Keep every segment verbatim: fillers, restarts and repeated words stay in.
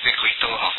在开刀吼，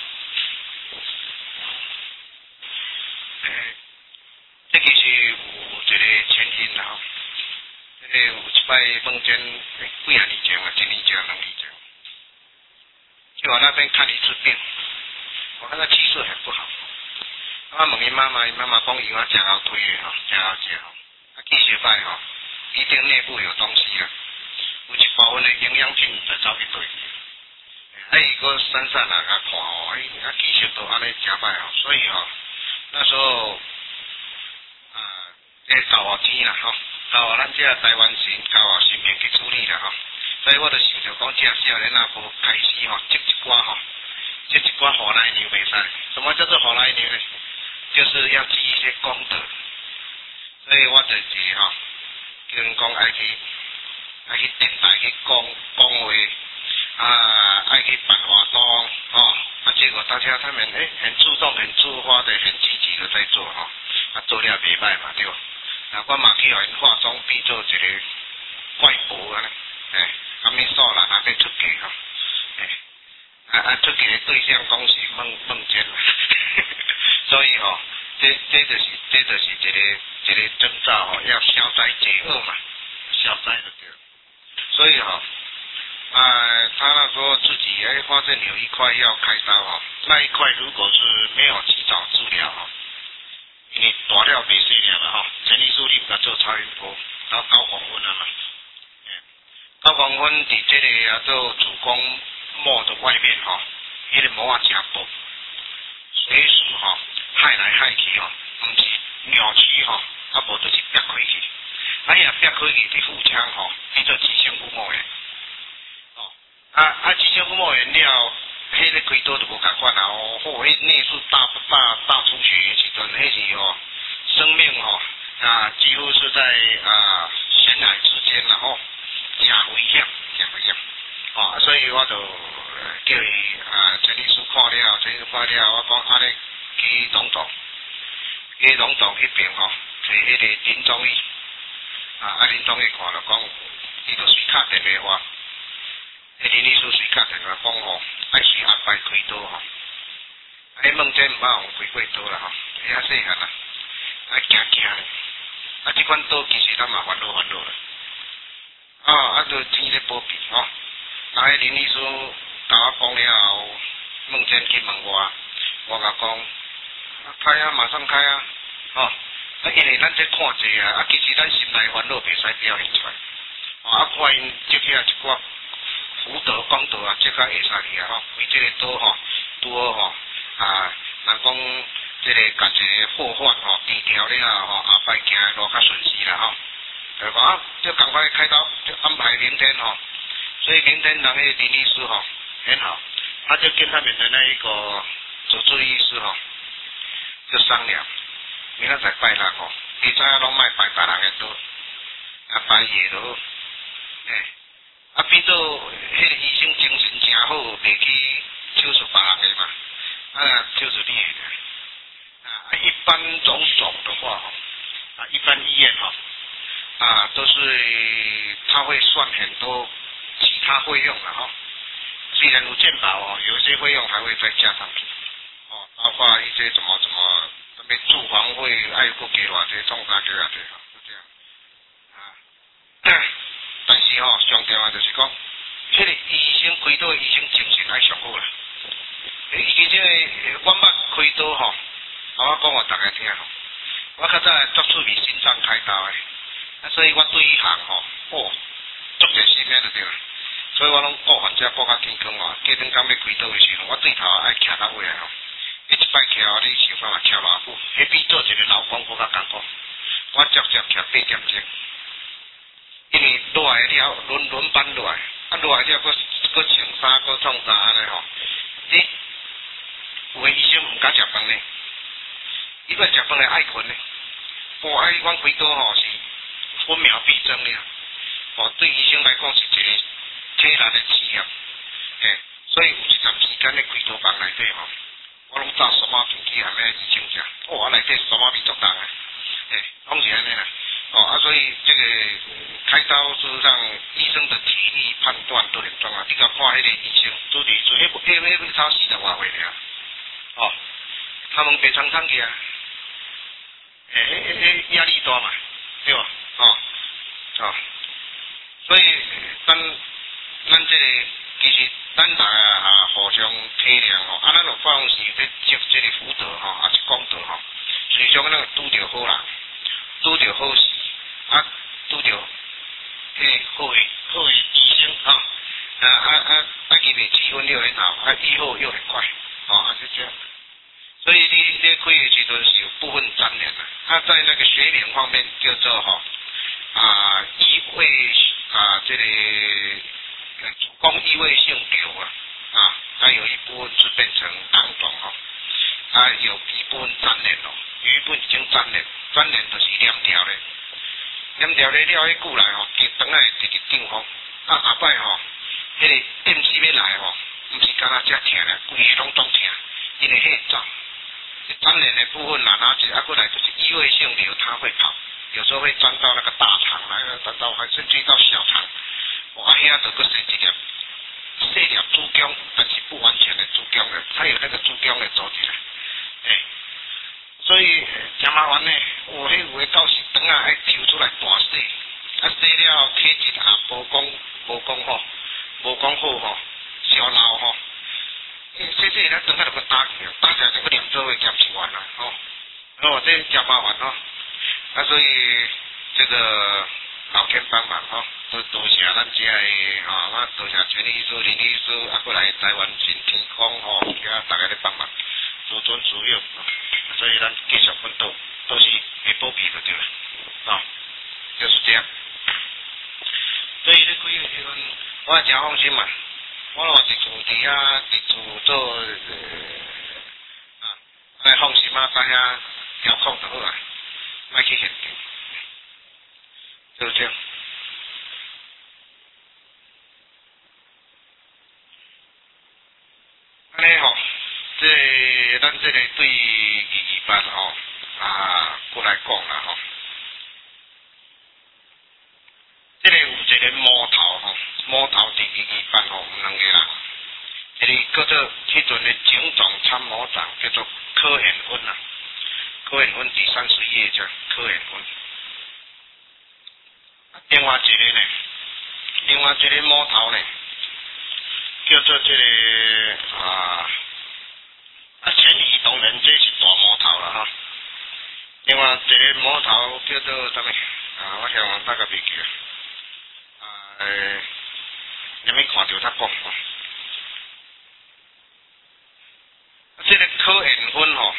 诶，这其实有一个前因啦吼，这个有一摆梦见几啊年前啊，一年前、两年前，去我那边看一次病，我看他气色很不好。我问伊妈妈，伊妈妈讲伊我食后推的吼，食后食吼，啊气血歹吼，一定内部有东西啊，有一部分的营养品就走去对。啊伊个闪闪啊，甲看吼，哎啊气血都安尼诚歹吼，所以吼那时候啊，这交互钱啦吼，交互咱这台湾人交互新民去处理啦吼，所以我就想着讲，这少年啊无开始吼，积一寡吼，积一寡好来牛袂使。什么叫做好来牛呢？就是要积一些功德，所以我就是吼，叫人讲爱去爱去电台去讲讲话，啊爱去办活动，哦，啊结果大家他们诶很注重、很自发的、很积极的在做吼，啊做了袂歹嘛对吧？啊我嘛去互因化妆变做一个怪婆安尼，诶，啊咪数啦，啊要出家吼，诶，啊啊出家的对象讲是梦梦见啦。所以吼、哦，这这就是这就是一个一个征兆吼，要消灾解厄嘛，消灾就对了。所以吼、哦，啊，他那时候自己哎发现有一块要开刀吼、哦，那一块如果是没有及早治疗吼、哦，因为大了袂细了嘛吼，陈医师你有甲做超音波，到九公分了嘛，九公分伫这个啊做子宫膜的外面吼，迄、那个膜啊真薄。随时吼害来害去吼，毋是扭曲吼，啊无就是裂开去，啊若裂开去伫腹腔吼，变做急性腹膜炎。哦，啊啊急性腹膜炎了，迄个开刀就无共款啦哦，或迄内束大大大出血时阵，迄是哦生命吼啊几乎是在啊悬崖之间啦吼，真危险，真危险。哦，所以我就叫伊啊陈医师看了，陈医师看了，我讲安尼去龙洞，去龙洞迄边吼，找迄个林中医，啊啊林中医看了讲，伊就随敲电话我，迄林医师随敲电话讲吼，爱随安排开刀吼，啊迄梦见毋捌用开过刀啦吼，遐细汉啦，啊惊惊咧，啊即款刀其实咱嘛烦恼烦恼啦，啊啊就天咧保庇吼。啊！迄林医师甲我讲了后，梦见去问我，我甲讲，啊开啊，马上开啊，吼、哦！啊，因为咱这看者啊，啊，其实咱心内烦恼袂使表现出来，哦、啊，看因接起来一寡福德功德啊，接较会使去啊，吼，为这个刀吼，拄好吼，啊，人讲这个家己的祸患吼，治疗了吼，后摆行路较顺势啦，吼，就讲啊，就赶快开刀，就安排明天吼。所以明天那个林医师哈很好，他就跟他们的那一个主治医师哈就商量，明仔载拜六吼，你知影拢卖拜别人的刀，啊拜伊的好，诶，啊变做迄个医生精神真好，袂去手术别人的嘛，啊手术你的，啊一般种种的话啊一般医院哈啊都是他会算很多。其他费用了哈，虽然有健保哦，有一些费用还会再加上去，哦，包括一些什么什么什么住房费，还有个给偌这创啥给偌这哈，就这样啊。但是吼、哦，上重要就是讲，这个医生开刀的医生精神爱上好啦。其实我捌开刀吼，啊我讲互大家听吼，我较早做趣味心脏开刀的，啊所以我对迄行吼，哦。足者心命就对啦，所以我拢顾患者顾较健康哦。过阵刚要开刀的时候，我对头爱徛到位吼，你一摆徛哦，你想办法徛偌久，迄比做一个老公搁较艰苦。我接接徛八点钟，因为落来了轮轮班落来，啊落来了搁搁穿衫搁创衫安尼吼。你有个医生毋敢食饭呢，伊个食饭来爱困呢。我爱阮开刀吼是分秒必争了。哦，对医生来讲是一个天然的企业，诶，所以有一段时间咧开刀房内底吼，我拢炸什么片去下面医生食，哦，啊内底什么味足重啊，诶，拢是安尼啦，哦啊，所以这个开刀事实上医生的体力判断都很重要，你甲看迄个医生，主治医师迄迄迄要差四十外岁尔，哦，他们别常常去啊，诶，迄迄压力大嘛，对吧？哦，哦，所以咱咱这个其实咱大家啊互相体谅吼，啊，咱有办公室咧接这个辅导吼，啊是讲道吼，随常咱拄着好人，拄着好事，啊，拄着迄好诶好诶医生吼。啊啊啊！啊，伊袂气氛又很好，啊，愈后又很快，哦，啊是这样。所以你你开的时阵是有部分粘连的，它在那个学名方面叫做哈啊异位啊这个主攻异位性瘤啊啊，它有一部分是变成囊肿哈，啊有一部分粘连咯，有一部分已经粘连，粘连就是黏条咧，黏条咧了迄久来吼，就等来直直顶风，啊后摆吼。迄个电视要来吼，毋是干那只疼咧，规个拢总疼，因为迄走。粘连的部分啦，拿起啊过来就是异位性瘤，它会跑，有时候会钻到那个大肠来，钻到还甚至到小肠。哇，遐就搁生一粒细粒子宫，但是不完全的子宫的，它有那个子宫的组织啦，诶、欸，所以真麻烦呢。有迄有诶到时肠啊爱抽出来大洗，啊洗了体质也无讲无讲好。无讲好吼，烧老吼，细细咱等下就去打起，打起来就去连做位减一万啦，吼，哦，这真麻烦吼，啊，所以这个老天帮忙吼，都多谢咱这个吼，啊，多谢陈医师、林医师，啊，过来台湾新天空吼，啊，大家咧帮忙，诸尊主佑，所以咱继续奋斗，都是会保庇就对了，啊，就是这样。所以咧开个时阵。我真放心嘛，我若伫厝伫遐伫厝做呃啊，来放心啊，知影调控就好啊，莫去现场，就是这样。安尼吼，这个、咱这个对二二班吼啊，过来讲啦吼。这个有一个摸头吼，摸头第二二班吼有两个人，一个叫做迄阵的警总参谋长叫做柯延芬呐，柯延芬第三十页叫柯延芬。另外一个呢，另外一个摸头呢，叫做这个啊啊钱乙当然这是大摸头了哈。另外一个摸头叫做什么啊？我想大概袂记啊。诶，你咪看到他讲吼，这个柯延芬吼，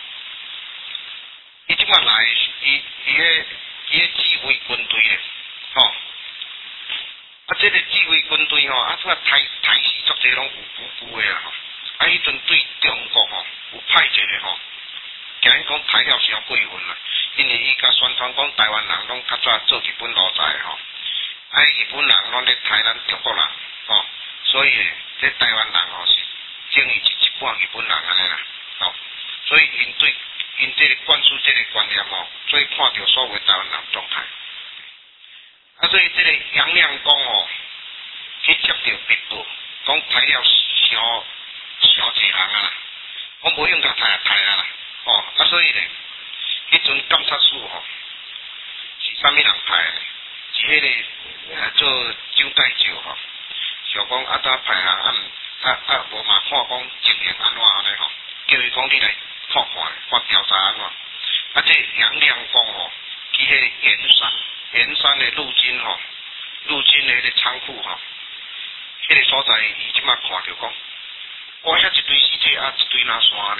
伊即摆来，伊伊个伊个指挥军队咧，吼，啊，这个指挥军队吼，啊，即摆台台时足济拢有有有诶啊吼，啊，迄阵对中国吼有派一个吼，惊伊讲台了伤过分啦，因为伊甲宣传讲台湾人拢较早做日本奴才吼。啊，日本人拢咧台咱中国人，哦，所以这台湾人哦是等于是一半日本人安尼啦，哦，所以因对因这个灌输这个观念哦，所以看到所有台湾人状态。啊，所以这个杨亮讲哦，去接到笔报，讲台了伤伤济人啊啦，我无用甲台啊台啊啦，哦，啊所以咧，迄阵监察署吼是啥物人派的？是迄、那个做招待酒吼，想讲啊，早派下啊，啊啊无嘛看讲情形安怎安尼吼，叫伊讲你来看看，看调查安怎。啊，这杨亮讲吼，去迄个盐山，盐山的陆军吼，陆军的迄个仓库吼，迄、那个所在，伊即马看着讲，哇，遐一堆尸体啊，一堆哪山呢？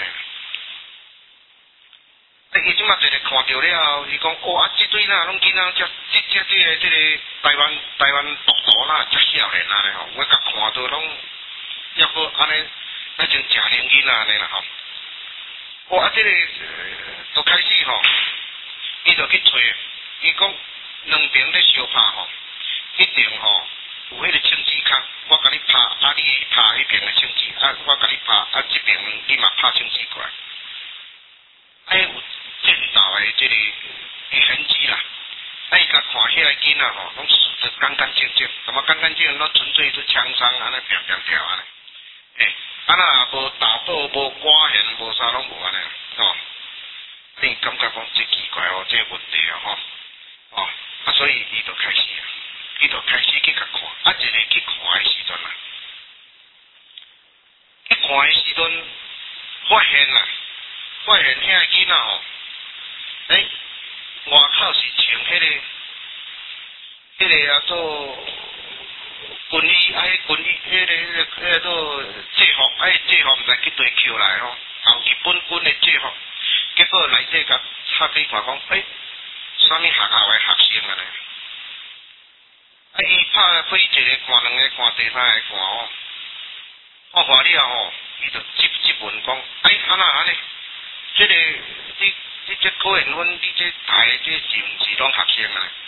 伊即马一个看到了后，伊讲哦啊，即堆啦，拢囡仔只即只即个即个台湾台湾毒徒啦，只少年安尼吼，我甲看到拢要搁安尼，那像假年囡仔安尼啦吼。哦啊，即、这个都开始吼，伊就去找，伊讲两边咧相拍吼，一定吼有迄个枪支空，我甲你拍，啊你去拍迄边的枪支，啊我甲你拍，啊即边你嘛拍枪支过来，哎有。见到的这个痕迹啦，啊，伊甲看遐个囡仔吼，拢死得干干净净，什么干干净净，拢纯粹是枪伤安尼，平平跳安尼，诶、欸， 啊若无打报、无寡言、无啥拢无安尼，吼。你感觉讲真奇怪哦，这个问题啊，吼，哦，啊，所以伊就开始啊，伊就开始去甲看，啊，一个去看的时阵啊，去看的时阵发现啊，发现遐个囡仔吼，诶，外口是穿迄个。迄个啊做军衣，啊，迄军衣，迄个迄个迄个做制服，啊，制服毋知去对扣来吼，后日本军的制服，结果内底甲插去看讲，诶，啥物学校的学生啊呢？啊，伊拍开一个看，两个看，第三个看哦，看看了吼，伊就质质问讲，诶，安那安尼？即、這个你你这科研分，你这台这是毋是拢学生啊？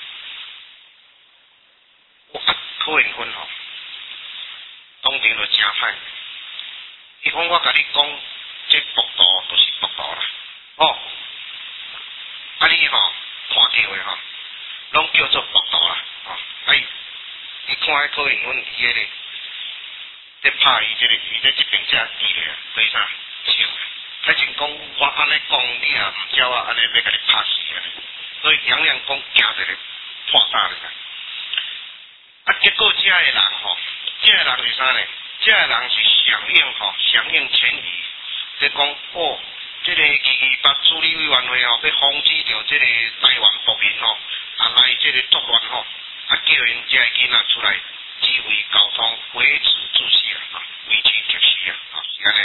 我啊，考研分吼，当场就真歹。伊讲我甲你讲，这幅图就是幅图啦，哦，啊你吼看到的吼，拢叫做幅图啦，哦，啊伊，伊看迄考研分伊迄个，在拍伊这个，伊在这边遮字咧，对啥像？他真讲我安尼讲，你也毋照我安尼要甲你拍死啊！所以洋洋讲行一个破打咧。啊，结果这个人吼，这个人是啥呢？这个人是响应吼，响应前移，即讲哦，这个二二八处理委员会吼，要防止着这个台湾国民吼，啊来这个作乱吼，啊叫因这个囡仔出来指挥交通，维持秩序啊，维持秩序啊，啊是安尼。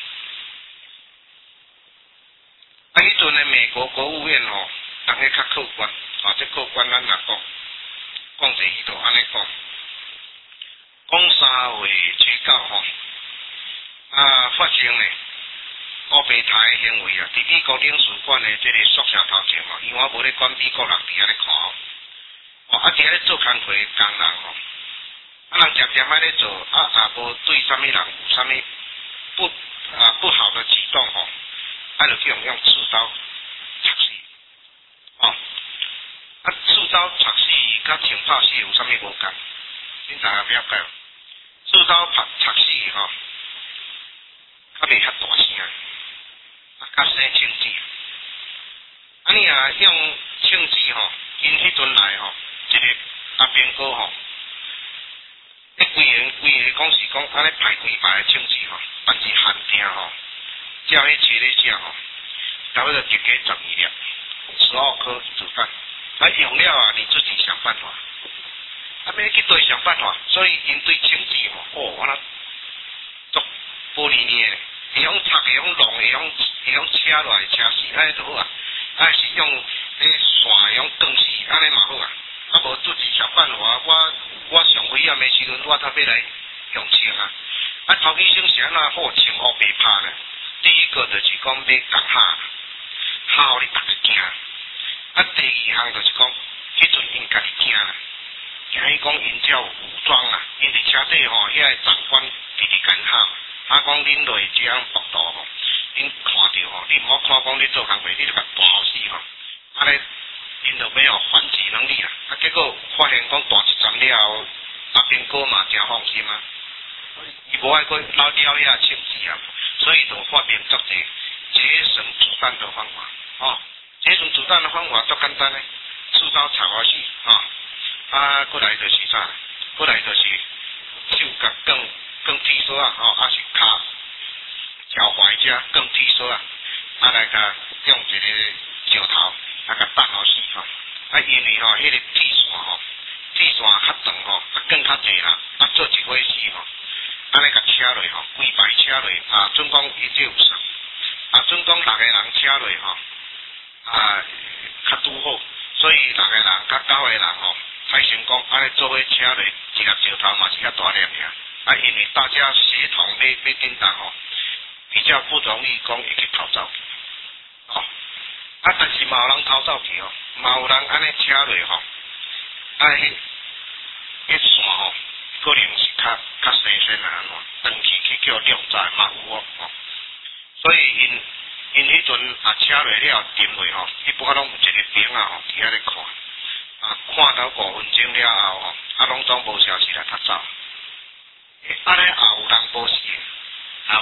啊，迄阵的美国国务院吼，人个较客观，啊，这客观咱若讲。讲者伊就安尼讲，讲三月初九吼，啊发生咧乌白台行为啊，伫美国领事馆的这个宿舍头前吼，因为我无咧管美国人伫遐咧看哦，哦啊伫遐咧做工课的工人吼，啊人渐渐仔咧做，啊也无对啥物人有啥物不啊不好的举动吼，啊就去用用刺刀插死，哦。啊，刺刀插死甲枪拍死有啥物无共？恁大家了解无？刺刀拍插死吼，较袂遐大声，啊较生枪子。啊你啊用枪子吼，因迄阵来吼，一个阿兵哥吼，迄规个规个讲是讲安尼排规排的枪子吼，但是限定吼，照迄车咧写吼，大概就一家十二粒，十二颗子弹。啊用了啊，你自己想办法。啊，要去对想办法，所以因对枪支吼，哦，我那做玻璃呢，会用插，会用弄，会用会用车落来车死，安尼就好啊。啊是用迄线用钢死，安尼嘛好啊。啊无自己想办法，我我上危险的时阵，我才要来用枪啊。啊头几生是安那好枪乌白拍呢？第一个就是讲要讲下，吓你逐个惊。啊，第二项就是讲，迄阵因家己惊啦，惊伊讲因只有武装啦，因伫车底吼，遐个长官直直干喊，啊讲恁落这样幅度吼，恁看着吼，你毋好看讲你做工课，你就甲大死吼，安尼因就没有反击能力啦。啊，结果发现讲大一阵了后，阿兵哥嘛真放心啊，伊无爱过老了遐枪支啊，所以就发明足济节省子弹的方法，哦。节省子弹的方法足简单嘞，刺刀插下死，吼、哦，啊，过来就是啥？过来就是手甲更更剃须啊，吼、哦，啊是骹脚踝遮更剃须啊，啊来甲用一个石头啊甲打好死吼，啊因为吼迄、那个铁线吼，铁线较长吼，啊更较济啦，啊做一回事吼，安尼甲车落吼，规排车落啊，总共伊只有算，啊总共六个人车落吼。啊，较拄好，所以六个人甲九个人吼，才成功安尼做伙车落一粒石头嘛是较大粒尔，啊，因为大家协同要要叮当吼，比较不容易讲会去逃走去，哦，啊，但是嘛有人逃走去哦，嘛有人安尼车落吼，啊，迄迄线吼，可能是较较生鲜啊安怎，长期去叫量载嘛有哦，哦，所以因。因迄阵啊，车落了停落吼，伊不可拢有一个兵啊吼，伫遐咧看，啊看到五分钟了后吼，啊拢总无消息来较走。啊咧也有人无事，也有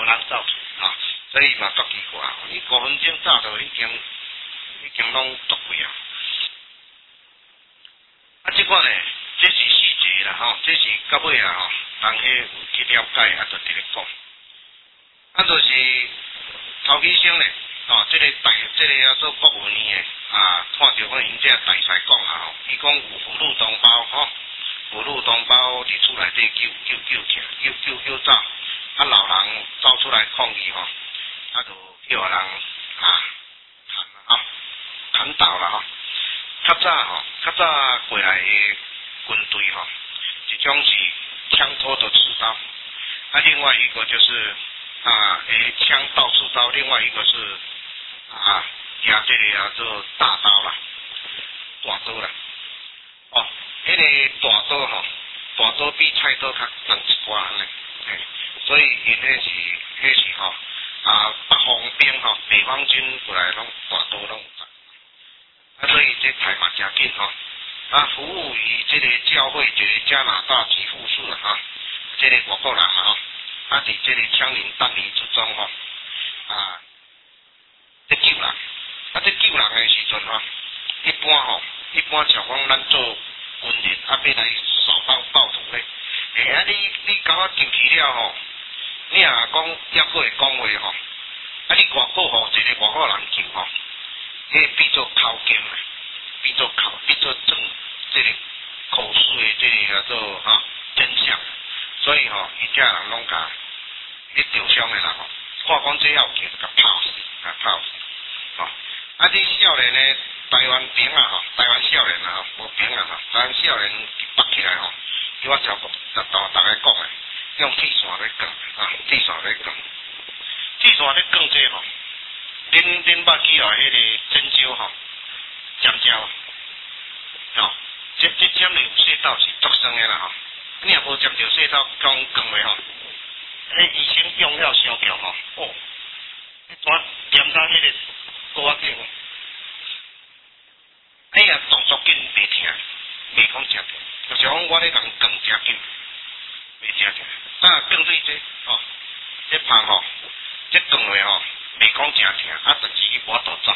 有人走出啊，所以嘛足奇怪，伊五分钟早就已经已经拢夺去啊。啊，即款呢，这是细节啦吼，这是到尾啊吼，人去有去了解啊，就直咧讲。啊，就是头起先呢，哦，这个大，这个叫做国务院的啊，看到我因这大师讲啊吼，伊讲有妇女同胞吼，妇女同胞伫厝内底救救救起，救救救走，啊老人走出来抗议吼，啊就叫人啊砍啊砍倒了吼。较早吼，较早过来的军队吼，一种是枪托的刺刀，啊，另外一个就是啊，诶，枪到处刀，另外一个是啊，拿这个叫做大刀啦，大刀啦，哦，迄、那个大刀吼，大刀比菜刀较重一寡安尼，嘿，所以因迄是迄是吼啊，北方兵吼，北方军过来拢大刀拢有。啊，所以这台嘛真紧吼，啊，服务于这个教会，这个加拿大籍护士啦哈，这个外国人嘛吼，啊，伫这个枪林弹雨之中吼，啊，在救人，啊，在救人的时阵吼，一般吼，一般像讲咱做军人，啊，要来扫帮暴徒咧，诶、欸，啊，你你甲我救起了吼，你若讲抑过会讲话吼，啊，你外国吼，一个外国人救吼。迄变做口经啊，变做口，变做正这个口述的这个叫做哈、啊、真相，所以吼、哦，伊遮人拢甲迄受伤的人吼，看讲这要紧，甲泡死，甲泡死，吼、哦。啊，这少年呢，台湾兵啊吼，台湾少年啊吼，无兵啊吼，台湾少年拔起来吼，叫我超过逐道逐个讲的，用铁线咧卷啊，铁线咧卷，铁线咧卷这吼。恁恁捌记哦，迄个针灸吼，针灸，吼，这这针有细道是毒生的啦吼，你若无针着细道讲讲话吼，迄医生用了伤强吼，哦，我点到迄个高啊顶，哎呀动作紧袂疼，袂讲真疼，就是讲我咧人讲真紧，袂真疼，啊，更对这吼，这胖吼，这讲话吼。袂讲真疼，啊，甚至于无度走。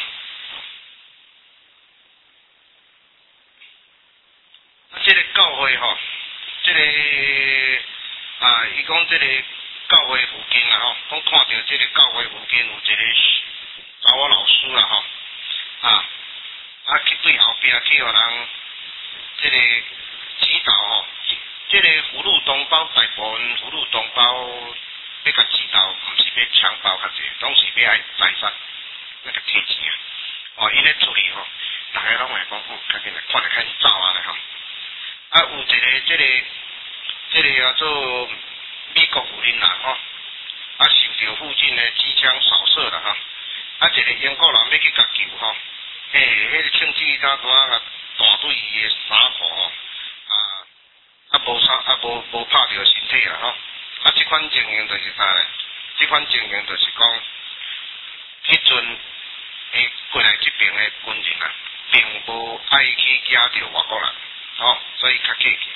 啊，这个教会吼，这个啊，伊讲这个教会附近啊吼，讲看到这个教会附近有一个查某老师啦吼，啊，啊去对后壁去互人这个指导吼，这个俘虏同胞大部分俘虏同胞。要甲指导，毋是要强暴较济，拢是要爱财产，要甲摕钱啊！哦，伊咧处理吼，大家拢会讲，哦，较紧来，看着较走啊咧吼。啊，有一个即、这个，即、这个叫做美国有人人吼，啊受到附近的机枪扫射啦吼，啊一个英国人要去甲救吼，嘿，迄、那个枪支他拄啊大对伊的衫裤吼，啊啊无杀啊无无拍着身体啦吼。啊，即款情形就是啥咧？即款情形就是讲，迄阵诶过来即边诶军人啊，并无爱去惹着外国人，吼、哦，所以较客气。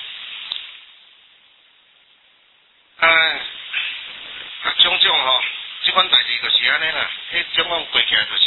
啊，啊，种种吼，即款代志就是安尼啦。迄种讲过起来就是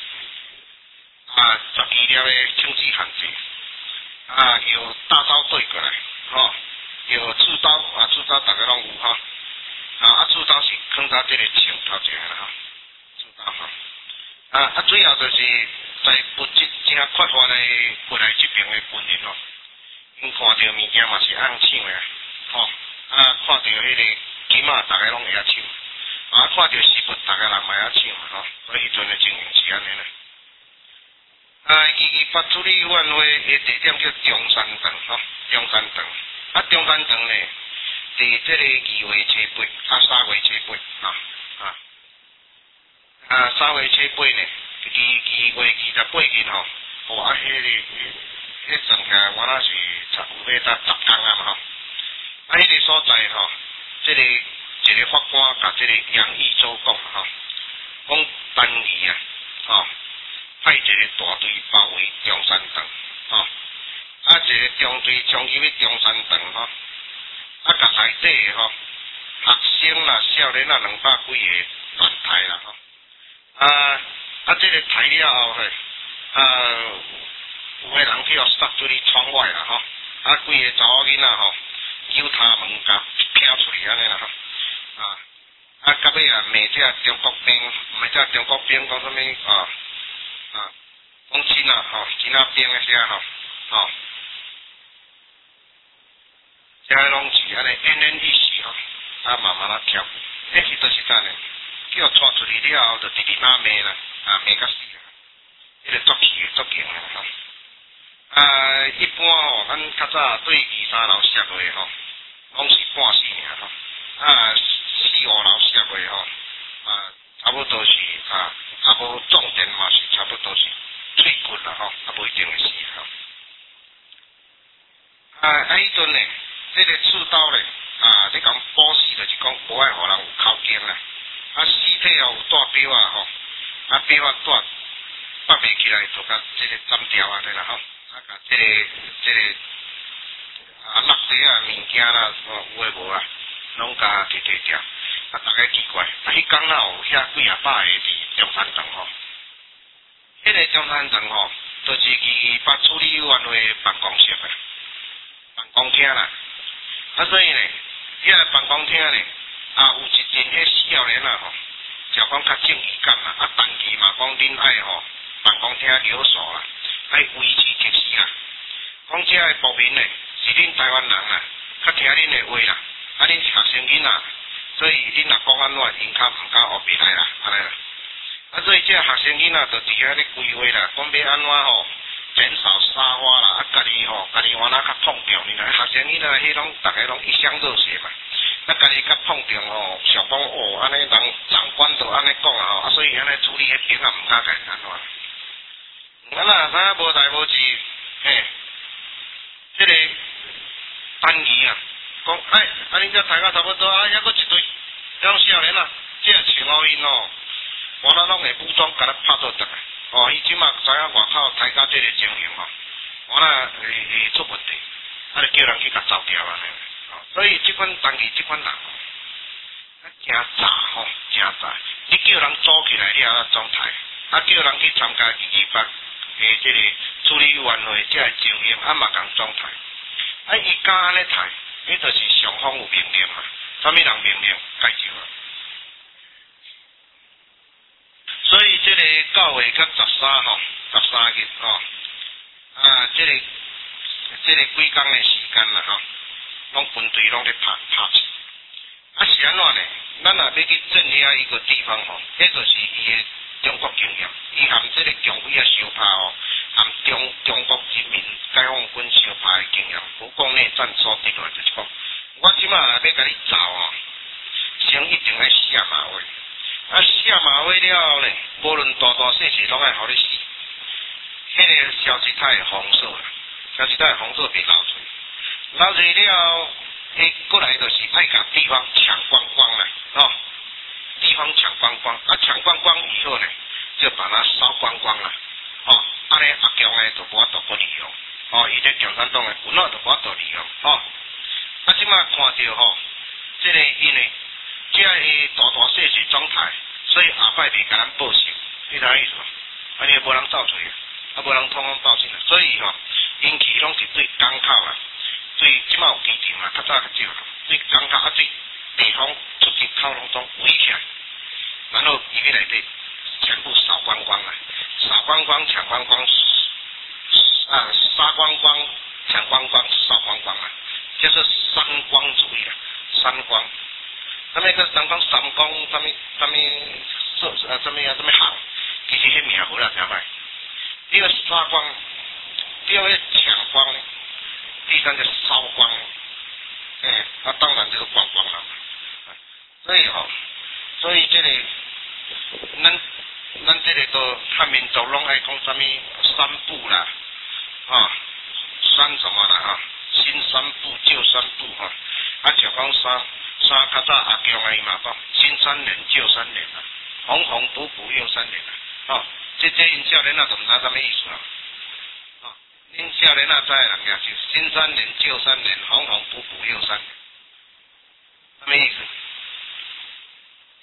啊，十二粒诶枪支限制，啊，由大刀对过来，吼、哦。有刺刀啊，刺刀大家拢有哈，啊啊刺刀是放在这个枪头前啦哈，刺刀哈，啊啊最后就是在物质真缺乏的过来这边的军人咯，因看到物件嘛是按抢的，吼、哦，啊看到迄个金仔大家拢会晓抢，啊看到食物大家人嘛会晓抢吼，所以迄阵的情形是安尼啦。啊，二二八处理委员会的地点叫中山堂吼，中山堂。啊，中山堂呢，伫这个二月初八，啊三月初八，啊啊啊三月初八呢，二二月二十八日吼，哦啊，迄、那个迄算起来我那是差有要搭十天啊嘛吼，啊迄、那个所在吼，这个一个法官甲这个杨义洲讲吼，讲单于啊，吼派一个大队包围中山堂，吼。啊，一个中队冲去要中山堂吼，啊，甲内底吼， 学生啦、少年啊，两百几个全台啦吼。啊啊，这个台了后嘿，啊有个人去互杀出去窗外啦吼，啊几个查某囡仔吼，揪他门甲飘出去安尼啦吼，啊啊到尾啊骂这中国兵，骂这中国兵讲啥物啊啊，讲钱啊吼，钱啊兵那些吼，吼，这拢是安尼奄奄一息吼，啊慢慢啊跳，迄时都是怎呢？叫带出去了后，就直直打骂啦，啊骂到死啦，迄个足气的足劲的吼。啊，一般吼，咱较早对二三楼社会吼，拢是半死尔吼，啊四五楼社会吼，啊差不多是啊，啊无重点嘛是差不多是脆骨啦吼，啊无一定会死吼。啊啊迄阵呢，这个刺刀咧，啊你讲保死就是讲无爱互人有口径啦。啊，尸体哦有带表啊吼，啊表啊带拔袂起来，就甲即个斩掉安尼啦吼，啊甲即、这个即、这个啊落地啊物件啦，有诶无啊，拢甲摕摕掉。啊，大家奇怪，啊迄天哪有遐几啊百个伫中山堂吼？迄、那个中山堂吼，就是去把处理委员会办公室啊，办公厅啦。啊，所以呢，遐个办公厅呢。啊，有一阵迄少年啊吼，就讲较正义感啦，啊，但期嘛讲恁爱吼办公厅留守啦，爱维持秩序啦。讲遮个部门呢，是恁台湾人啦，较听恁的话啦，啊，恁学生囡仔，所以恁若讲安怎，因较毋敢学袂来啦，安尼啦。啊，所以遮学生囡仔就伫遐咧规划啦，讲要安怎吼减少沙发啦，啊，家己吼家己玩啊较碰着呢啦，学生囡仔迄种逐个拢一腔热血嘛。啊，家己甲碰着吼，想讲哦，安尼人长官都安尼讲啊吼，啊，所以安尼处理迄边啊毋敢甲伊安怎。啊啦，啥无代无志，嘿，即、这个单义啊，讲哎，啊恁遮大家差不多啊，还佫一堆，种少年啊，即个像好因哦，我那拢会武装甲咱拍倒倒来，哦，伊即马知影外口大家即个情形吼，我那会会出问题，啊，就叫人去甲走掉安尼。所以即款当期即款人，啊，真早吼，真早。你叫人组起来了总台，啊，叫人去参加二二八诶，即个处理委员会才会情形，啊嘛共总台。啊，伊敢安尼台，迄就是上方有命令嘛，啥物人命令解决啊。所以即个九月甲十三吼，十三日吼，啊，即、这个即、这个几工诶时间啦吼。拢军队拢咧拍拍起，啊是安怎呢？咱若要去镇压一个地方吼，迄就是伊诶中国经验，伊含即个共匪啊相拍吼，含中中国人民解放军相拍诶经验，国共内战所得来就是讲，我即马要甲你走哦，先一定爱下马威，啊下马威了后呢，无论大大细细拢爱互你死，迄、那个消息太封锁啦，消息太封锁别流出。流出了，伊过来就是爱甲地方抢光光啦，哦，地方抢光光，啊抢光光以后呢，就把它烧光光啦，哦，安尼阿强呢就无法度去利用，哦，伊这共产党的军佬就无法度利用，哦，啊即马看到吼，即、这个因为遮个大大细细总台，所以下摆袂甲咱报信，你知影意思无？安尼无人走出去，啊无人通风报信啦，所以吼，引起拢是对港口啦。对，即马有机场啦，较早较少，对港口啊，对地方出入口拢总围起来，然后伊去内底全部扫光光啦，扫光光、抢光光，啊，杀光光、抢光光、扫光光啦，叫做三光主义啦，三光。什么个三光？三光什么什么做啊？什么啊？什么行？其实迄名好啦，听歹。第二杀光，第二个抢光。第三就是烧光，哎、欸，那、啊、当然就是光光了。所以吼、哦，所以这个，咱咱这个都汉民族拢爱讲什么三不啦，啊，三什么啦啊，新三不旧三不哈，啊就讲三三较早阿强啊伊嘛讲，新三年旧三年啦，红红补补又三年啦，哦，这这因少年啊，就唔知什么意思啦。恁少年啊，知人也是新三年、旧三年，红红补补又三年，什么意思？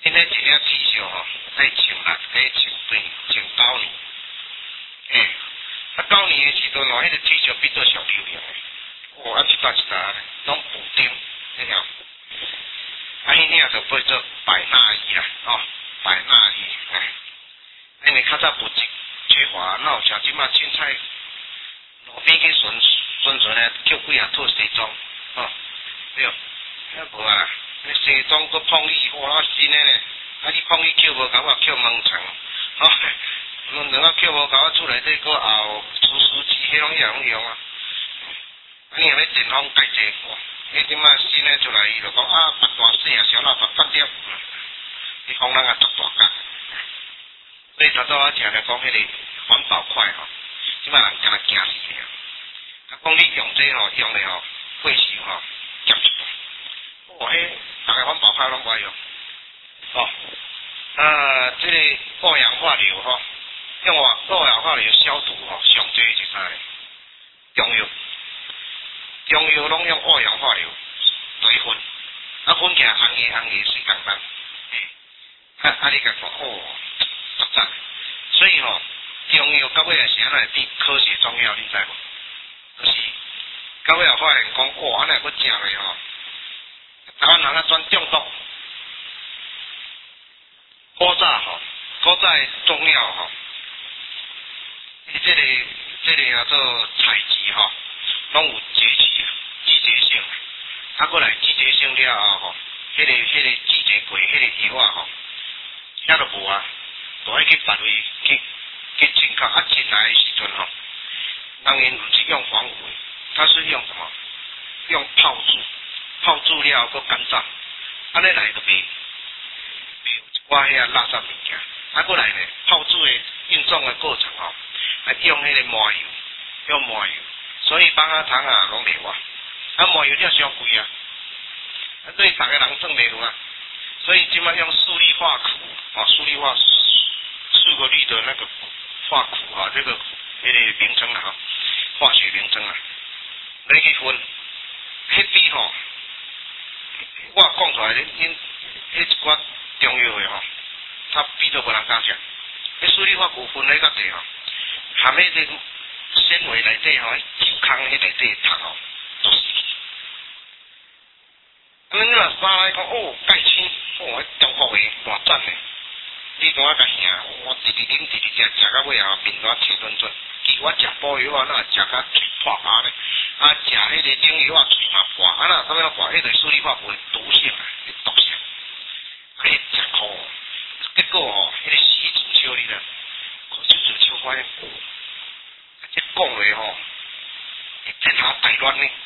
因迄一粒指数吼，爱穿六个、穿对、穿九年，诶，啊九年诶时阵吼，迄个指数变做上流行诶，哦，啊一搭一搭咧，拢补丁，你晓？啊，迄领就叫做百纳伊啦，哦，百纳伊，哎，因为较早物质缺乏，哪有像即马凊彩路边去巡巡巡咧，叫几啊套西装，哦，对，啊无啊，迄西装佮碰伊，哇，新诶咧，啊你碰伊扣无够我扣门床，吼、哦，两两个扣无够我厝内底佮后除湿机，迄拢也拢用啊，啊你若要电风介济看。迄即马新诶出来，伊就讲啊，拔大细啊，小喇叭拔掉，你讲人啊，大大架。所以头早我听着讲迄个环保筷吼，即马人敢若惊死了。啊，讲你用这吼，用咧吼，过时吼，减一半。哦，迄逐个环保筷拢无爱用。哦，啊，即、這個二氧化硫吼，用话二氧化硫消毒吼，上济是啥咧？中药。中药拢用二氧化硫来分，啊分起来红叶红叶水共重，诶，啊啊你甲看哦，实在，所以吼、哦，中药到尾也是安尼变科学中药，你知无？就是到尾也发现讲，哇，安尼要食咧吼，台湾人啊转中毒，古早吼，古早中药吼，伊即、這个即、這个叫做采集吼。拢有节气啊，季节性，啊，过来季节性了后吼，迄、那个迄、那个季节过，迄、那个药啊吼，遐都无啊，就爱去别位去去进口，啊进来的时阵吼，当然毋是用防腐，它是用什么？用泡煮，泡煮了后佫干燥，安尼来就袂袂有一寡遐垃圾物件，啊过来呢，泡煮的运送的过程吼，啊用迄个麻油，用麻油。所以棒啊糖啊拢袂活，啊麻油了伤贵啊，啊所以逐个人算袂落啊，所以即摆用速氯化苦啊，速氯化四个氯的那个化苦啊，这个迄个名称啊，化学名称啊，来去分，迄比吼，我讲出来咧，因迄一寡中药的吼，它比都无人敢食，迄速氯化苦分咧较济吼，含迄个纤维内底吼，酒糠迄内底读吼，都死去。啊，你若三来讲哦，钙青，哦，中国的大赞的，你怎啊甲兄，我直直啉，直直食，食到尾后面带青墩墩。其我食补药啊，那食甲嘴破麻咧，啊，食迄个冷药啊，嘴嘛破，啊那怎样破？迄个速氯化有毒性啊，毒性，啊，迄食苦，结果吼，迄个死子笑你啦，可是子笑发现。一讲话吼，天下大乱呢。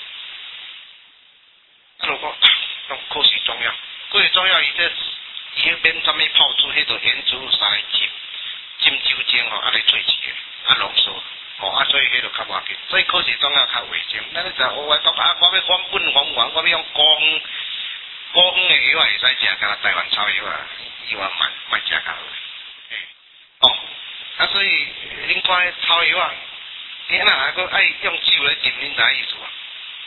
啊，如果用科学中药，科学中药伊这伊迄免啥物泡煮，迄个盐煮三来浸，浸酒精吼，啊来做一个，啊浓缩，吼啊所以迄个较无要紧，所以科学中药较卫生。咱就我讲啊，我要返本还原，我要用高方高方的药会使食，敢若台湾草药啊，药啊卖卖食较好。诶，哦。啊，所以恁看草药啊，你哪还佫爱用酒来浸，恁知意思啊？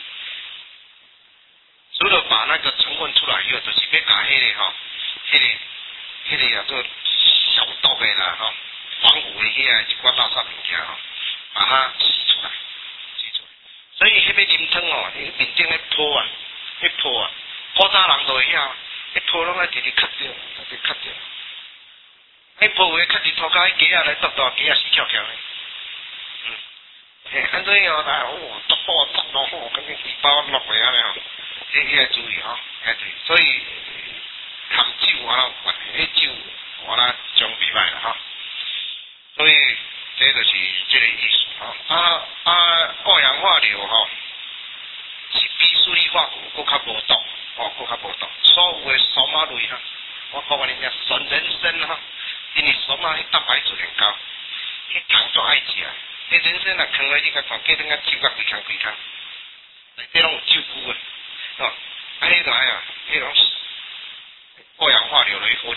除了把那个成分出来以后，就是要把迄个吼，迄、那个、迄、那个叫做消毒的啦，吼，防腐的遐一寡垃圾物件吼，把它洗出来，洗出来。所以迄要啉汤哦，迄面顶咧泼啊，迄泼啊，古早人都会晓，迄泼拢爱直直吸掉，直直吸掉。迄破话较日头甲迄鸡仔来剁剁，鸡仔死翘翘的。嗯，嘿，安怎样来哦，剁爆剁落吼，感觉鱼包落去安尼吼，迄迄要注意吼，要注意。所以含酒啊，迄酒我啦将袂歹啦吼。所以这就是这个意思吼。啊啊，二氧化硫吼，是比速氯化钴佫较无毒，哦，佫较无毒。所有的数码类哈，我讲安尼听，纯人参哈。因为数码迄蛋白质很高，迄糖足爱食，迄人参若放落你甲看，计等下酒甲规空规空，内底拢有酒菇诶，哦，啊迄个啊，迄种二氧化硫来分，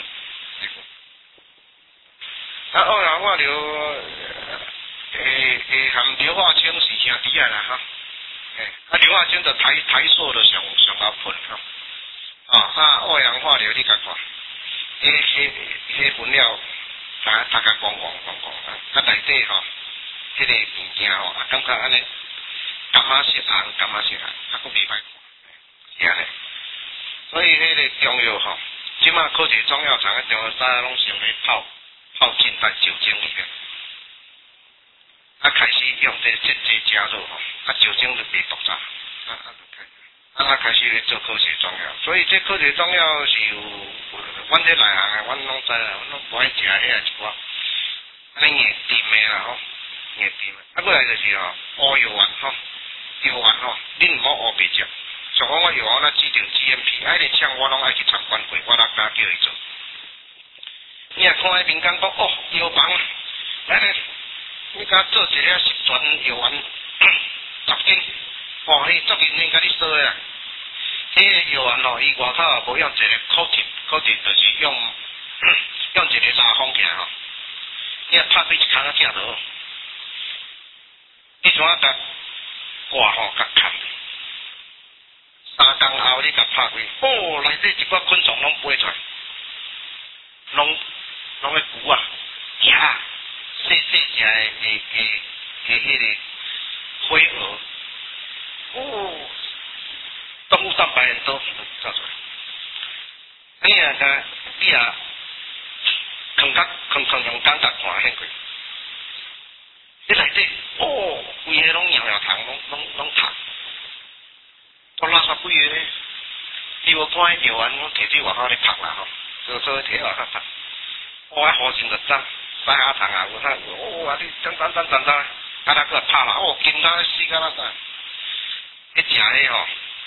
啊二氧化硫诶诶含硫化氢是兄弟啊啦哈，诶啊硫化氢就台台塑的上上较喷哈，啊啊二氧化硫你甲看。 迄迄迄粉料，大大家讲讲讲讲，啊内底吼，迄个物件吼，啊感觉安尼，感觉是红，感觉是红，啊佫袂歹看，是安尼。所以迄个中药吼，即马科学中药厂嘅中药材拢是用咧泡泡进在酒精里面，啊开始用这这这加入吼，啊酒精就袂毒炸，啊啊啊啊开始做科学中药，所以这科学中药是有，阮这内行诶，阮拢知啦，阮拢不爱食遐一寡，安尼硬甜诶啦吼，硬甜，啊过来就是吼乌药丸吼，药丸吼，恁毋好乌白食。像讲我药丸啊，指定 G M P， 啊，迄个厂我拢爱去参观过，我哪敢叫伊做？你若看迄民间讲哦，药房，安尼，你甲做一个十全药丸，十斤，哇，迄足认真甲你说诶啦。迄个药丸吼，伊外口也无用一个口径，口径就是用用一个拉风起来吼，你若拍对一空啊正着，你怎啊甲挂吼甲砍？三工后你甲拍开，哦，内底一寡昆虫拢飞出来，拢拢个牛啊、鸭、细细只诶诶诶诶迄个飞蛾，哦，动物蛋白很多造出来。你啊甲你啊，放甲放放用感觉看现过，你内底哦，规个拢摇摇糖，拢拢拢糖。我垃圾几个咧？你无看迄药丸，我摕去外口咧拍啦吼，做做摕外口拍，我迄好心就脏，洗下糖啊，有啥哦啊你等等等等等，啊咱佫拍啦，哦金仔死甲咱啥？迄食迄吼，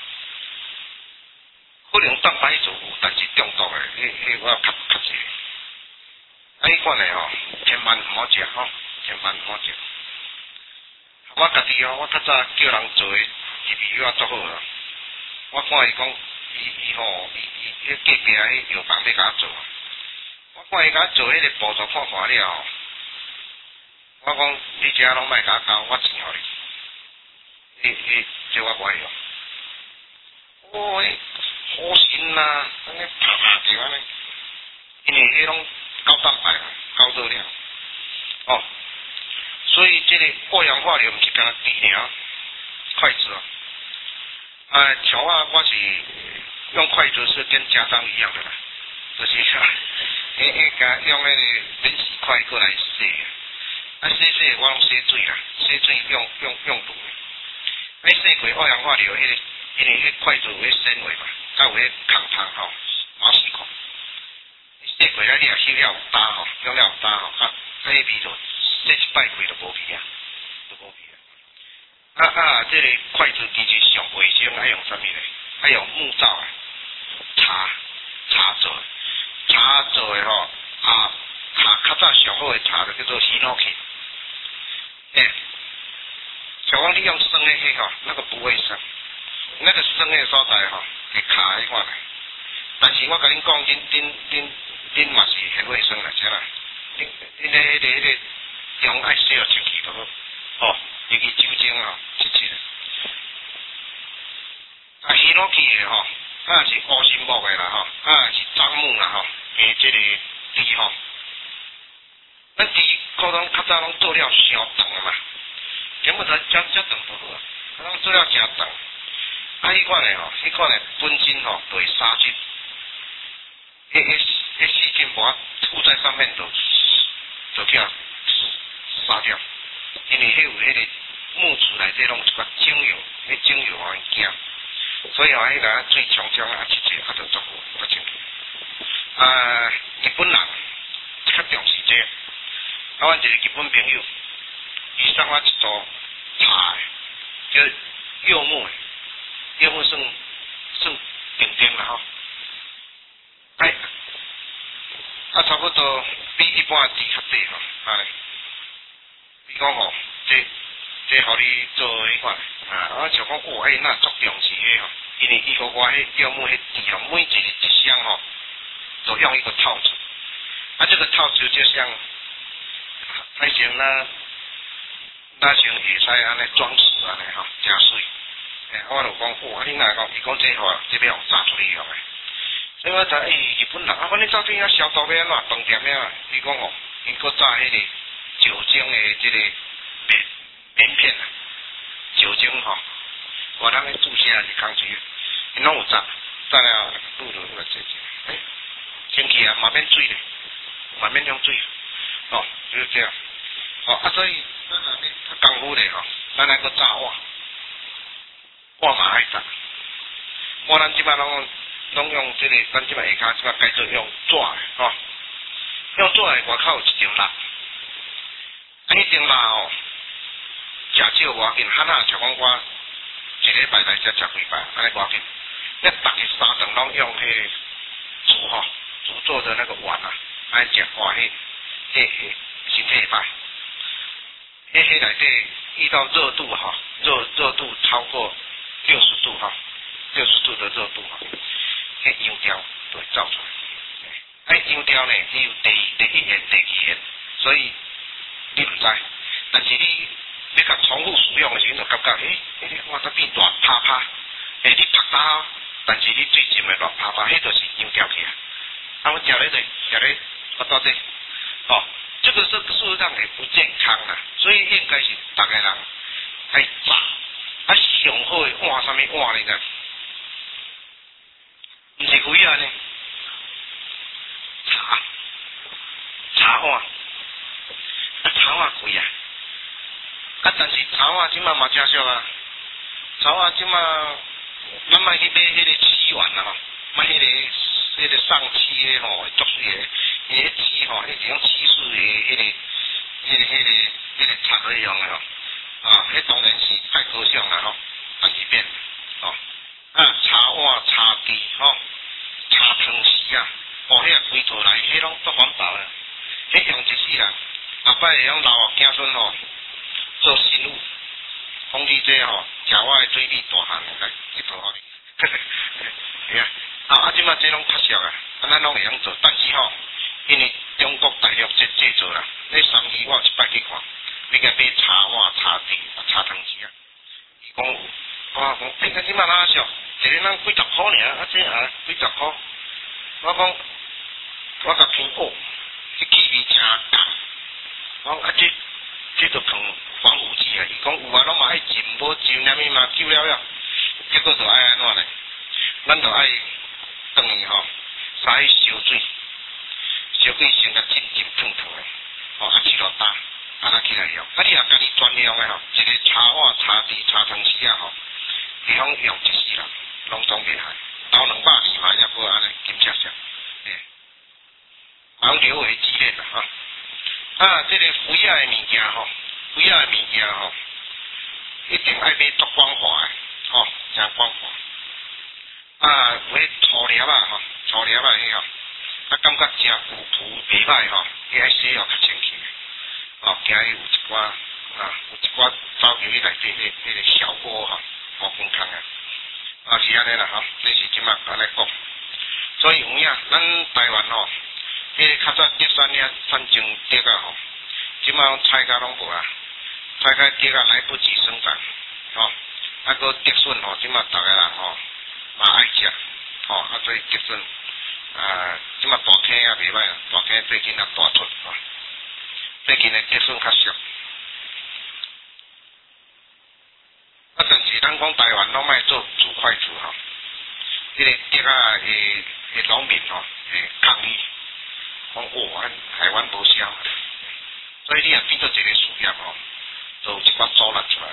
可能蛋白质有，但是中毒诶，迄迄我较较济。啊迄款诶吼，千万毋好食吼，千万毋好食。我家己吼，我较早叫人做诶，入味药做好啊。我看伊讲，伊伊吼，伊伊迄隔壁迄药房咧甲我做，我看伊甲我做迄个步骤看看了，我讲你遮拢莫甲我交，我钱互你，迄迄这我不爱用。哦，迄好神呐，安尼拍拍着安尼，因为迄拢高蛋白，高热量，哦，所以这个过氧化硫毋是干那治尔，筷子哦。啊，球啊，我是用筷子是跟家长一样的啦，就是哈，迄迄甲用迄个免洗筷过来洗，啊洗洗我拢洗水啦，洗水用用用毒，啊洗过二氧化硫迄个，因为迄筷子有迄纤维嘛，啊有迄抗糖吼，毛细孔，洗过来你若洗了有焦吼，用了有焦吼，啊，迄味就洗一摆过就无味啊，就无味。啊啊！这个筷子其实上卫生，爱用啥物咧？爱用木造啊，茶茶做，茶做的吼啊，茶较早上好的茶就叫做西诺克。诶，像讲你用生的迄吼，那个不卫生，那个生的所在吼会卡迄款的。但是我甲恁讲，恁恁恁恁嘛是很卫生啦，啥啦？恁恁迄个迄个中爱洗了清气就好，哦。尤其酒精哦，切切。啊，希诺基的吼，啊是乌心木的啦吼，啊是樟木啦吼，诶，这个猪吼，咱猪可能较早拢做了伤长嘛，根本才才才长不好，啊，拢做了真长。啊，迄款的吼，迄款的本身吼就会杀菌，迄迄迄细菌把它吐在上面就就叫杀掉。因为迄有迄个木厝内底拢一块精油，迄精油互伊惊，所以吼迄个水冲冲啊，切切啊，就足好，足清气。啊，日本人较重视这个，啊，阮一个日本朋友，伊送我一组茶，叫柚木的，柚木算算顶顶啦吼，哎，啊，差不多比一般猪较济吼，啊。你讲吼，这这互你做迄款啊，我想讲哦，哎，那足重视迄吼，因为伊个我迄药木迄字吼，每一个一箱吼，都用一个套子，啊，这个套子就像，还像那那像会使安尼装饰安尼吼，真水。诶，我就讲哦，你若讲伊讲这吼，这要用炸出去用诶， 因为在诶日本人啊，反正早顶遐消毒要安怎饭店遐，伊讲哦，伊搁炸迄个酒精的即个棉棉片啊，酒精吼、哦，我人去注射是工具，因拢有炸，炸了愈落愈来济济，诶，天气啊嘛免水咧，嘛免用水，哦，就是这样，哦啊，所以咱若咧功夫咧吼，咱来个炸碗，碗嘛爱炸，碗咱即摆拢。拢用即、這个，咱即摆下骹即摆改做用纸的吼，用纸的外口有一层蜡，啊，迄层蜡吼，食少无要紧，罕啊像讲我一礼拜来才食几摆，安尼无要紧。那逐个三顿拢用迄个竹吼，竹做的那个碗啊，安尼食哇，迄迄迄身体会歹。迄迄内底遇到热度哈，热热度超过六十度哈，六十度的热度哈。迄羊条就会走出来，迄羊条呢，伊有第第一言、第二言，所以你毋知，但是你要甲重复使用的时候，就感觉诶，迄个我这变乱啪啪，诶，你拍打，但是你最近的乱啪啪，迄就是羊条去啊。啊，我食咧对，食咧我到底，哦，这个是事实上也不健康啦，所以应该是逐个人爱炸，啊，上好的碗啥物碗呢？毋是贵啊呢，茶茶碗，啊茶碗贵啊，啊但是茶碗即马嘛正俗啊，茶碗即马咱莫去买迄个漆碗啦吼，买迄个迄个上漆的吼，足水的，伊迄漆吼，迄是用漆树的迄个、迄个、迄个、迄个插来用的吼，啊，迄当然是太高尚啦吼，但是变哦。啊，茶碗、茶具吼，茶汤匙啊，哦，迄个规套来，迄拢足环保的，迄用一世人，后摆会用留后子孙吼做信物，讲你这吼，食我的水米大汉来一套互你，嘿啊，啊啊，即马这拢较俗啊，啊咱拢会用做，但是吼，因为中国大陆这制作啦，你三二我有一摆去看，你甲买茶碗、茶具、茶汤匙啊，伊讲有，我讲，你看即马哪俗？一个人几十箍尔，啊这啊几十箍，我讲我甲评估，这气味真重，我讲啊这这就放防腐剂啊，伊讲有啊，拢嘛爱浸，无浸啥物嘛久了了，结果就爱安怎咧？咱就爱当伊吼，撒去烧水，烧水先甲浸浸烫烫的，吼啊起落打，啊咱起来用，啊你若家己专用的吼，一个茶碗、茶具、茶汤匙啊吼，你通用一世人。拢总袂害，斗两百年嘛，也无安尼金恰恰，诶，人留为纪念啦哈。啊，这个肥仔的物件吼，肥仔的物件吼，一定爱买足光滑的，吼，真光滑。啊，有迄粗粒啊吼，粗粒啊迄吼，啊感觉真浮浮袂歹吼，伊爱洗哦较清气，哦，惊伊有一寡啊，有一寡走入去内底迄迄个小锅吼，好健康啊。啊是安尼啦吼，这是即马安尼讲，所以有影，咱台湾吼，迄个较早竹山遐产种竹啊吼，即马采甲拢无啊，采甲竹啊来不及生长，吼，啊个竹笋吼，即马逐个人吼嘛爱食，吼，啊所以竹笋啊，即马大溪也袂歹啊，大溪最近也大出吼，最近的竹笋较俗。啊，但是咱讲台湾拢卖做煮快煮吼，迄、这个竹啊，诶诶农民吼，诶抗议，讲哦，咱台湾无销，所以你也变做一个事业吼，就有一寡阻力出来。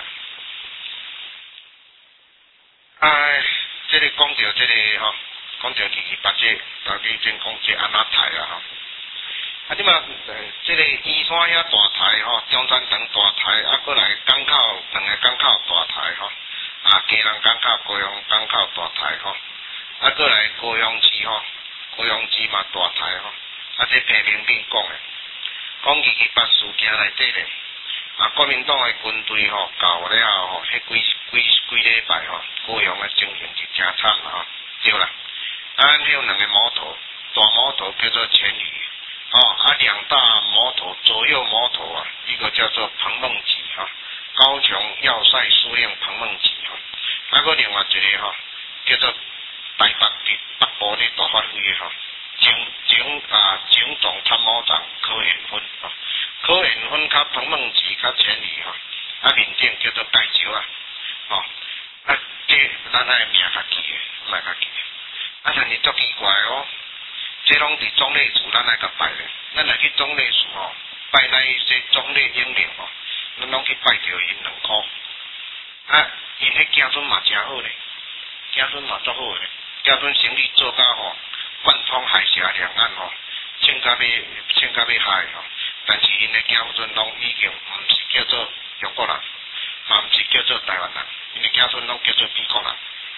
哎，这个讲到这个吼，讲到二二八节，头先先讲这安那台啊吼。啊，即马即个依山遐大台吼，中山堂大台，啊，过来港口两个港口大台吼，啊，基隆港口、高雄港口大台吼，啊，过来高雄市吼，高雄市嘛大台吼，啊，这平民变讲诶，讲二二八事件内底咧，啊，国民党诶军队吼到了吼，迄几几几礼拜吼，高雄诶情形是真惨啦吼，对啦，啊，咱有两个摩托，大摩托叫做全宇。哦，啊，两大摩托，左右摩托啊，一个叫做彭孟吉哈，高雄要塞司令彭孟吉哈，啊个另外一个哈叫做台北伫北部咧大发挥诶吼，警警啊警总参谋长柯元芬吼，柯元芬较彭孟吉较前宇吼，啊面顶叫做台州啊，吼啊这咱爱名较记诶，莫较记，啊但是足奇怪哦，这拢伫总理厝咱爱甲拜咧，咱来去总理厝吼，拜那些总理英明吼，咱拢去拜着因两箍，啊因迄子孙嘛真好咧。子孙嘛足好诶，子孙生意做甲吼，贯通海峡两岸吼，请甲要请甲要害吼。但是因诶子孙拢已经毋是叫做中国人，嘛毋是叫做台湾人，因诶子孙拢叫做美国人。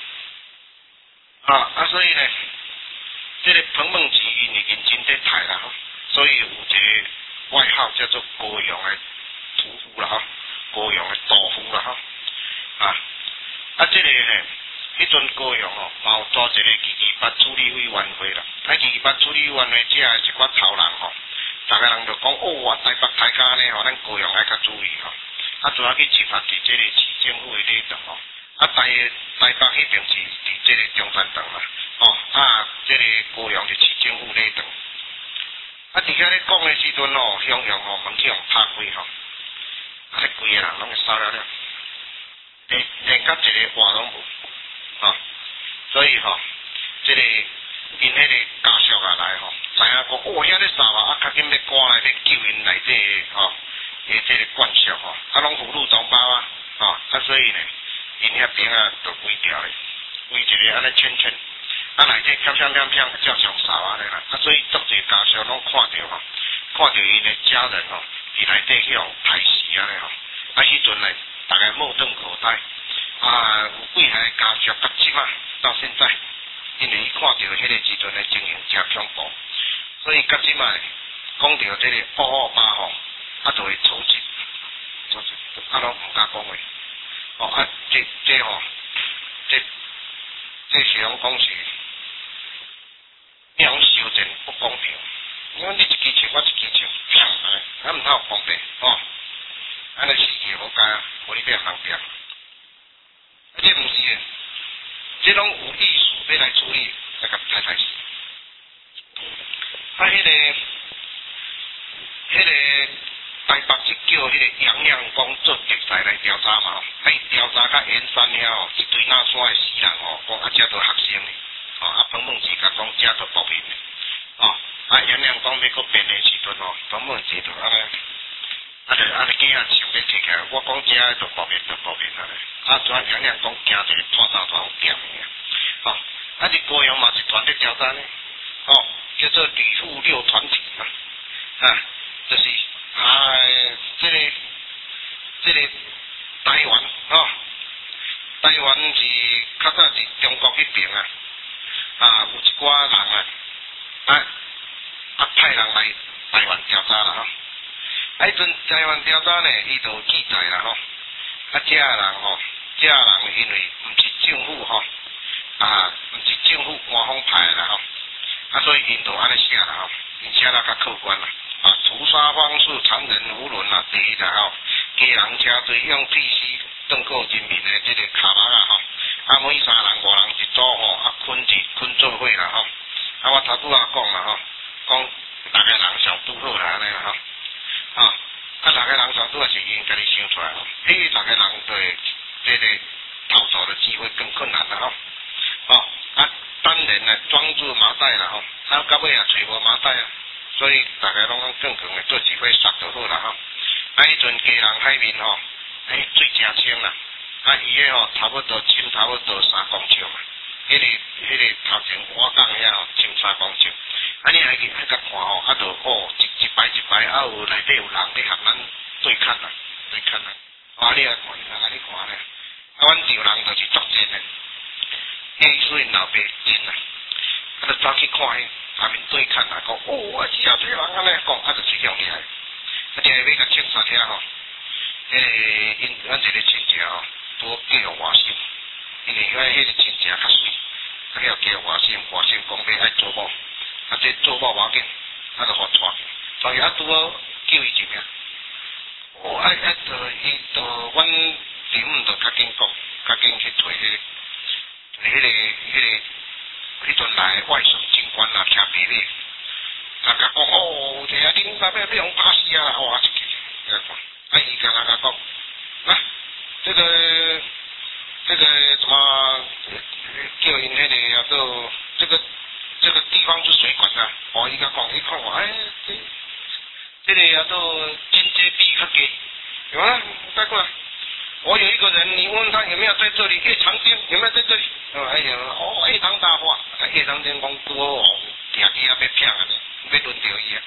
啊啊，所以呢，这个彭孟吉因已经真在台啦吼，所以有一个外号叫做高雄诶屠夫啦吼，高雄诶屠夫啦吼，啊啊，这个呢。迄阵高雄哦，嘛有组一个二二八处理委员会啦。啊，二二八处理委员会只系一寡头人吼，逐个人就讲哦，啊台北台家呢吼，咱高雄爱较注意吼。啊，主要去集合伫即个市政府诶礼堂吼。啊，台台北迄边是伫即个中山堂啦。哦，啊，即个高雄是市政府礼堂。啊，伫遐咧讲诶时阵吼，向阳吼门去互拍开吼，啊，迄规个人拢会扫了了，连连甲一个话拢无。吼、哦，所以吼、哦，即、這个因迄个家属啊来吼，知影讲哦，遐咧扫啊，啊，较紧要赶来要救因内底吼，诶，即个灌属吼，啊，拢葫芦同胞啊，吼、哦，啊，所以呢，因遐边啊，就围条咧，围一个安尼圈圈，啊，内底飘飘飘飘，照常扫啊咧啦，啊，所以足侪家属拢看着吼，看着因诶家人吼，伫内底去互杀死啊咧吼，啊，迄阵呢，大家目瞪口呆。啊，有几下家属到即嘛，到现在，因为伊看到迄个时阵的情形真恐怖，所以到即嘛，讲到这个二二八吼，啊就会抽筋，抽筋，啊拢毋敢讲话，哦啊，这这吼，这这是拢讲是，两修正不公平，因为你一支枪，我一支枪，砰啊，啊毋通公平，哦，安尼死去好解啊，无你变人变。这毋是诶，这拢有艺术要来处理，来甲太太死。啊，迄、那个、迄、那个台北是叫迄个杨亮光做特使来调查嘛，啊，伊调查甲延山遐吼，一堆那山诶死人吼，讲啊，遮都学生诶，吼啊，彭孟吉甲讲遮都毒品诶，吼啊，杨亮光要搁变诶时阵吼，彭孟吉就安尼。啊！就啊！你囝想要摕起来，我讲遮就方便就方便啊咧。啊，专两两讲惊一个破大团点个，吼、哦！啊，伫高雄嘛是团咧调查呢，哦，叫做旅户六团体嘛，啊，就是啊，这个这个台湾哦，台湾是较早是中国迄边啊，啊，有一寡人啊，啊啊派人来台湾调查啦吼。啊！迄阵台湾调查呢，伊就有记载啦吼。啊，遮人吼，遮人因为毋是政府吼，啊，毋是政府官方派啦吼，啊，所以因就安尼写啦吼，因写得较客观啦。啊，屠杀方式残忍无伦啦，第一啦吼，家人车队用铁丝登过人民的即个骹目啊吼，啊，每三人五人一组吼，啊，捆一捆做伙啦吼。啊，我头拄仔讲啦吼，讲逐个人上拄好啦安尼啦吼。啊，啊，六个人上拄也是因家己想出来咯，迄六个人对这个逃走的机会更困难啦吼，哦，啊，当然呢装住麻袋啦吼，啊，到尾也找无麻袋啊，所以大家拢更更的做几回杀就好啦吼，啊，迄阵家人海面吼，哎，水真清啦，啊，伊个吼差不多深差不多三公尺嘛，迄、那个迄、那个头前我讲遐吼，深三公尺。啊！你还去还甲看吼，啊，就哦一一排一排，啊有内底有人咧和咱对看啦，对看啦。啊，你来看，啊你看咧，啊，阮丈人就是作战诶，迄所以老爸真啦，啊，就走去看迄下面对看啦，讲哦，啊，只要这人安尼讲，啊，就追向起来。啊，第二要甲警察听吼，迄个因阮一个亲戚吼，拄叫用外省，因为遐迄个亲戚较水，啊，叫叫外省，外省讲要爱做某。啊，这做某无要紧，啊，就互带，所以啊，拄好救伊一命。哦，啊啊，就伊就阮丈夫就较紧讲，较紧去找迄、那个，找迄、那个、迄、那个迄阵来外省军官啊，骑白马，啊，甲讲哦，这啊恁那边要用打死啊，哇，一记，来看，啊，伊甲人家讲，那这个这个什么叫因迄个叫做这个这个地方是水管啊，哦，伊甲讲，伊看我，哎，这这个叫做间接比较低，有啊，再过来。我有一个人，你问他有没有在这里？叶长青有没有在这里？哦，哎呀，哦，叶长大话，叶长青讲多哦，行去啊要骗啊，要轮到伊啊。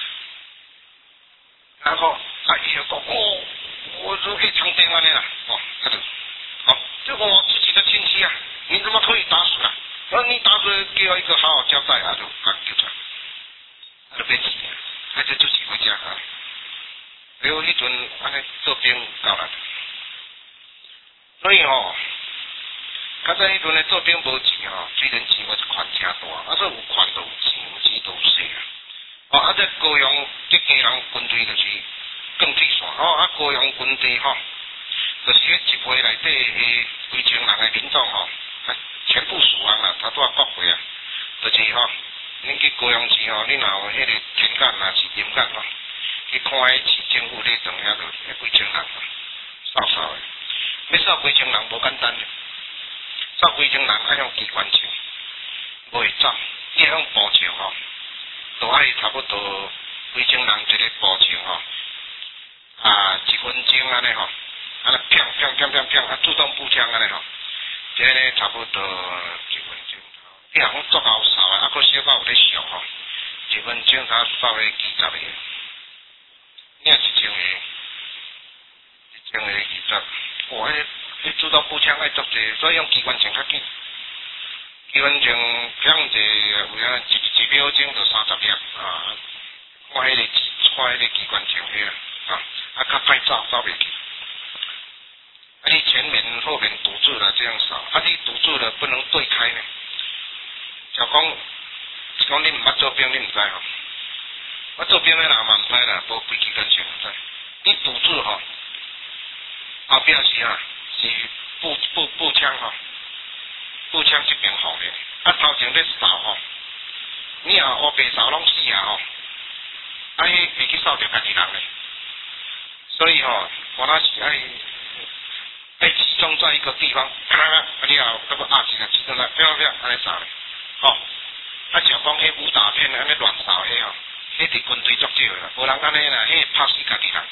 然后啊，伊就讲哦，我说叶长青安尼啦，哦，他就，哦，这我自己的亲戚啊，你怎么可以打死啊？那你打死给我一个好好交代啊，就啊就这样，就别急啊，他就自己回家啊。然后迄阵安尼做兵到来。所以吼，较早迄阵咧做兵无钱吼，虽然钱我是款真大，啊说有款就有钱，有钱就有势啊。哦，啊这高雄这家人军队就是更铁线，哦啊高雄军队吼，就是迄一回内底诶几千人诶民众吼，全部死亡啦，他都要国会啊，就是吼，恁去高雄市吼，恁若有迄个天干啊是阴干吼，去看迄市政府咧种遐个迄几千人，扫扫诶。要扫几千人无简单，扫几千人爱向机关枪，无会走，你向步枪吼，都爱差不多几千人一个步枪吼，啊一分钟安尼吼，安尼砰砰砰砰砰，啊自动步枪安尼吼，这个差不多一分钟，你若讲足够扫啊，啊，佫小可有咧上吼，一分钟才扫个几十个，你若一千个，一千个二十。哇！迄迄自动步枪爱足济，所以用机关枪较紧。机关枪响者有影一一秒钟就三十粒啊！看迄个机，看迄个机关枪迄啊，啊较歹走，走袂去。啊，你前面后面堵住了这样扫，啊你堵住了不能对开呢。就讲，讲你毋捌做兵，你毋知吼。我做兵的人嘛毋知啦，无开机关枪毋知。你堵住吼。后壁是啊，是步步步枪吼，步枪这边放咧，啊头前咧扫吼，你若乌白扫拢死啊吼，啊迄会去扫着家己人咧，所以吼，我那是爱爱集中在一个地方，咔咔，啊你后那个压起来，集中在不要不要安尼扫咧，吼，啊像讲迄武打片安尼乱扫迄吼，迄伫军队足少啦，无人安尼啦，迄拍死家己人。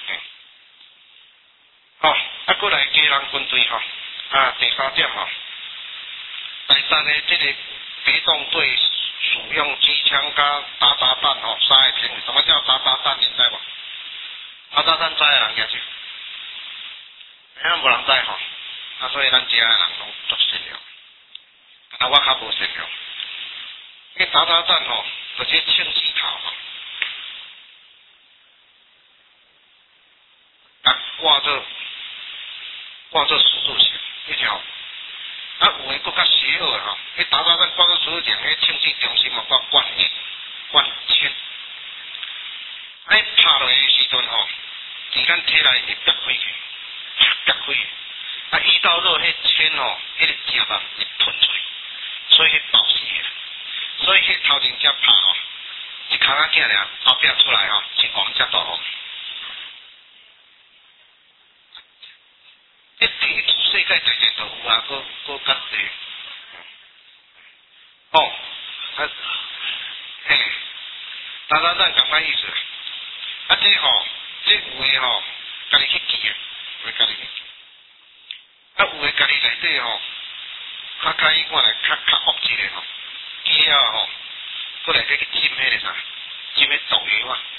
吼、哦，啊，过来家人军队吼，啊，第三点吼，台山的这个别动队使用机枪加打炸弹吼，三个天，什么叫打炸弹？你知无？打炸弹知的人也是，遐无人知吼，啊，所以咱遮的人拢足善良，啊，我较无善良。迄打炸弹吼，就是枪枝头吼，啊，挂着。挂做十字线，一条，啊，有诶，佫较邪恶吼，迄打炸弹挂做十字线，迄枪支中心嘛，挂冠冕、冠签，啊，拍落诶时阵吼，伫咱体内会逼开去，逼开去，啊，遇到落迄签吼，迄个汁啊会喷出去，所以迄爆死诶，所以迄头前只拍吼，一骹仔囝尔，后壁出来吼，是王只大王。一地世界大地都有啊，佫佫较济。哦，啊，嘿，打打战共款意思。啊，这吼，这有诶吼，家己去记啊，有诶家己去记。啊，有诶家己内底吼，较较伊看来较较恶一个吼，记了吼，佫内底去浸迄个啥，浸迄毒药啊，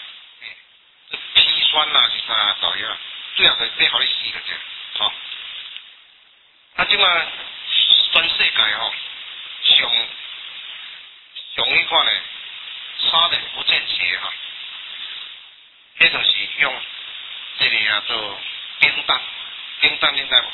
砒霜啊是啥毒药啊，最后就要互你死个啫。吼、哦，啊，即马全世界吼、哦，上上迄款诶，杀人不见血哈，迄就是用这个叫做冰弹，冰弹你知无？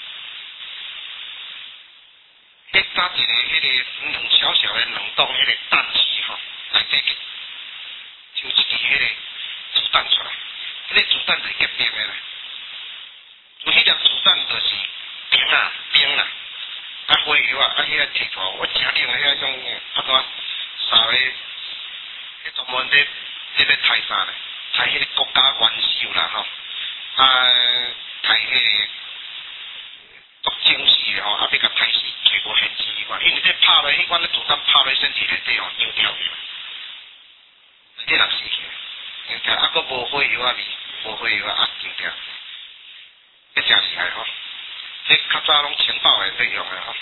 迄搭一个迄个两小小诶两洞迄个弹气吼，内底抽一支迄个子弹出来，迄、那个子弹是结冰诶啦。有迄粒子弹就是冰啊冰啊，啊花油啊，啊遐地图，我正冷个遐用啊怎啥个，迄专门咧咧咧抬啥咧？抬迄个国家元首啦吼，啊抬迄个国政事吼，啊要甲抬死，找无现钱款，因为这拍落迄款咧子弹拍落身体内底吼，丢掉去，内底人死去，丢掉，啊，佫无火药啊哩，无火药啊，啊丢掉，这真厉害吼，这较早拢情报诶在用诶吼。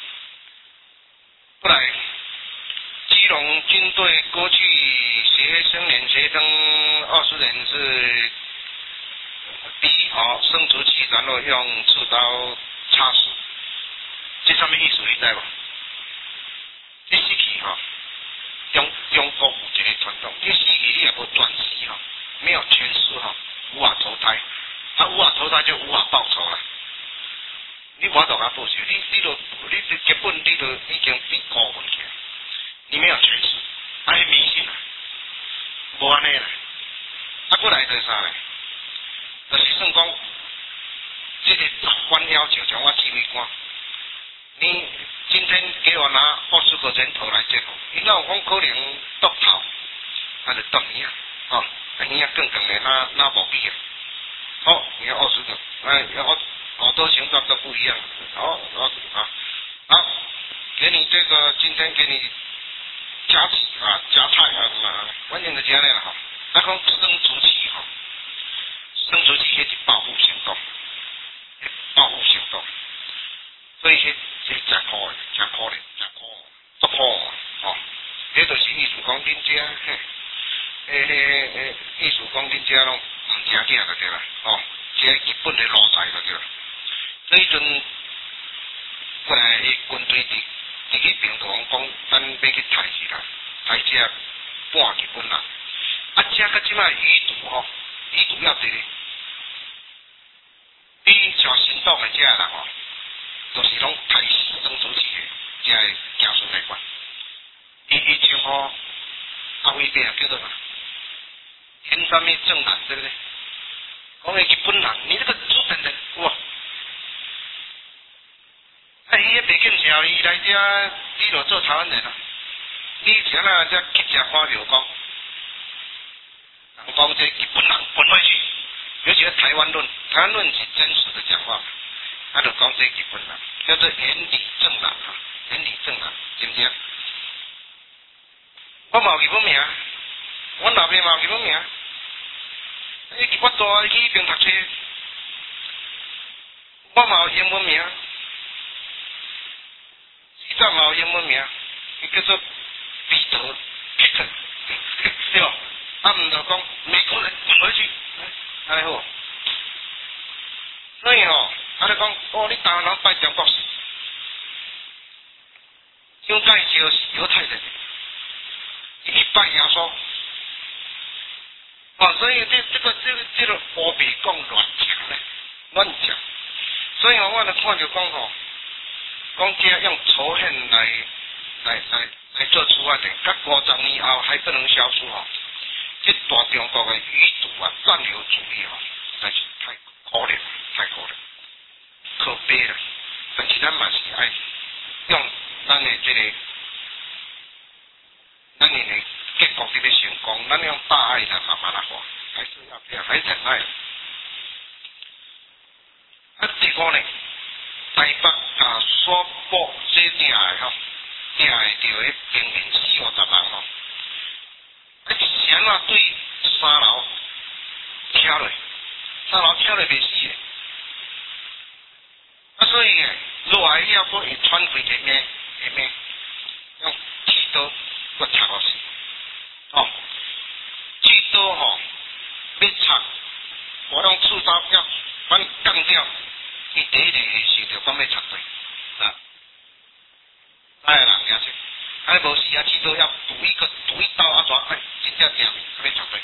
后来，基隆军队过去学生连学生二十人是第一哦，生殖器，然后用刺刀插死，这上面意思你知无？这死去吼，中中国有一个传统，这死去你也无转死吼，没有前世吼，无法投胎，啊无法投胎就无法报仇啦。你无法度甲报仇，你你都你根本你都已经被辜负去，你没有前世，啊迄迷信啊，无安尼啦，啊过来就是啥咧？就是算讲，这个长官要求将我指挥官，你今天给我拿二十个人头来接我，因那有讲可能剁头，那就剁耳啊，哦，耳啊更更的拿拿毛笔啊，好，你要二十个，哎，要好好多形状都不一样，好，好啊，好，给你这个今天给你加起啊，加菜啊什么，完全就这样了哈，那讲生殖器哈。生殖器迄是报复行动，报复行动，所以迄是真苦的，真可怜，真苦，足苦哦。迄就是意思讲恁遮，嘿，诶诶诶，意思讲恁遮拢唔正经就对啦，哦，这日本的奴才就对啦。所以阵，过来迄军队伫伫去平头讲，咱要去抬起啦，抬遮半日本人，啊，遮个即摆余毒吼，余毒要侪。你像新党的这人吼，就是拢太死生殖器的，这个子孙来管。伊伊像吼阿辉伯叫做啥？天什么正南对不对？讲日本人，你这个出等人哇！啊，伊迄北京桥，伊来遮，你就做台湾人啊？你像那遮记者发表讲，人讲这日本人滚回去。尤其是台湾论，台湾论是真实的讲话，他就讲这日本人叫做原理正南哈，原理正南，知唔知？我冇日本名，我老爸冇日本名，伊我大去边读书，我冇英文名，西藏冇英文名，伊叫做彼得皮特，对吧？啊，唔就讲美国人滚回去。安尼好，所以吼，啊你讲，哦，你台湾人拜中国是，蒋介石是犹太人，伊去拜耶稣，哦，所以这这个这个这个何必讲乱讲呢？乱讲，所以我我就看着讲吼，讲这用仇恨来来来来做出发点，甲五十年后还不能消除吼。这大中国的余毒啊，占有主义啊，实在是太可怜，太可怜，可悲了。但是咱嘛是爱用咱的这个，咱的结果这个成功，咱用大爱来慢慢来活，还是要这样，还是忍耐。啊，结果呢，台北啊，所报这领的吼，领的就迄平民四五十人吼。啊！一前啊，对三楼敲落，三楼敲落袂死的。啊，所以落来以后，佫会喘气个命，个命用剃刀佫插落死。哦，剃刀吼要插，我用刺刀要反干掉，伊第一个是着讲要插对，啊，哎人惊死。哎，无时啊，剃刀要补一个，补一刀啊，抓哎，真正正，特别绝对。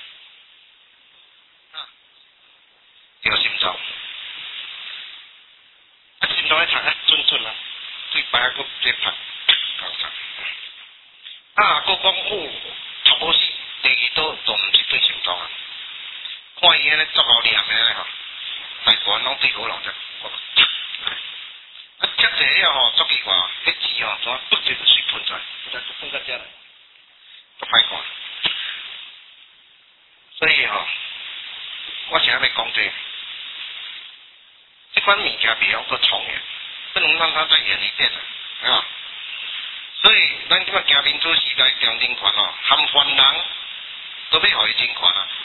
啊，这个心脏，啊，心脏一插啊，准准啊，对白啊，佫这拍，搞啥？啊，佫讲哦，头无死，第二刀就毋是对心脏啊，看伊安尼作好念的吼，大部分拢对好人者，啊，第吃济了吼，足奇怪，迄钱吼，怎啊不就就水喷出来，再喷到遮来，都歹看。所以吼，我想要讲这，这款物件袂晓搁重演，不能让它再演一遍了，啊。所以咱即摆行民主时代重人权哦，含犯人都要互伊人权啊。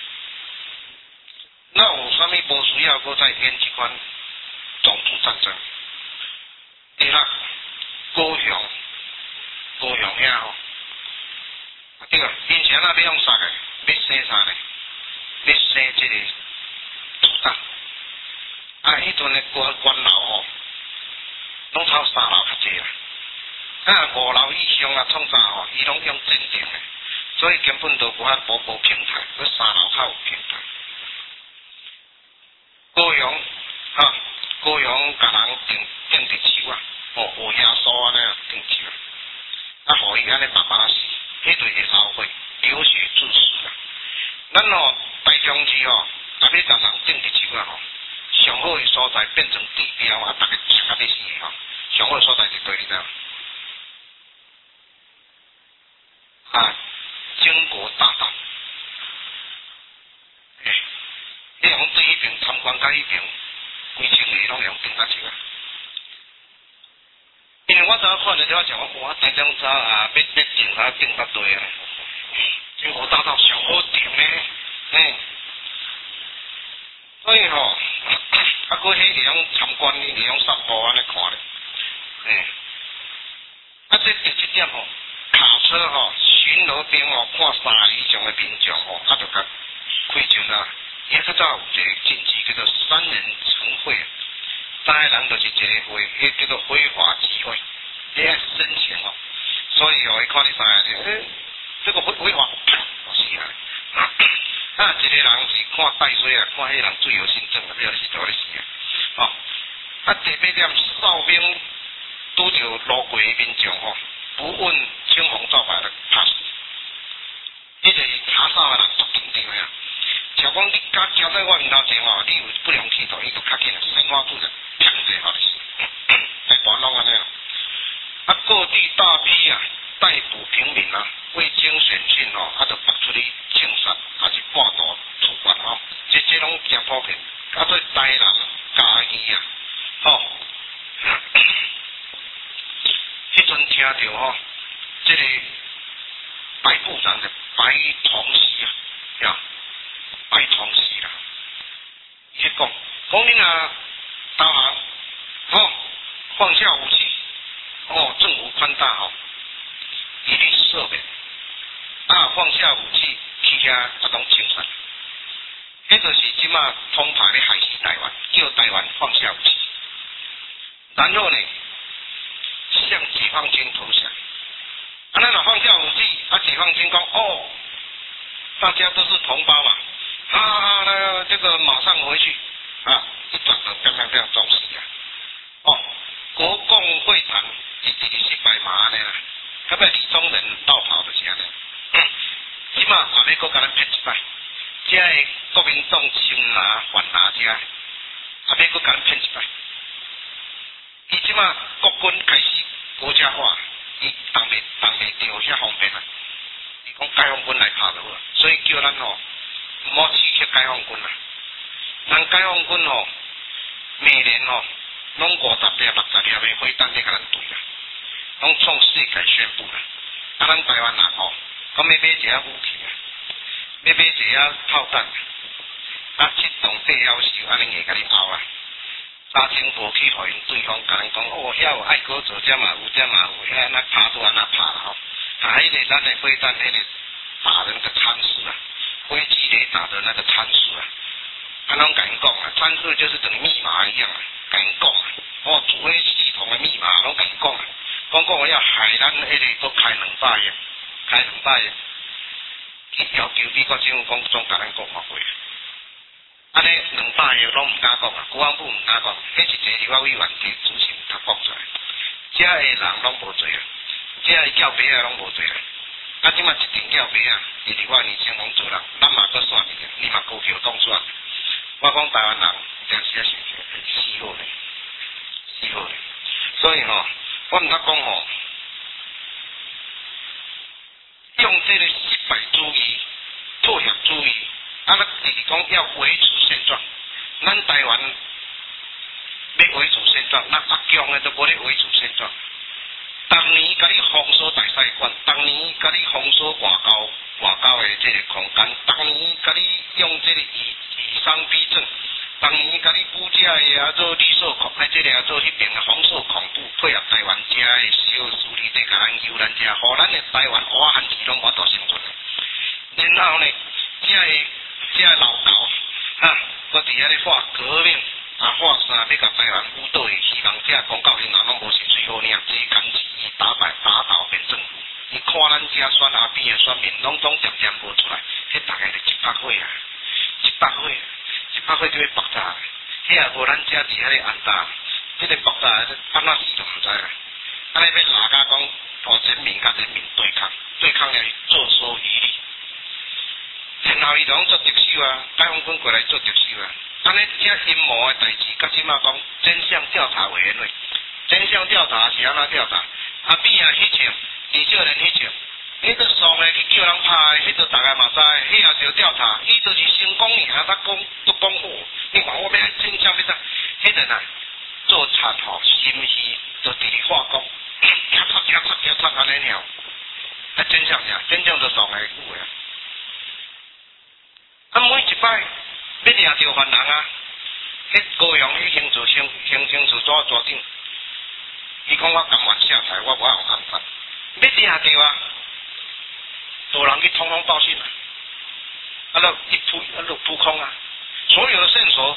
那有啥物无需要搁再演即款种族战争？第六，高雄，高雄遐吼，啊对啊，因前那要用杀个，要生啥呢？要生即个土蛋。啊，迄阵的官官老吼，拢炒三楼较济啦。啊，五楼以上啊，创啥吼？伊拢用真定的，所以根本都无法补补平台，佮三楼较有平台。高雄，哈，高雄甲人定定伫手啊，哦，有耶稣安尼啊定手啊，啊，互伊安尼白白死，迄对会老血，流血致死啊。咱吼大将军吼，若要甲人定伫手啊吼，上好的所在变成地标啊，逐个吃甲要死吼，上好的所在是对哩呾。啊，经国大道，诶、欸，你用对迄边参观甲迄边，规千个拢用顶甲手啊。因为我昨看着了，想讲哇，大张车啊，要要顶啊顶甲对啊，经国大道上好顶咧，嗯，所以吼，啊，过迄个种参观，迄种散步安尼看咧，诶、欸，啊，这第七点吼。卡车吼、哦，巡逻兵哦，看三以上的民众哦，啊，就甲开枪啦。伊较早有一个禁忌叫做三人成会，三个人就是一个会，迄叫做非法集会，你爱申请哦。所以哦，伊看你三个人，诶，这个非非法，死啊！啊，一个人是看带水啊，看迄人最有心证啊，不要死到你死啊！哦，啊，第八点，哨兵拄着路过的民众吼。不问青红皂白的拍死，迄个查哨的人足紧张的啊！像讲你甲交在我面头前吼，你有不良企图，伊就较紧啊，生活主任砰一下就是，台湾拢安尼啊！啊，各地大批啊逮捕平民啊，未经审讯吼，啊，就拔出去枪杀，还是半途处决吼，这这拢真普遍。啊，对台人家己啊，吼。迄阵听着吼，这个白部长的白同时啊，呀，白同时啦，伊去讲，讲恁啊导航，吼、哦、放下武器，哦政府宽大吼，一律赦免，啊放下武器去遐啊拢清算，迄就是即马通牌咧害死台湾，叫台湾放下武器，然后呢？向解放军投降，啊，那若放下武器，啊，解放军讲哦，大家都是同胞嘛，啊，那这个马上回去，啊，一转头，砰砰砰，撞死啊！哦，国共会谈一直是白马呢，后尾李宗仁倒跑就是安尼，即马也要搁甲咱骗一摆，这个国民党侵拿反拿这，也要搁甲咱骗一摆。伊即马国军开始国家化，伊动袂动袂着遐方便啊！伊讲解放军来拍就好，所以叫咱吼毋好刺激解放军啊！咱解放军吼每年吼拢五十粒、六十粒的飞弹咧甲咱对啊，拢创世界宣布啦！啊，咱台湾人吼，讲要买一下武器啊，要买一下炮弹啊，七栋八夭寿，安尼会甲你拗啦！三千步去互因对方甲咱讲，哦，遐有爱国者，遮嘛有，遮嘛有，遐安那拍都安那拍啦吼。啊，迄个咱的飞弹，迄个打人的参数啊，飞机雷达的那个参数啊，啊，拢甲因讲啊，参数就是等于密码一样啊，甲因讲啊，哦，指挥系统的密码拢甲因讲啊，讲讲要害咱迄个搁开两百个，开两百个，去要求美国政府讲总甲咱讲话过。安尼两百个拢毋敢讲啊，国防部毋敢讲，迄是一个立法委员提主席他讲出来，遮个人拢无罪啊，遮个叫别个拢无罪啊，啊，即马一定叫别啊，是立法院先讲做人，咱嘛搁选你，你嘛高票当选，我讲台湾人真是是死好咧，死好咧， 所以吼、哦，我毋敢讲吼，用这个失败主义、妥协主义，啊，咱就是讲要维持现状。咱台湾要维持现状，咱阿强的都无咧维持现状。当年甲你封锁大使馆，当年甲你封锁外交外交的这个空间，当年甲你用这个以以商逼政。当年甲你补这个啊做绿色恐，啊这个啊做迄边的红色恐怖，配合台湾遮的小势力在甲咱游咱遮，互咱的台湾挖汉字拢无度生存。然后呢，遮个遮个老狗哈，搁伫遐咧画革命啊，画啥要甲台湾辅导的，希望遮公告人员拢无薪水好领，这干起伊打败打倒变政府。伊看咱遮选阿边的选民拢总渐渐无出来，迄大概就一百岁啊，一百岁。一百岁就要爆炸，迄也无咱遮伫遐咧安搭，即、這个爆炸安怎死都毋知啦。安尼要哪家讲，互人民甲人民对抗，对抗了坐收渔利，然后伊就讲做特首啊，解放军过来做特首啊。安尼遮阴谋的代志，甲即马讲真相调查委员会，真相调查是安怎调查？啊边啊迄场，李少年迄场。迄个爽诶，去叫人拍诶，迄个大家嘛知，迄也是要调查，伊就是成功尔，他讲都讲好。你看我要真相要怎？迄个呐，做贼吼，心虚就伫咧化工，惊插惊插惊插安尼尔。啊，真相啥？真相就爽诶久诶。啊，每一摆要掠着犯人啊，迄高雄迄刑事刑刑刑事组组长，伊讲我甘愿下台，我无有办法。要掠着啊！有人去通风报信啊，啊，就一扑啊，就扑空啊，所有的线索，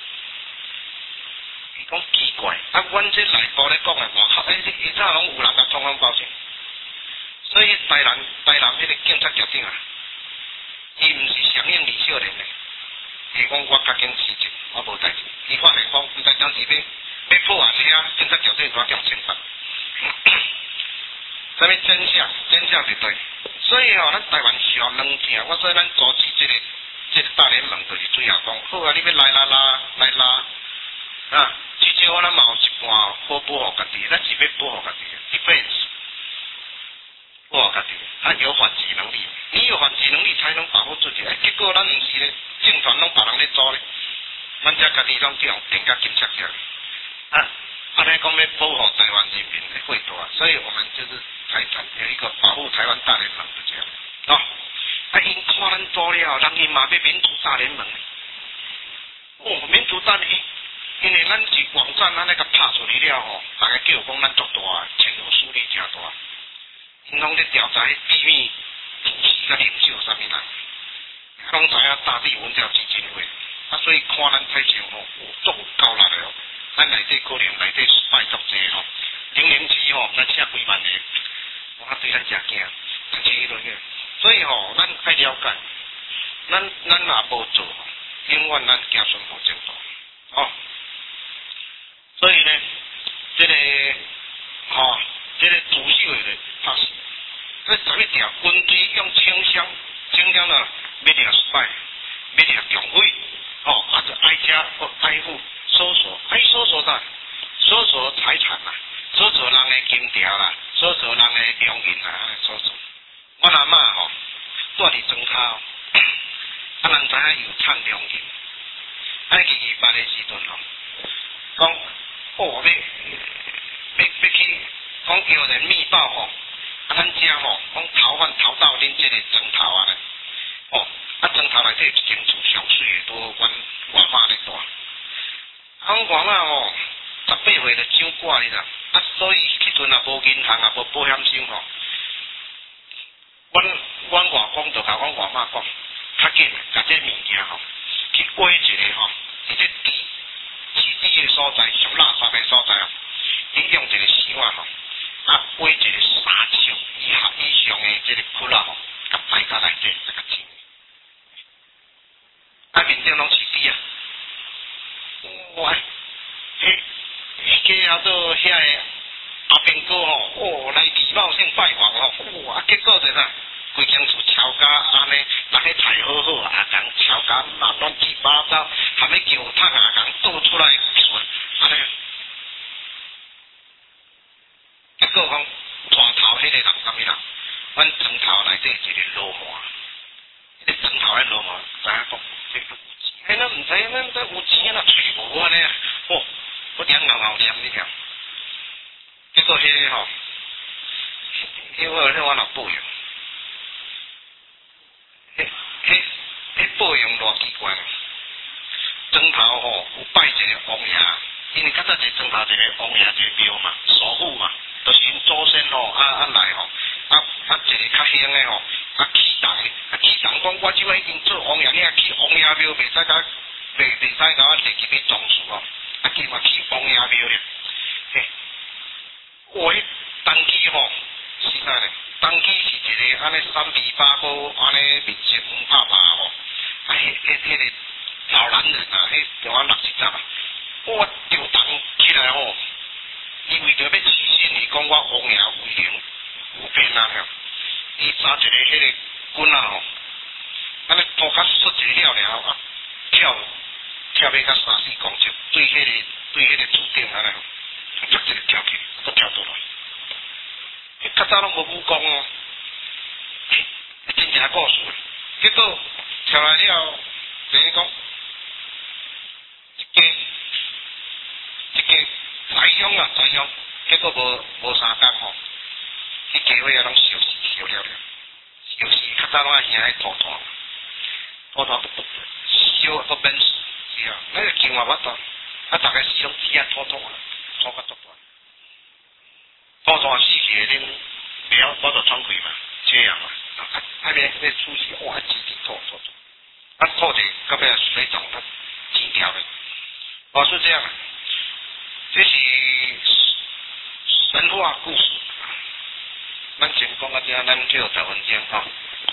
伊讲奇怪，啊，阮这内部咧讲诶，外口诶，伊早拢有人甲通风报信，所以台南台南迄个警察局长啊，伊毋是响应李少年诶，伊讲我较紧辞职，我无代志，伊发电讲，毋知当时要要破案遐，警察局长抓叫惩罚，啥物真相？真相是对。所以吼、哦，咱台湾需要冷静。我说咱组织这个这个大联盟，就是主要讲，好啊，你要来拉拉来拉啊，至少咱嘛有一半好保护家己，咱是要保护家己 ，defense 保护家己，啊有反击能力，你有反击能力才能保护自己。哎，结果咱毋是咧，政团拢别人咧做咧，咱遮家己拢这样定甲警察局啊，安尼讲要保护台湾人民的会多啊，所以我们就是。台团有一个保护台湾大联盟的这样，哦，啊，因看咱做了，人因嘛要民主大联盟，哦，民主大联盟，因为咱是网站咱那个拍出去了吼，大家叫讲咱足大，前后势力诚大，因拢咧调查迄秘密主席甲领袖啥物人，拢知影大地文教基金会，啊，所以看咱台前吼，哦，足有够力的哦，咱内底可能内底失败足济吼，零零七吼，咱请几万个。我对咱真惊，但是迄落个，所以吼、哦，咱爱了解，咱咱若无做，永远咱行顺无正道，哦。所以呢，这个吼、哦，这个主秀的拍死，这十一条军队用枪枪，枪枪呢，要掠失败，要掠强匪，哦，啊就爱家或爱护，搜索，爱搜索啥？搜索财产啦。搜索人的金条啦，搜索人的良银啦，搜索。我阿嬷吼，住伫庄口，啊人知影有趁良银，啊去二八的时阵吼，讲哦要要要去讲有人密报吼，啊咱遮吼讲逃犯逃到恁这个庄头啊咧，哦啊庄头内底有一间厝上水的，都阮外妈咧住，啊阮外妈吼十八岁就掌挂哩啦。啊，所以迄阵也无银行也无保险箱吼，阮阮外公就甲阮外妈讲，较紧甲这物件吼，去挖一个吼，伫这地市地的所在，上垃圾的所在啊，你用一个绳啊吼，啊挖一个三尺以下以上的这个窟窿吼，甲摆到内底，甲个钱，啊面顶拢是地啊，哇，迄。去啊做遐个阿兵哥吼，哦来礼貌性拜访吼，哇！结果就啥，规间厝敲甲安尼，人迄菜好好啊，人敲甲嘛乱七八糟，含迄球桶啊，人倒出来存，安尼。 果讲大头迄个人啥物人？阮床头内底一个罗汉，迄个床头迄罗汉，知影讲这个有钱，哎，咱毋知咱这有钱啊，吹无安尼啊，哦，我点咬咬念你听，结果迄个吼，迄我迄我老母用，迄迄迄报用偌奇怪，床头吼有拜一个王爷，因为较早一个床头一个王爷一个庙嘛，守护嘛。就是因祖先吼，啊啊来吼，啊啊一个较兴的吼，啊启动的，啊启动讲我即摆已經做王爷，你啊去王爺廟，袂使甲，袂袂使甲我摕去要裝飾哦，啊叫我去王爺廟咧，嘿，我迄當期吼是啥咧？當期是一個安尼三味八寶，安尼面色紅拍拍吼，啊迄迄迄個老男人啊，迄就我六十集啊，我着動起來吼。伊為着要取信，伊講我王爺威靈有變啊！伊揸一個迄個棍啊吼，安尼塗較xuất一了了啊，跳跳尾較三四公尺，對迄、那個對迄個厝頂安尼，突一個跳起，都跳倒來。迄較早攏無武功哦，真正故事。結果跳來了，等於講一家一家。知用啊，知用，結果無無三工吼，迄家伙啊攏燒死燒了了，燒死較早攏啊兄迄塗炭，塗炭燒都免死，是啊，那個勁嘛無多，啊逐個死攏只啊塗炭啊，塗甲足大，塗炭死去恁袂曉無就喘氣嘛，這樣嘛，啊啊邊邊出去哇一直塗塗塗，啊塗者到尾水腫得青條咧，哦是這樣。這是神話故事，咱先講到這，咱就十分鐘吼。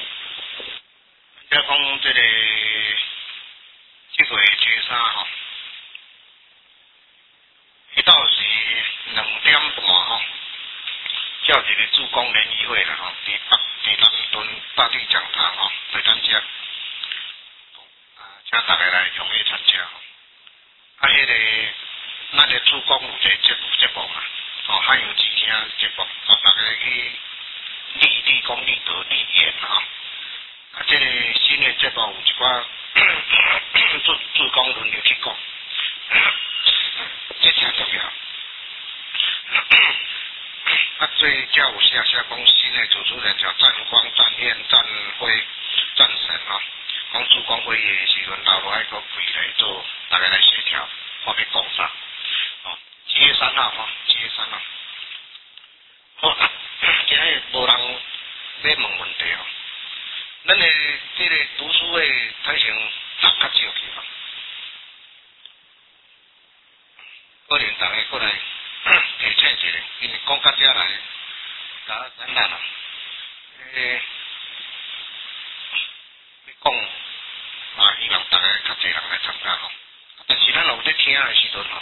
再講這個這個初三吼，迄到是兩點半吼，叫一個主公聯誼會啦吼，佇北佇南屯大地講堂吼，來咱遮，啊，請大家來踴躍參加吼。啊，迄、那個。咱個主公有一個節目節目嘛，哦，海洋之聲節目，哦，大家去立立功立德立言啊，啊，這個新的節目有一寡主主公輪流去講，這真重要。啊，最叫有寫寫講新的主持人叫讚光、讚燕、讚輝、讚神啊，講主公會議的時陣，留落來個會來做，大家來協調，我要講啥？七月三號吼，七月三號。好，今日無人要問問題哦。咱個這個讀書會睇成人較少去吼，可能大家過來提醒一下，因為講到遮來，甲咱咱啊，誒，要講啊，希望大家較濟人來參加吼。但是咱有咧聽的時陣吼。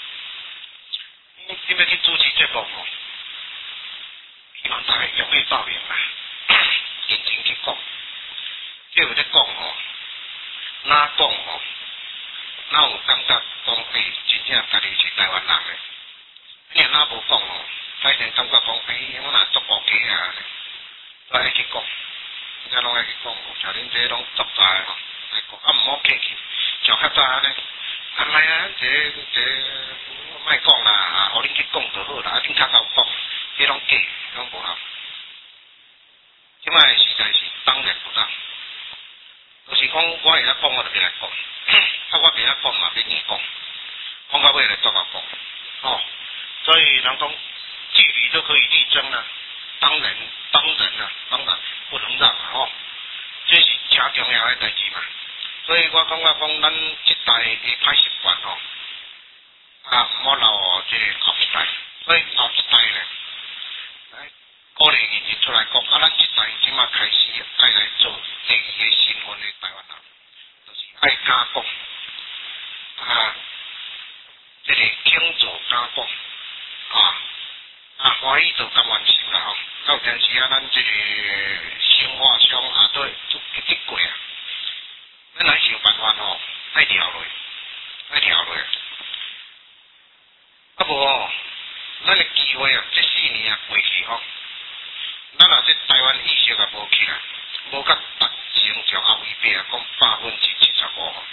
你要去主持節目吼，希望大家踴躍報名啦，認真去講。即有咧講吼，哪講吼，哪有感覺講誒，真正家己是台灣人誒。你若哪無講吼，反正感覺講誒，我若足無假啊，都愛去講，真正攏愛去講，像恁這攏足大吼，愛講，啊毋好客氣，像較早安尼，啊來啊，這這。莫講啦，啊，互恁去講就好啦，啊，恁較夠講，迄攏假，攏無效。即擺時代是當仁不讓，就是講我會曉講，我就別來講，啊，我袂曉講嘛，別硬講，講到尾來作個講，哦，所以人講據理都可以力爭啊，當然當然啊，當然不能讓啊，哦，這是誠重要的代志嘛，所以我感覺講咱這代嘅歹習慣吼。啊，唔好留哦，即個後一代，所以後一代咧，鼓勵人哋出來講，啊，咱這代即馬開始愛來做第二個身份嘅台灣人，就是愛敢講，啊，即、這個肯做敢講，啊，啊歡喜做甘願受啦吼，到陣時啊，咱即個生活上啊都會一直過啊，咱來想辦法吼，愛調落，愛調落。啊無吼， 咱的机会啊，这四年啊过去吼，咱若这台湾意识啊无起来，无甲达成上后尾比啊，讲百分之七十五吼，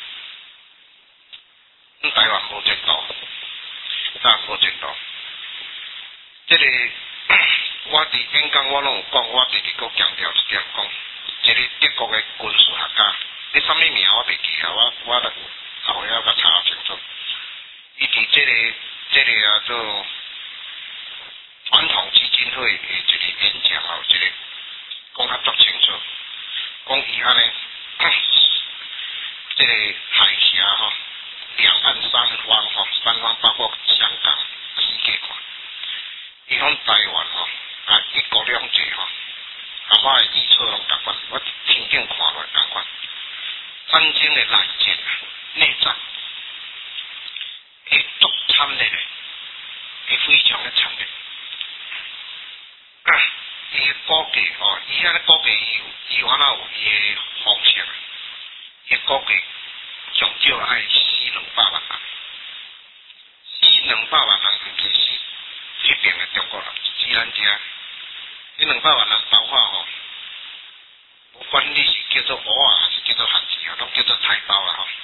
咱台湾无前途，咱无前途。这个我伫演讲我拢有讲，我直直搁强调一点讲，一个德国的军事学家，你啥物名我袂记啊，我我来后尾要甲查清楚。伊伫这个这个啊做传统基金会的一个演讲后，一个讲较足清楚，讲以后呢，这个海峡吼，两岸三方吼，三方包括香港、世界看，伊讲台湾吼，啊一国两制吼，啊我的预测拢共款，我天顶看落共款，战争的内战啊，内战。会足惨烈的，会非常的惨烈。啊，伊的估计哦，伊遐咧估计伊有，伊有安那有伊的方式啊。伊估计上少爱死两百万人，死两百万人毋是死迄边的中国人，死咱遮。迄两百万人包括吼，无管你是叫做乌啊，还是叫做汉字啊，拢叫做台胞啦吼。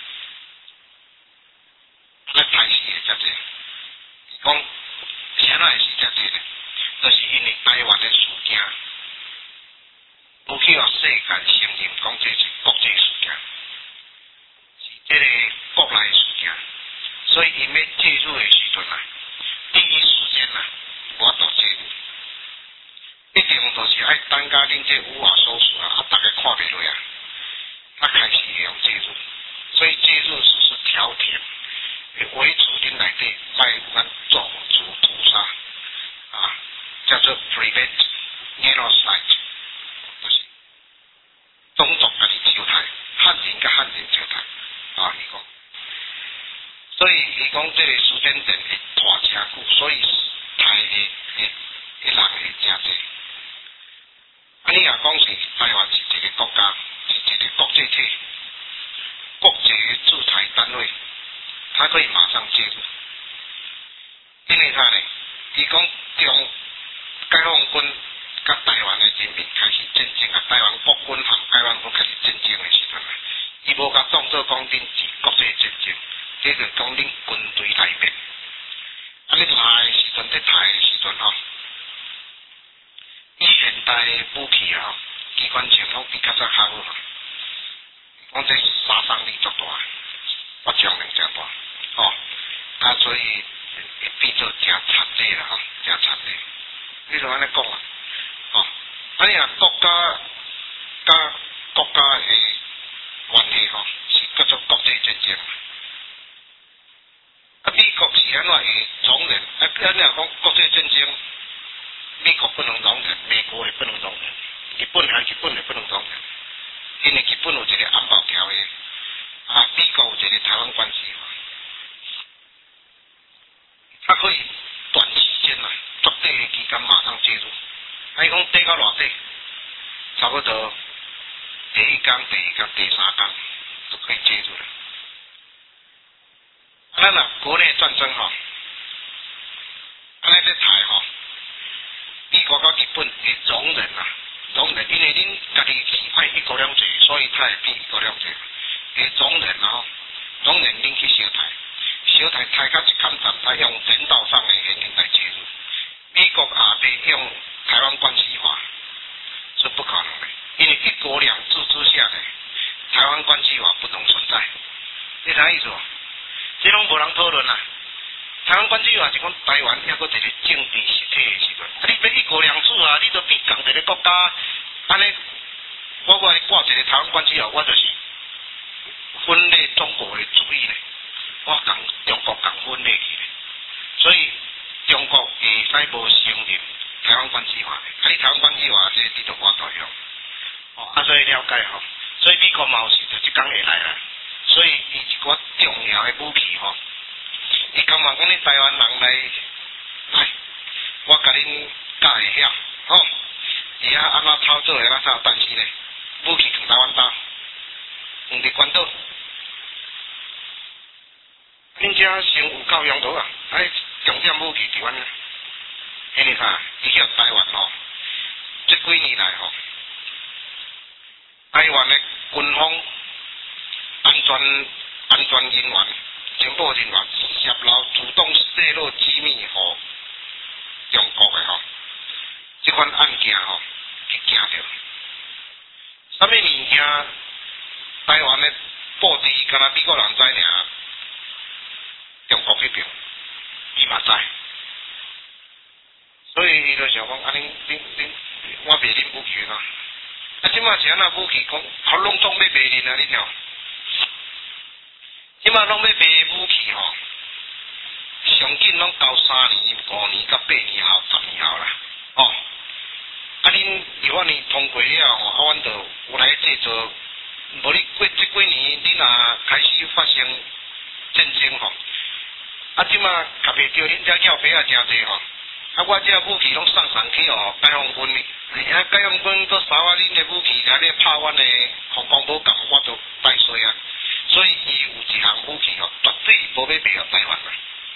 咱歹死的遮济，讲啥哪会死遮济呢？就是因为台湾的事件，不去互世界承认讲这是国际事件，是这个国内的事件，所以因要介入的时阵啊，第一时间啊，我都介入，一定就是爱等甲恁这有话所说啊，啊，大家看袂落啊，啊开始会用介入，所以介入只是调停。为主恁内底，卖咱种族屠杀啊，叫做 prevent genocide， 就是种族甲你相杀，汉人甲汉人相杀啊，伊讲，所以伊讲这个时间点会拖真久，所以台的的的人会真济。啊，你若讲是台湾是一个国家，是一个国际体，国际的制裁单位。他可以马上介入，因为他呢，伊讲中解放军甲台湾的人民开始战争啊，台湾国军和解放军开始战争的时阵啊，伊无甲当作讲恁是国际战争，这就讲恁军队内面，啊，你来的时阵，在台的时阵吼，以现代的武器啊，机关枪拢比较早较好，讲这杀伤力足大，杀伤力真大。哦，啊，所以会变做真惨烈啦，吼，真惨烈。你就安尼讲啊，哦，啊，你若国家甲国家的关系吼，是叫做国际战争。啊，美国是安怎会容忍？啊，咱若讲国际战争，美国不能容忍，美国也不能容忍，日本还日本也不能容忍，因为日本有一个安保条约，啊，美国有一个台湾关系法。他可以短时间啊，绝对的期间马上介入。啊，伊讲短到偌短，差不多第一天、第二天、第三天就可以介入了。啊，咱若国内战争吼，安尼咧台吼，美国甲日本会容忍啊，容忍，因为恁家己是爱一国两制，所以他会变一国两制，会容忍啊，容忍恁去小台。小台台甲一砍斩，他用人道上的原因来介入。美国也袂用台湾关系法，是不可能的，因为一国两制之下呢，台湾关系法不能存在。你啥意思？这拢无人讨论啦。台湾关系法是讲台湾抑个一个政治实体的时阵，啊，你要一国两制啊，你都比共一个国家，安尼，我我挂一个台湾关系法，我就是分裂中国的主义呢。我共中国共分裂去咧，所以中国会使无承认台湾关系法咧。啊，你台湾关系法这你就我代用，哦，啊，所以了解吼，所以美国嘛有时就即工会来啦。所以伊一个重要的武器吼，伊感觉讲你台湾人来来，我甲恁教会晓，吼，伊遐安怎操作安怎操，但是咧武器从台湾打，用伫关岛。恁遮先有够用途啊！哎，重点武器伫阮， 因为啥？伊遐台湾吼，这几年来吼，台湾的军方安全安全人员、情报人员泄露主动泄露机密吼，中国的吼，这款案件吼去惊着。啥物物件？台湾的报纸敢若美国人知尔，中国迄边伊嘛知。所以伊就想讲，啊，恁恁恁，我卖恁武器啦。啊，即马是安那武器讲，好拢总要卖恁啊，你听。即马拢要卖武器吼，上紧拢交三年、五年、甲八年后、十年后啦。哦，啊，恁如果你通过了吼，啊，阮就有来制作。无你过即几年，你若开始发生战争吼，啊，即马甲袂着恁遮叫兵啊诚济吼。啊，我这武器拢送上去哦，解放军哩。啊，解放军搁扫啊，恁的武器来咧拍阮的航空母舰，我就带衰啊。所以伊有一项武器哦，绝对无要卖互台湾啦。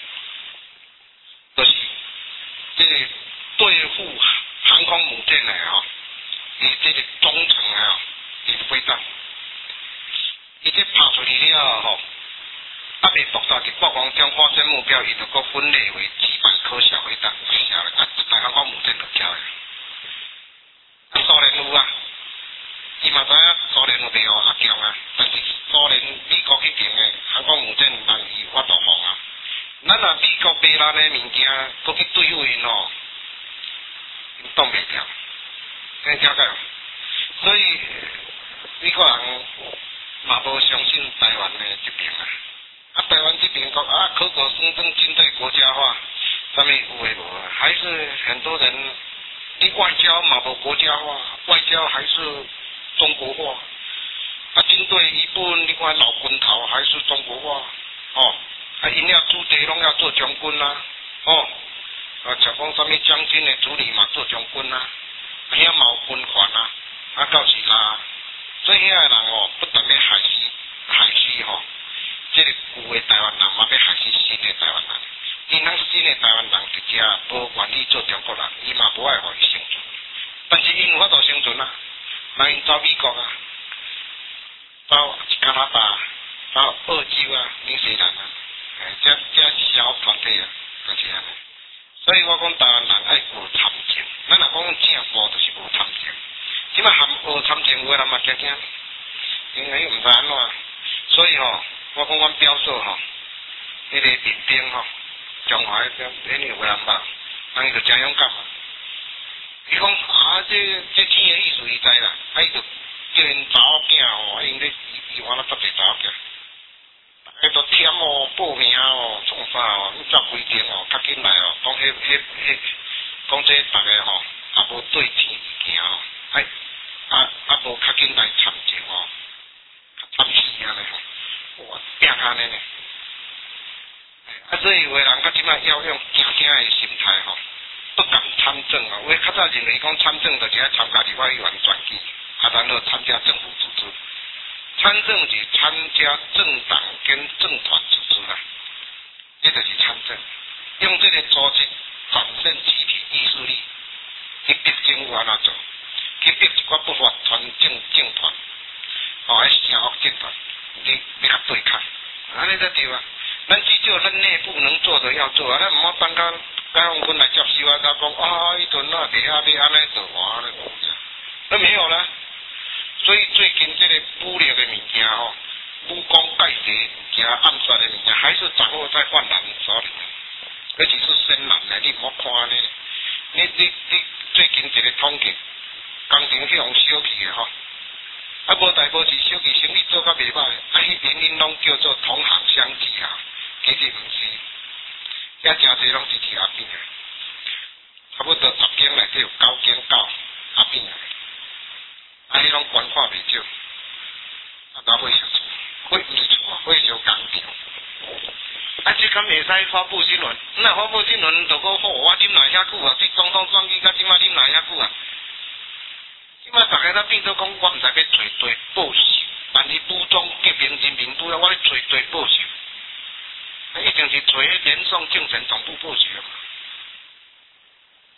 就是这个对付航空母舰的吼，伊这个中程的吼，伊飞弹，伊这拍出去了吼。啊，未爆炸，国防将发射目标，伊就搁分类为几百颗小飞弹，下来啊，大航空母舰就跳的。啊，苏联有啊，伊嘛知影苏联有袂哦啊强啊，但是苏联美国迄边的航空母舰人伊发大风啊。咱若美国卖咱的物件，搁去对付因哦，因挡袂掉，听了解？所以美国人嘛无相信台湾的这边啊。啊，台湾这边讲啊，口口声声军队国家化，上面有诶无？还是很多人，你外交嘛无国家化，外交还是中国化。啊，军队一部分你看老军头还是中国化，哦，啊，因要驻地拢要做将军啦、啊，哦，啊，像讲啥物将军诶助理嘛做将军啦、啊，啊，遐嘛有军权啊，啊，到时啦，所以遐诶人哦，不但要害死害死吼。这个旧的台湾人嘛要害死新的台湾人，因咱新的台湾人直接无愿意做中国人，伊嘛无爱互伊生存，但是因有法度生存啊，那因走美国啊，走加拿大，走澳洲啊、纽西兰啊，哎，这这小团体啊，就是安尼。所以我讲台湾人爱学参政，咱若讲正步就是学参政，即摆含学参政有诶人嘛惊惊，因为毋知安怎，所以吼。我讲阮表嫂吼，迄、那个民兵吼，中华迄边迄有个人吧，人伊就真勇敢啊。伊讲啊，这这天的意思伊知啦，啊伊就叫因查某囝吼，因咧伊伊玩了足侪查某囝，大家都忝哦，报名哦，创啥哦，你照规定哦，较紧来哦，讲迄迄迄，讲这大家吼也无对天行哦，哎啊啊无较紧来参政哦，参死安尼吼。哇，变安尼呢？啊，所以有个人到即摆要用惊惊的心态吼，不敢参政啊。我较早认为讲参政就是爱参加立法委员选举，啊，然后参加政府组织。参政是参加政党跟政团组织啦，这就是参政。用这个组织展现集体意识力，去逼政府安怎做，去逼一寡不法团政政团，哦，还是社恶政团。你你甲对抗，安尼才对啊！咱至少咱内部能做的要做啊，咱毋好等到解放军来接收啊，甲讲啊，迄阵啊，袂啊要安尼做，哇，安尼做，那没有啦。所以最近这个武力的物件吼，武功盖世物件、暗杀的物件，还是掌握在犯人手里，而且是深蓝的，你毋好看安尼。你你你最近一个统计，工程去互烧去的吼。啊，无代无志，小气生意做甲袂歹，啊，迄边因拢叫做同行相忌啊，其实毋是，遐诚济拢是伫后边的，差不多十间内底有九间到后边的，啊，迄拢管看袂少，啊，到尾小厝，会毋是厝啊，会小工厂，啊，即敢袂使发布新闻，那发布新闻就讲好，我啉来遐久啊，对总统选举甲即摆啉来遐久啊。即摆大家都变做讲，我毋知要找对报仇，但是武装革命人民不要我咧找对报仇，啊，一定是找迄连宋政权总部报仇嘛。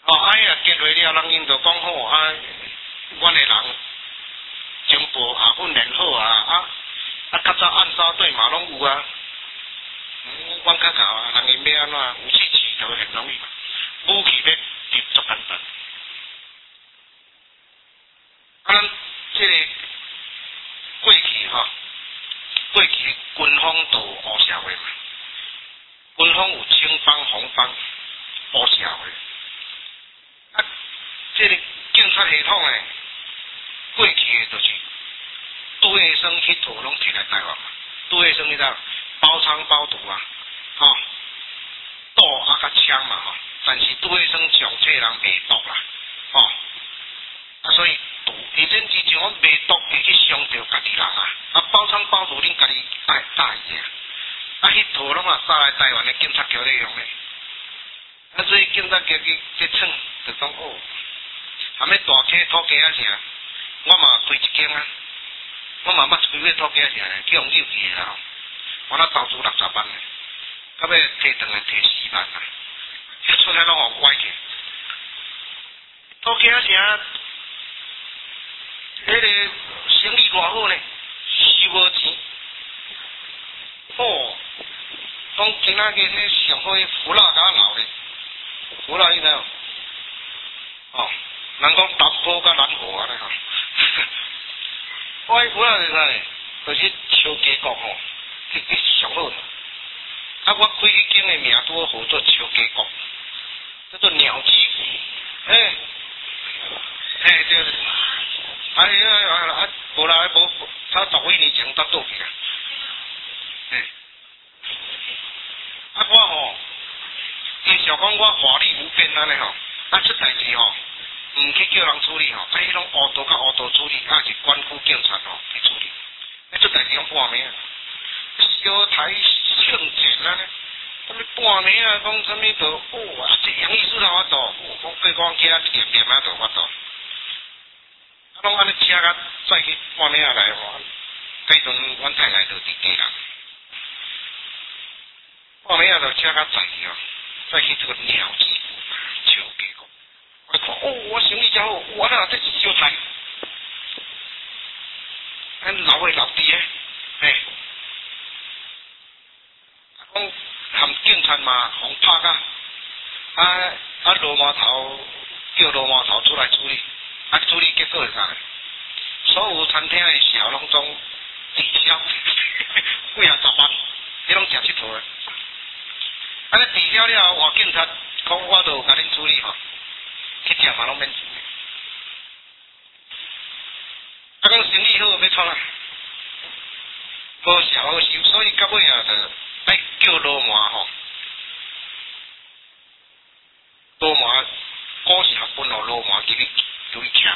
哦，啊，伊若结落了，人因就讲好啊，阮的人情报啊训练好啊，啊啊，较早暗杀队嘛拢有啊。嗯，阮较搞啊，人因要安怎有志气就很容易嘛，武器要入足简单。啊，咱即个过去吼，过去军方都有黑社会嘛，军方有青帮、红帮、黑社会。啊，即个警察系统诶，过去诶就是杜月笙迄套拢摕来台湾嘛，杜月笙你知道，包仓包毒啊，吼，刀啊甲枪嘛吼，但是杜月笙上册人卖毒啦，吼，啊所以毒，而且之前我卖毒会去伤着家己人啊，啊包仓包毒恁家己带带去啊，啊迄套拢啊杀来台湾诶警察局咧用咧，啊所以警察局去去创。就讲哦，含迄大溪土鸡仔啥，我嘛开一间啊，我嘛捌开过土鸡仔啥咧，去用诱去的啦，我那投资六十万咧，到尾摕转来摕四万啦，迄出来拢互歪去。土鸡仔啥，迄个生意偌好呢，收无钱，哦，讲今仔日迄上好迄胡辣甲老咧，胡辣你知无？哦，人讲达坡甲蓝河安尼吼，我迄我是啥呢？就是超鸡国吼，迄迄上好。啊，我开迄间的名拄好做超鸡国，叫做鸟鸡府。诶、欸，诶、欸、对。啊，啊啊，无啦，无差十几年前才倒去啊。诶、欸，啊我吼，因想讲我法律无边安尼吼。啊，出代志吼，毋去叫人处理吼，啊，迄种乌道甲乌道处理，啊是官府警察吼去处理。啊，出代志用半暝啊，小台圣前啊，什么半暝啊，讲什么都，哦，啊，这杨医师头我做，我过讲其他点点啊都我做，啊，拢安尼车甲载去半暝啊来吼，迄阵阮太太就伫家啦，半暝啊就车甲载去哦，载去这个鸟市。笑鸡国，我看哦，我生意真好，我哪这是小台，咱老的老弟诶，嘿，讲含警察嘛，互拍甲，啊啊罗码头叫罗码头出来处理，啊处理结果是啥？所有餐厅的小拢总抵消，几啊十万，迄拢食佚佗诶，啊咧抵消了，换警察。讲我都甲恁处理吼，去食嘛拢免钱。啊，讲生意好要创啊，无食好收，所以到尾啊，就爱叫罗马吼，罗马股市分落罗马给你给你徛，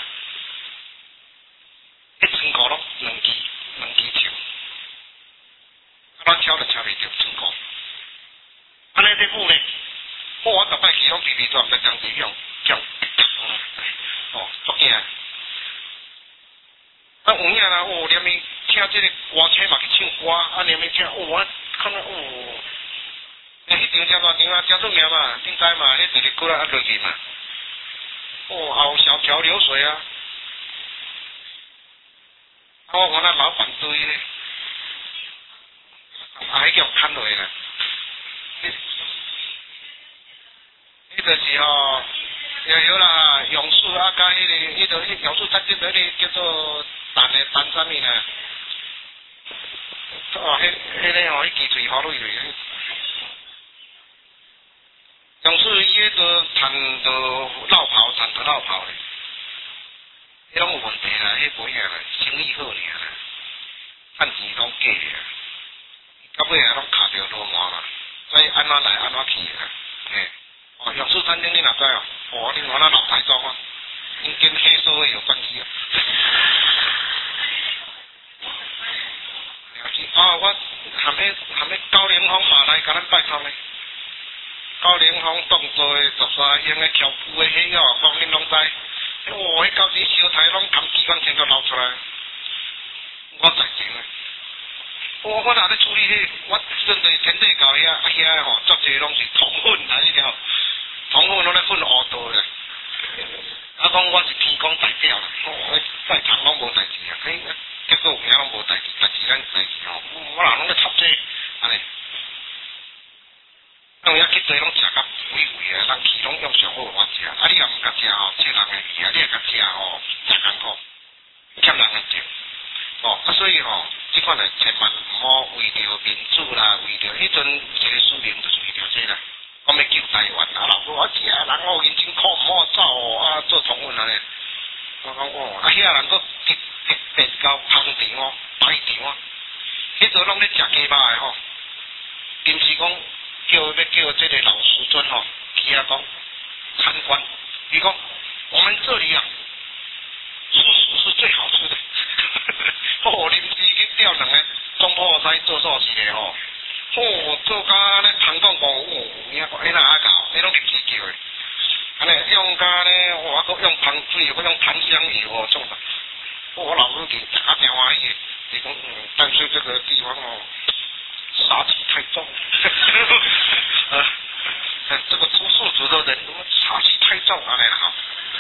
一成股拢两支两支跳，啊，咱挑都挑袂着成股，安尼在付呢？哦，我逐摆去拢皮皮抓，在江边向叫，哦，足惊。啊，有影啦，哦，连面听这个歌车嘛去唱歌，啊，连面听，哦，我看到哦，诶，迄场真大场啊，真出名嘛，顶知嘛，迄就是过来压落去嘛。哦，后小桥流水啊，啊，我看那老反对咧，啊，迄叫砍落去啦。迄就是吼，又有啦，榕树啊，甲迄个，迄个，迄榕树产生迄个叫做蛋的蛋啥物呢？哦，迄迄个吼，迄支喙好累累。榕树伊迄个产着落泡，产着落泡咧，迄拢有问题啦，迄无影啦，生意好尔啦，趁钱拢假啊，到尾啊拢卡着罗马嘛，所以安怎来安怎去啊，嘿。哦，榕树餐厅你哪知哦？哦，你看那老牌照啊，因跟黑社会有关系啊。了解哦，我含迄含迄高凌风嘛来甲咱拜托咧。高凌风动作的十三型的跳舞的迄哦，讲恁拢知。哦，迄高级小台拢含机关枪都捞出来，我在前咧。我我哪咧处理迄，我针对天地搞遐遐吼，足济拢是同混啊，迄条。同伙拢咧混乌道咧， 啊，讲我是天公代表啦，我在场拢无代志啊，嘿，结果有影拢无代志，代志咱代志吼，我人拢咧插这，安尼。当遐去做拢食甲肥肥啊，人气拢用上好我食，啊你若毋甲食吼，切人诶味啊，你若甲食吼，真艰苦，欠人诶情。哦，啊所以吼，即款诶千万毋好为着民主啦，为着迄阵一个使命就是为着这啦。我要救台湾，啊老婆我食，人哦认真苦，毋好走哦，啊做同婚安尼。我讲哦，啊遐人佫直直直到捧场哦，摆场啊，迄阵拢咧食鸡肉诶吼，临时讲叫要叫这个老师尊吼，去遐讲参观，伊讲我们这里啊，素食是最好吃的。哦，临时去调两个中破西做寿司的吼，哦，做甲咧香港讲，哦，你啊讲，哎哪啊搞，你拢临时叫的，安尼用甲咧，我佮用香水，佮用檀香油哦，种的，哦，我老师给打电话伊，伊讲，嗯，但是这个地方哦，杀气太重，呃，这个出宿主的人，杀气太重，安尼啦吼。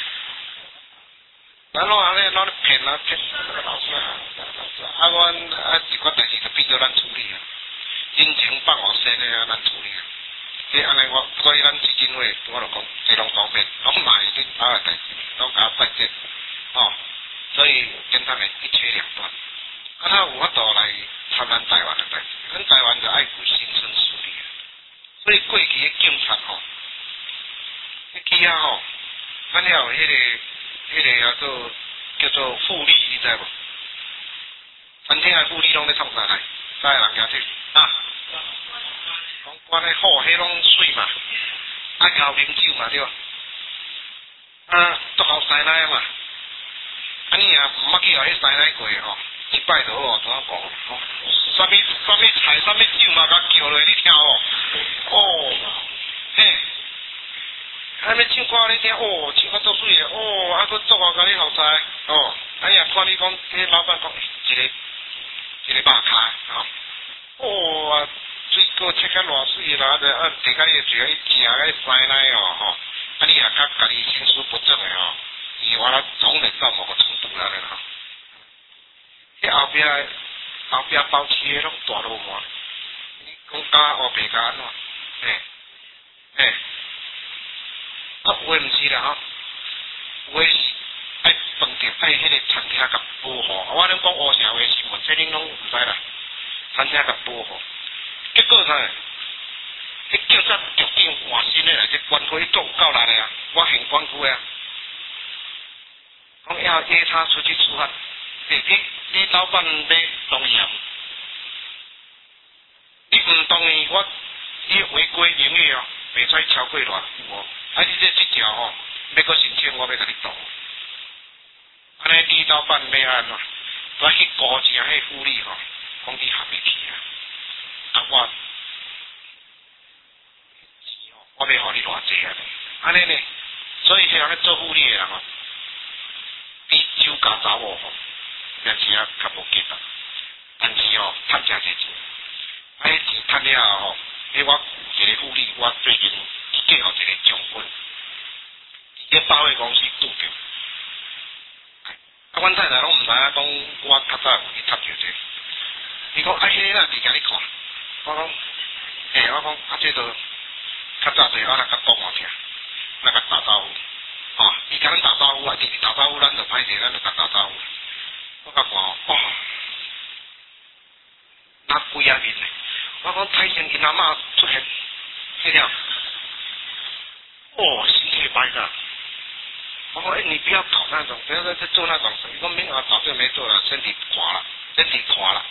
咱拢安尼，咱咧骗啊骗这个老师啊，老师啊，阮啊一寡代志就变做咱处理啊，人情放互先的啊，咱处理啊。即安尼我所以咱基金会，我就讲这拢方便，拢买啲啊代志，拢甲拜节，哦，所以简单的一切两断。啊，他有法度来参咱台湾的代志，咱台湾就爱护新生势力，所以过去的警察吼，迄去啊吼，咱了有迄个。迄个叫做叫做富利，你知无？餐厅诶富利拢咧创啥来？啥人行去啊？讲关咧好，迄拢水嘛，啊交啉酒嘛对。啊，都好师奶嘛。啊你啊毋捌去互迄师奶过吼，一摆就好，怎样讲？吼，啥物啥物菜啥物酒嘛，甲叫落你听哦。哦，嘿。还没唱歌你听，哦，唱歌足水的，哦，啊，佮做我甲你后生，哦，哎呀，看你讲，迄老板讲，一个一个肉卡，哦，哦啊，水果切较偌水啦，啊，啊，摕甲你嘴去食，迄生奶哦，吼，啊，你也甲家己心思不正的哦，伊话啦，总得到某个程度啦，吼。迄后壁后壁包车拢大路满，你讲加后壁加安怎？嘿，嘿。啊，有诶毋是啦吼，有诶是爱饭店爱迄个餐厅甲保护，我恁讲乌社会新闻，这恁拢毋知啦。餐厅甲保护，结果啥？迄叫啥局长换新诶来，这管区做够力诶啊！我行管区诶啊，讲要约他出去吃饭，诶，你你老板要同意啊？你毋同意，我你违规营业哦，袂使超过偌久哦。啊！你这即条吼，要搁申请，我要甲你动。安尼你老板要安怎？我去高正迄福利吼，讲你合袂起啊！啊我，我要互你偌济啊？安尼呢？所以像咧做福利诶人吼，比酒家查某吼，也是啊较无价值，但是吼趁诚济钱，啊迄钱趁了吼，迄我有一个福利，我最近。计互一个将军，伫个保险公司拄着。啊，阮太太拢毋知影讲，我较早有去插着这。伊讲啊，迄个哪伫甲你看？我讲，嘿，我讲啊，这都较早侪我来甲讲我听，来甲打招呼。吼，伊甲咱打招呼啊，直直打招呼，咱就歹势，咱就甲打招呼。我甲看哦，哇，那几啊面呢？我讲太先因阿嬷出现，你听。哦，心血白的。我说，哎，你不要搞那种，不要再做那种事。你说明啊，早就没做了，身体垮了，身体垮了。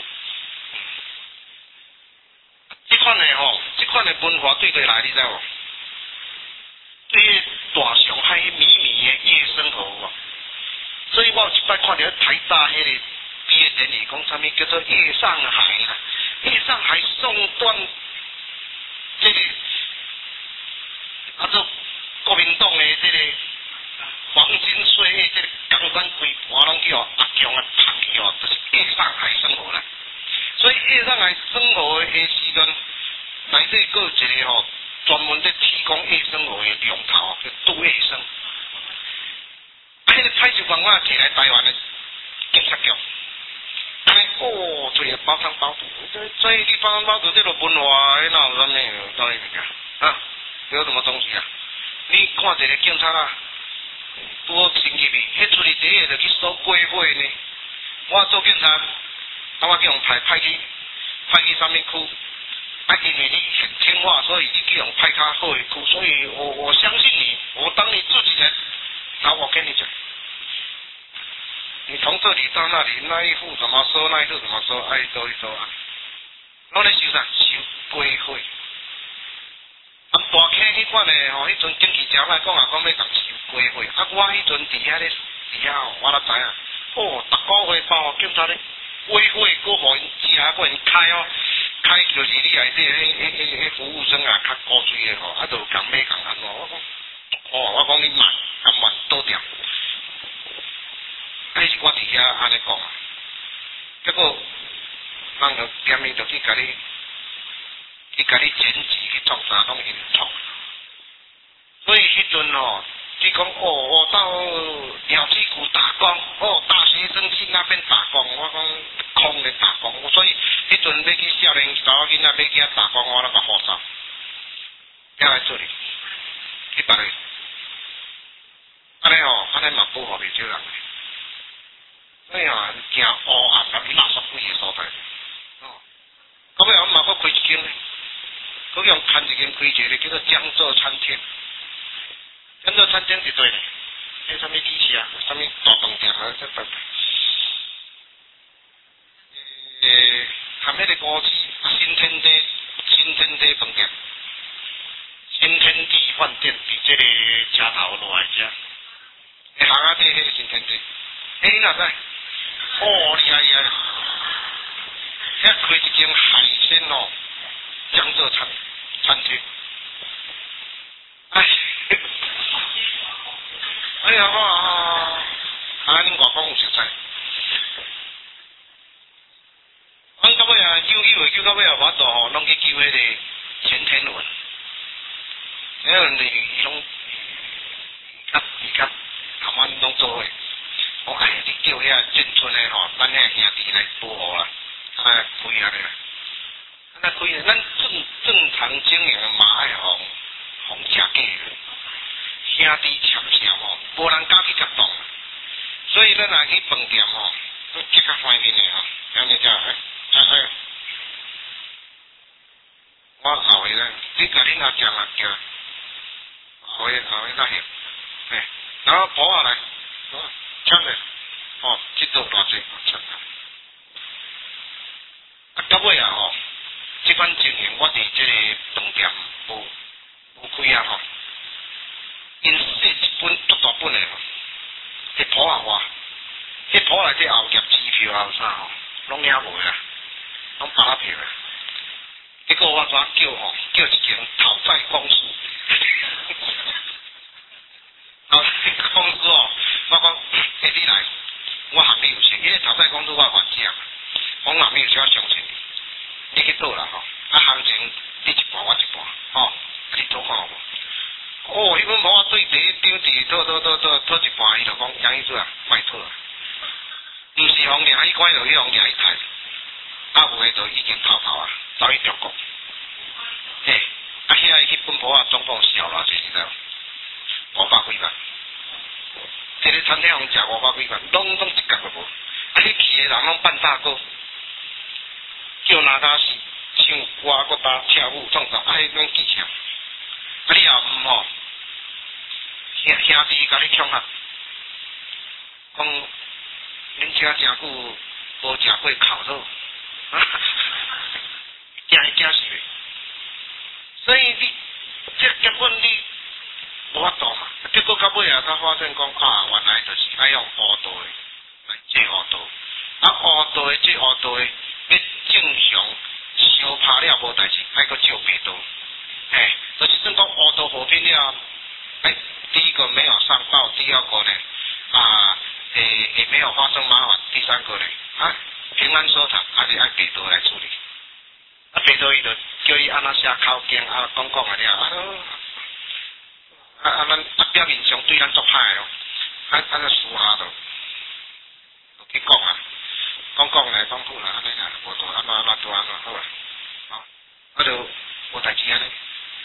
这款的吼，这款的文化对对来，你知无？对于大上海迷迷的夜生活哦。所以我有一摆看到台大迄个毕业典礼，讲啥物叫做夜上海啦，夜上海送断这个。啊，做国民党的这个黄金岁月，这个江山规盘拢叫阿强啊拍去哦，就是夜上海生活啦。所以夜上海生活的时阵，内底佫有一个吼、哦，专门在提供夜生活的龙头叫杜月笙。 个蔡守光我摕来台湾的警察局，安尼哦，做个包汤包肚，这这你包汤包肚这个文化，那有啥物？当然物件啊，有什么东西啊？你看一个警察啦，多神奇哩！迄出去第一个就去搜鬼火呢。我做警察，啊我去用派派去派去啥物区？啊，因为你很听话，所以你去用派较好的区，所以我我相信你，我当你自己人。好，我跟你讲，你从这里到那里，那一户怎么收，那一户怎么收，哎，收一收啊。我咧收啥？收鬼火。啊，大溪迄款诶吼，迄阵经济条来讲啊，讲要共收鬼火。啊，我迄阵伫遐咧，伫遐吼，我哪知影？哦，逐个月包警察咧，鬼火搁互因食，搁因开哦，开就是你内底迄迄迄迄服务生啊，较高水诶吼，啊，就共买共安怎？我讲，哦，我讲你慢，啊慢倒掉。啊，是我伫遐安尼讲啊，结果人就店伊就去甲你，去甲你剪辑去创啥拢因创。所以迄阵吼，你讲哦，我到鸟栖谷打工，哦，大学生去那边打工，我讲空的打工，所以迄阵要去少年查某囡仔要去遐打工，我那个护照，要来这里，去别个，安尼吼，安尼嘛保护袂少人。所以吼，惊乌暗啊，垃圾鬼的所在。哦，到尾我嘛搁开一间咧，搁用牵一间开一个叫做江浙餐厅。江浙餐厅一对咧，迄啥物理事啊，啥物大饭店啊，这等。诶，含迄个歌词新天地新天地饭店，新天地饭店伫这个车头落来遮，诶，巷仔底迄个新天地，诶，你哪知？哦，厉害厉害！遐开一间海鲜哦，江浙餐餐厅。哎，哎呀我啊，啊恁外公有熟悉。阮到尾啊，救救的救到尾啊，我都吼拢去救迄个钱天文，因为伊拢甲伊甲他们拢做伙。我哎，你叫遐眷村的吼，咱遐兄弟来保护啦，啊开啊咧，啊那开啊，咱正正常经营嘛爱互互食价，兄弟签啥吼，无人敢去夹动，所以咱若去饭店吼，都极较方便的吼，安尼只哎哎哎，我后尾咧，你甲恁阿食嘛叫，后尾后尾那行，哎，然后婆下来，婆。抢嘞，哦，这都偌济抢啊！啊，到尾啊吼，这款情形我伫这个饭店无无开啊吼，因写一本足大本的吼，迄簿啊我，迄簿内底后夹支票啊有啥吼，拢领无啦，拢扒拉票啦。结果我怎叫吼，叫一间讨债公司，讨债公司哦。我讲，诶，你来，我行你有钱，因为讨债公司我原只，我行你有钱我相信你，你去倒啦吼，啊行情你一半我一半，吼，你倒看有无？哦，迄本无我对第一张伫倒倒倒倒倒一半，伊就讲杨医师啊，卖倒啊，毋是红赢，伊看就去红赢一台，啊有诶就已经逃跑啊，走去中国，嘿，啊遐伊迄本簿啊总共是要偌济知道？五百几万。一个餐厅用食五百几万，拢拢一角都无。啊，你去的人拢办大哥，叫哪家是唱歌、搁打跳舞、创啥，啊，迄种技巧。啊，你也毋吼，兄兄弟甲你抢啊，讲恁遮真久无食过烤肉，惊伊惊死嘞。所以你这结婚你。无法度嘛，结果到尾啊，才发现讲啊，原来就是爱用乌道的来借乌道，啊乌道的借乌道的，要正常相拍了无代志，爱搁借白道，哎，就是算讲乌道和平了，哎，第一个没有上报，第二个呢，啊，诶也没有发生麻烦，第三个呢，啊平安收场，还是爱白道来处理，啊白道伊就叫伊安那写口径，啊讲讲啊了，啊。啊啊！咱啊表面上对咱足歹哦，啊啊啊个私下度，去讲啊，讲讲来讲好啦，安尼啦，无多安怎安怎做安怎好啦，哦，啊就无代志安尼。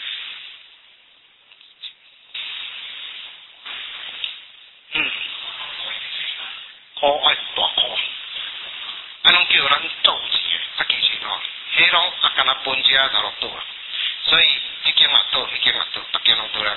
嗯，苦爱大苦，啊拢叫咱做事诶，啊其实吼，迄拢啊干那本家就落倒啊，所以即间嘛倒，迄间嘛倒，逐间拢倒啦。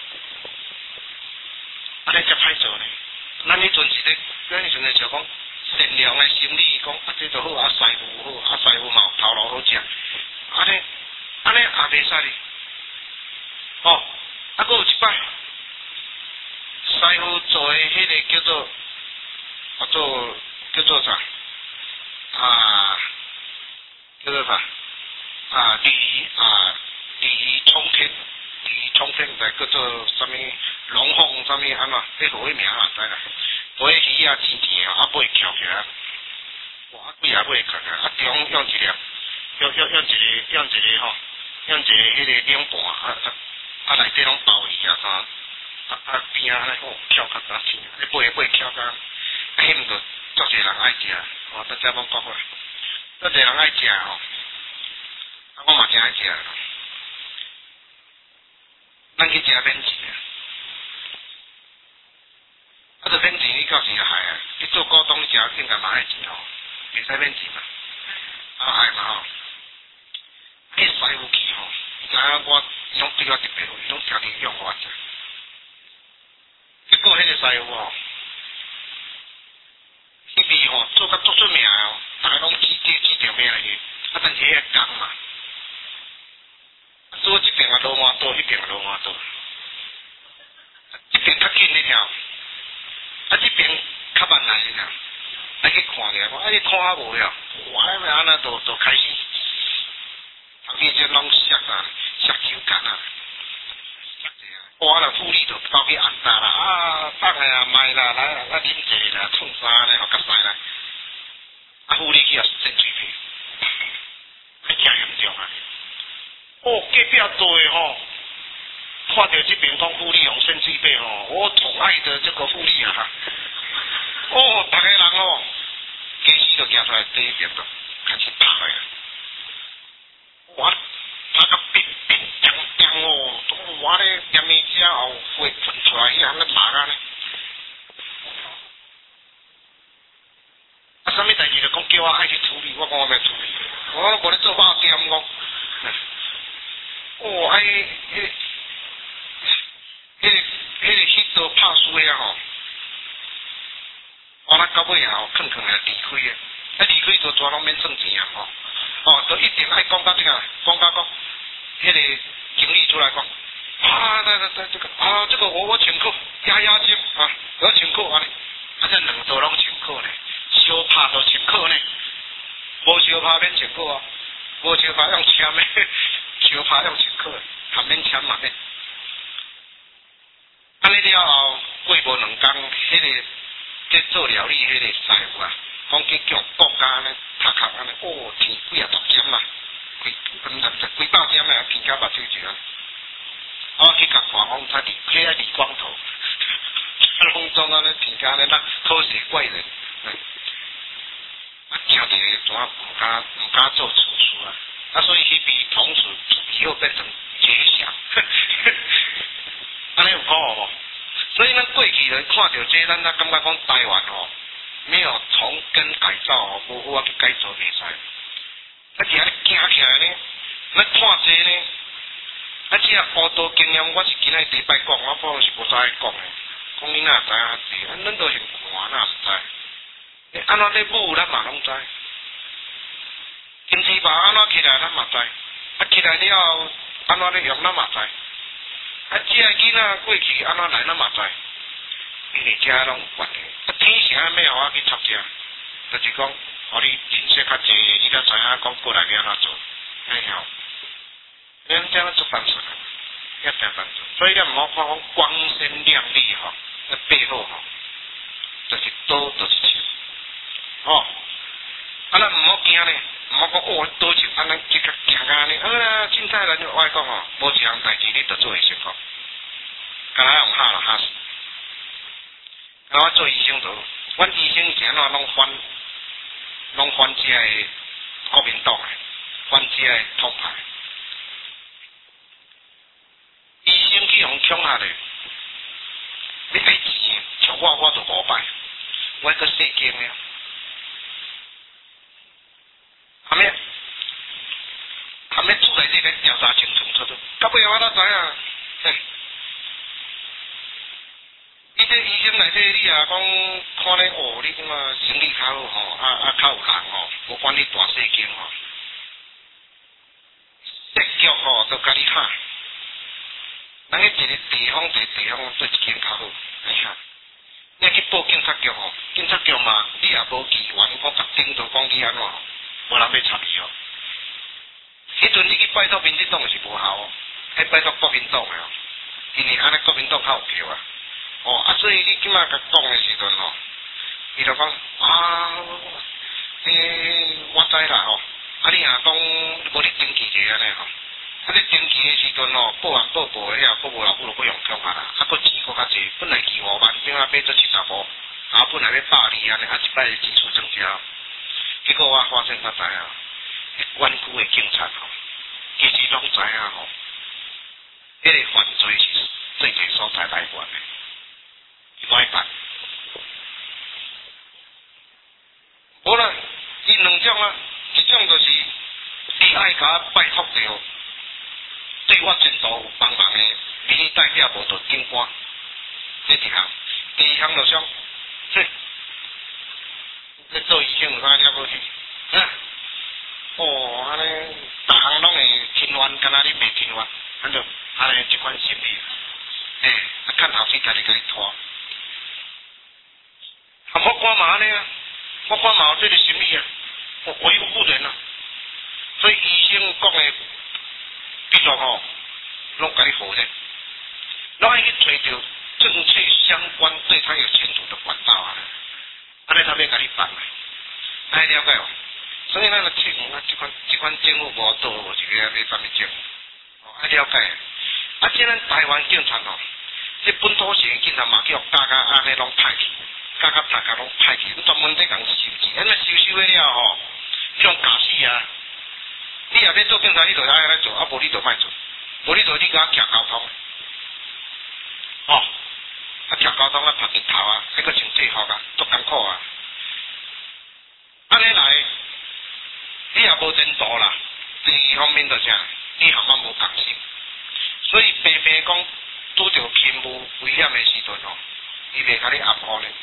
安尼才歹做呢。咱迄阵是咧，咱迄阵咧就讲善良诶心理，讲啊这就好，啊师傅好，啊师傅嘛有头路好食，安尼安尼也袂使哩。哦，啊佫有一摆，师傅做诶迄个叫做啊做叫做啥啊叫做啥啊鲤鱼啊鲤鱼冲天。鲤鱼冲天在叫做什么龙凤什么安怎？迄落迄名啊，知啦。嗰迄鱼啊真甜啊，啊尾翘起来，哇啊尾啊尾翘起来，啊中用一粒，用用用一个用一个吼，用一个迄个两盘啊啊啊内底拢包鱼啊啥，啊啊边啊咧吼翘较早甜，你尾尾翘甲，啊迄毋着足侪人爱食，我大家拢讲过，足侪人爱食吼，啊我嘛真爱食。咱去食免钱啊！啊，这免钱你到时也害啊！你做股东食应该嘛爱钱吼，袂使免钱嘛，啊害嘛吼！迄师傅去吼，伊知影我伊拢对我特别好，伊拢常常用我食。结果迄个师傅吼，迄边吼做甲足出名哦，大家拢指指指条命去，啊但是迄个工嘛。做一边啊落满多，迄边啊落满多，一边较紧咧听，啊这边较慢来咧听，啊去看起来，我啊你看啊无呀，我迄个安那都都开始，后面就拢摔啊，摔手干啊，我啦富丽就走去安搭啦，啊放下啊卖啦，来啦，咱啉茶啦，创啥咧，互甲晒啦，啊富丽去啊生水皮，还真严重啊！哦，隔壁座的吼，看到这边讲富丽用生水杯吼，我宠爱的这个富丽啊！哦，大家人哦，家私就行出来第一边就开始拍啊！我拍到冰冰凉凉哦，我咧踮面只后会喷出来，伊安尼拍啊呢。啊，啥物代志就讲叫我爱去处理，我讲我袂处理，我无咧做饱店讲。哦，哎，迄、迄、迄个迄道拍输的吼，我那到尾啊吼，囥囥来离开的，啊离开就全拢免算钱啊吼，哦，就一定爱讲到这个，讲到讲，迄个经理出来讲，啊，那那那这个啊，这个我我请客，压压惊啊，我请客安尼，啊这两道拢请客呢，小拍都请客呢，无小拍免请客啊，无小拍用签的。小拍用请客，还免签嘛免。安尼了后，过无两工，迄、那个在做料理迄个师傅啊，讲去叫国家安尼读壳安尼，哦，天几啊大点啦，几几几百点啊，鼻甲目睭一啊。我去甲看，讲他理，迄个理光头，拢总安尼鼻甲安尼，那科学怪人。啊，惊着怎啊唔敢唔敢做厨师啊？啊，所以迄边同时以后变成绝响，安尼有好无？所以咱过去人看到这，咱才感觉讲台湾吼，没有从根改造吼，无好啊去改造袂使。啊，是安尼行起来呢，咱看这呢，啊，这乌道经验，我是今仔第一摆讲，我可能是无早爱讲的，讲你哪知影这？啊，咱都是看哪毋知？安怎咧舞，咱嘛拢知。金翅膀安怎起来，咱嘛知；啊起来了后，安怎咧用，咱嘛知。啊，这个囡仔过去安怎来，咱嘛知。因为遮拢关系。啊，天时啊，要互我去插遮，就是讲，互你认识较济，你才知影讲过来要安怎做，哎晓。咱遮做单纯，一定单纯。所以咱毋好看讲光鲜亮丽吼，那背后吼，就是刀就是枪，吼。啊，咱毋好惊咧。毋好讲哦，多钱安尼即个行安尼，好啦，凊彩咱就爱讲吼，无一样代志你着做会成功，敢若用哈啦哈死，敢然后做医生就，阮医生以前啊拢反，拢反这个国民党诶，反这个统派。医生去互抢下咧，你爱钱，像我我就五百，我个细间了。后面，后面出来这个调查清楚出出，到尾我哪知影？嘿，伊这医生内底你啊讲看咧哦，你即嘛生理较好吼，啊啊较有人吼，无管你大细间吼，结局吼都甲你喊。咱迄一个地方一个地方做一间较好，哎呀，你去报警察局吼，警察局嘛，你也无议员讲甲顶到讲你安怎吼，无人要插你哦。迄阵你去拜托民进党是无效哦，迄拜托国民党的哦，因为安尼国民党较有票啊。哦啊，所以你即马甲讲的时阵吼，伊就讲啊，诶，我知啦吼，啊你若讲无你登记者安尼吼。啊！你登记的时阵吼，报案报报的遐，佫无老母就佫用强啊啦，啊佫钱佫较济，本来二五万，怎啊变做七十五，啊本来要百二安尼，啊一摆支出增加，结果我发现才知啊，湾区的警察吼，其实拢知影吼，迄个犯罪是最济所在来源的，一摆办。无啦，伊两种啊，一种就是你爱甲拜托着。对我前途有帮忙的民意代表无着顶官，这一项。第二项就想，哼，你做医生有啥了不起？啊，哦，安尼，逐项拢会听完，敢若你袂听完，安就安尼一款心理。诶、欸，啊，看后生家己甲你拖。啊，我看嘛安尼啊，我看嘛有这个心理啊，我维护不仁啊。所以医生讲的。记录吼，拢甲你否认，拢爱去找到正确相关对他有前途的管道啊，安尼他要甲你办啊，安尼了解哦。所以咱就请啊，即款即款政府无倒无一个要啥物政府，哦，爱了解。啊，即咱台湾警察吼，即本土性的警察嘛叫加加安尼拢派去，加加大家拢派去，专门在共收钱，因为收收的了吼，迄种假死啊。你若要做警察，你就爱安尼做，啊无你就莫做，无你就你甲徛交通，哦，啊徛交通啊拍日头啊，迄个穿制服啊，足艰苦啊。安尼来，你也无前途啦。第二方面就是啥，你含啊无共心，所以平平讲拄着轻无危险的时阵吼，伊袂甲你压迫咧。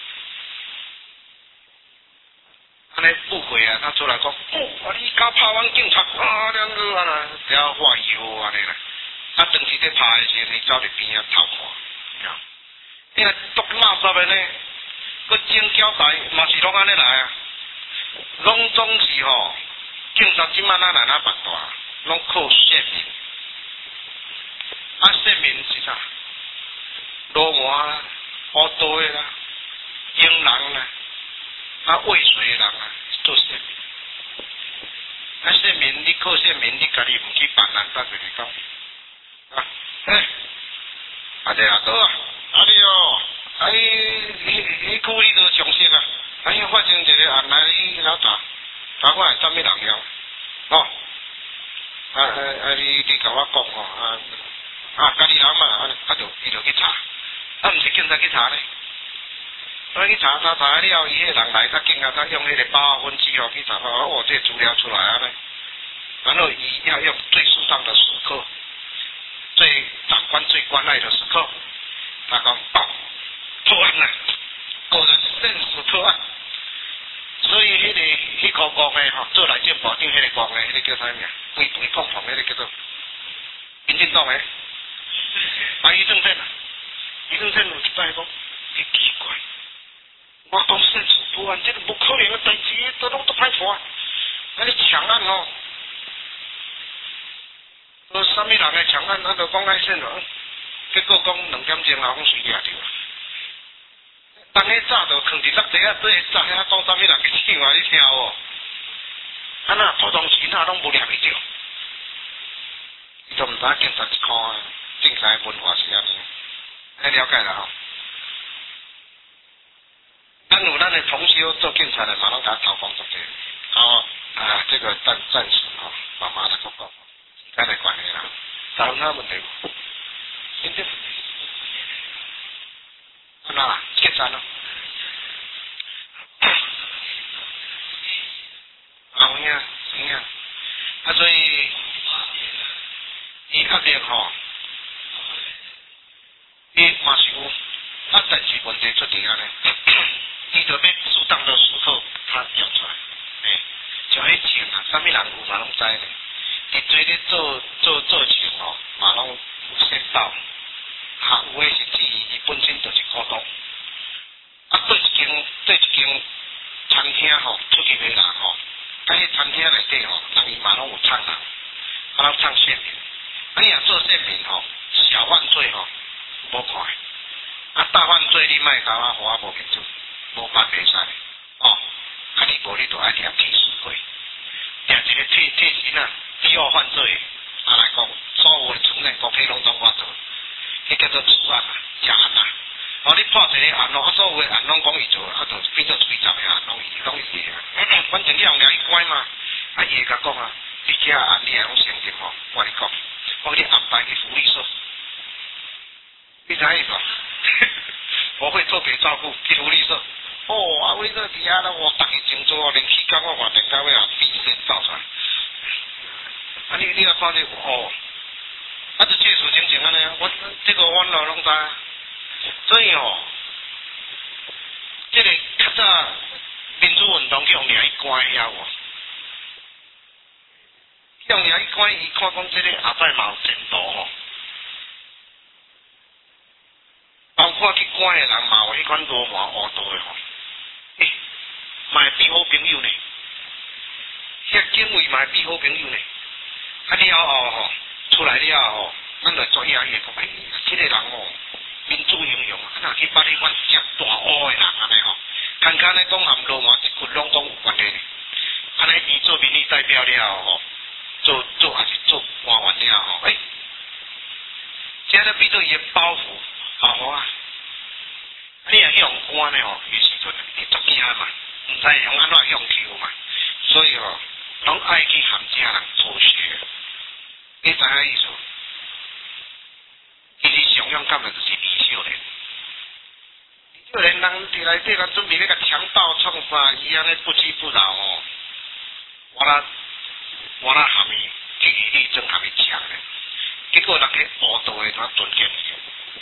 安尼不会啊，他出来讲，哦，你搞拍阮警察啊，两个啊啦，只要话以后安尼啦。啊，当时在拍的时候，伊走伫边仔偷看，啊，因为毒垃圾的呢，个警交代嘛是拢安尼来啊，拢总是吼，警察即摆哪来哪办大，拢靠县民，啊，县民是啥？罗马啦，乌刀的啦，英人啦。啊，渭水的人啊，做县民。啊，县民你靠县民，你家己唔去办人，当就是讲啊，嘿，啊这啊多啊，啊你哦，啊你迄迄句你都常识啊，啊伊发生一个案来你老查，查看是啥物人了，哦，啊啊啊你你甲我讲哦，啊啊家己人嘛，啊啊就伊就去查，啊毋是警察去查咧。我去查查查了，伊迄人来较紧啊，他用迄个八分之后去查，哦，这资料出来啊咧，然后伊要用最适当的时刻，最长官最关爱的时刻，他讲报破案啦，果然生死破案，所以迄、那个迄个讲的吼，做内政部长迄个讲的，迄个叫啥名？肥肥胖胖迄个叫做民进党的，啊，于正正，于正正有一摆讲，你奇怪。我讲生死不安，这个不可能的代志，都拢都歹破。啊，你抢案哦，说啥物人来抢案，啊，就讲爱审咯。结果讲两点钟后，讲随掠着。当迄早就囥伫落地啊，对早遐讲啥物人去抢啊？你听无？啊那普通时那拢无掠去着，伊都毋知警察一看啊，正常文化是安尼，你了解啦吼。 咱有咱的同修做警察的，马上给他掏空这个。好啊，这个暂暂时哈，慢慢来报告，时间的关系啦，找他问题。现在，安那结束咯。啊，有影有影，啊所以，伊压力吼，伊嘛是有，啊但是问题出伫安尼，伊就要适当的时候他讲出来，诶，就迄钱啊，啥物人有嘛拢知咧，伊做咧做做做钱吼，嘛拢有先到，啊有诶是指伊本身就是股东，啊对一间对一间餐厅吼出去买人吼。啊！迄餐厅内底吼，人伊嘛拢有唱人，啊，咱唱县民，啊，你若做县民吼，小犯罪吼，无看，啊，大犯罪你莫甲我互我无面子，无办袂使，哦，啊，你无你就爱听替死鬼，听一个替替钱啊，第二犯罪，啊来讲，所有的村内国体拢总我做，迄叫做处案啊，假案啊。哦，你破一个案咯，啊，所有的案拢讲伊做，啊，就变做几十个案拢伊拢伊个，反正你用掠去关嘛，啊，伊会甲讲啊，你遮案你也拢成立吼，我甲你讲，我给你安排去福利社，你知影意思？我会特别照顾去福利社，哦，啊，福利社底下咧，我逐个真做，连去到我话连到尾啊，必须走出来，啊，你你要看这哦，啊，就确实情形安尼，我这个我老拢知。所以吼，这个较早民主运动去用掠去关遐无，用掠去关，伊看讲这个后摆嘛有前途吼，包括去关的人嘛有迄款罗马恶道的吼，诶，嘛会变好朋友呢，遐警卫嘛会变好朋友呢，啊了后吼，出来了后，咱就做遐伊讲，哎，这个人吼。民主英雄啊，哪去捌你款遮大乌的人安尼吼，看看咧讲含罗马一群拢讲有关系呢。安尼伊做民意代表了吼，做做还是做官员了吼，诶，现在比做伊的包袱好啊。你若去用官呢吼，伊时阵伊作惊嘛，毋知用安怎用球嘛，所以吼，拢爱去含遮人做学，你知影意思？其实上勇敢的就是李少年，李少年人伫内底，咱准备要甲强盗创啥，伊安尼不屈不挠哦，我啦我啦含伊据理力争含伊强咧，结果人去恶道的他尊敬伊，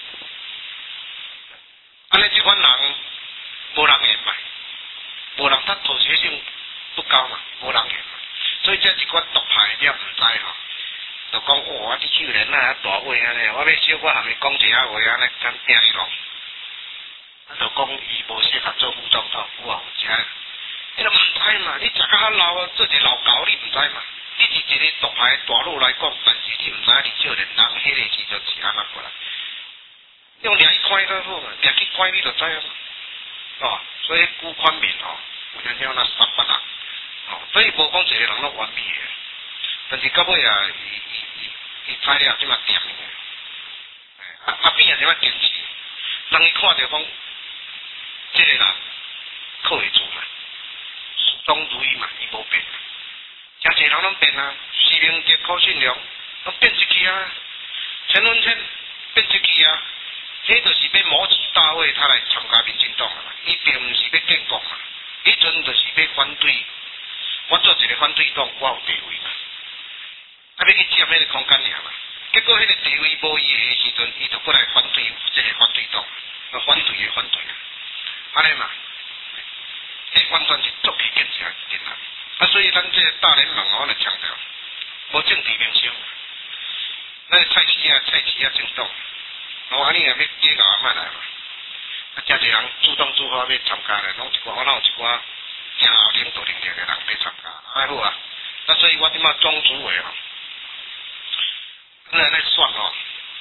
安尼这款人无人缘嘛，无人他妥协性不高嘛，无人缘嘛，所以这一款毒派了毋知吼。就讲哦，啊！你去人啊，大尾安尼，我要小可含伊讲一下话安尼，敢拼伊弄。啊，就讲伊无适合做副总统，有啊有食。你都毋知嘛？你食到较老啊，做一个老狗，你毋知嘛？你是一个独派大佬来讲，但是你毋知你少年人迄个时阵是安怎过来。用掠去看较好嘛，掠去看你就知啊。哦，所以辜宽敏哦，有阵像那三八人，哦，所以无讲一个人拢完美的。但是到尾啊，伊伊伊伊猜了即马掂嘅，啊啊变啊即马坚持，人伊看着讲，即个人靠会住嘛，始终如一嘛，伊无变，诚侪人拢变啊，施明德、柯信良拢变出去啊，陈文茜变出去啊，迄就是要谋取大位，他来参加民进党啊，伊并毋是要建国嘛，迄阵就是要反对，我做一个反对党，我有地位嘛。啊！要去占迄个空间尔嘛，结果迄个地位无伊的时阵，伊就过来反对即个反对党，啊反对的反对啊，安尼嘛，迄完全是作起建设进来。啊，所以咱这个大联盟我来强调，无政治明星，咱菜市啊菜市啊政党，哦，安尼也要结合慢来嘛，啊，真侪人主动自发要参加咧，拢一寡我哪有一寡正领导能力的人要参加，啊好啊，啊所以我即马总主委吼。咱来选吼，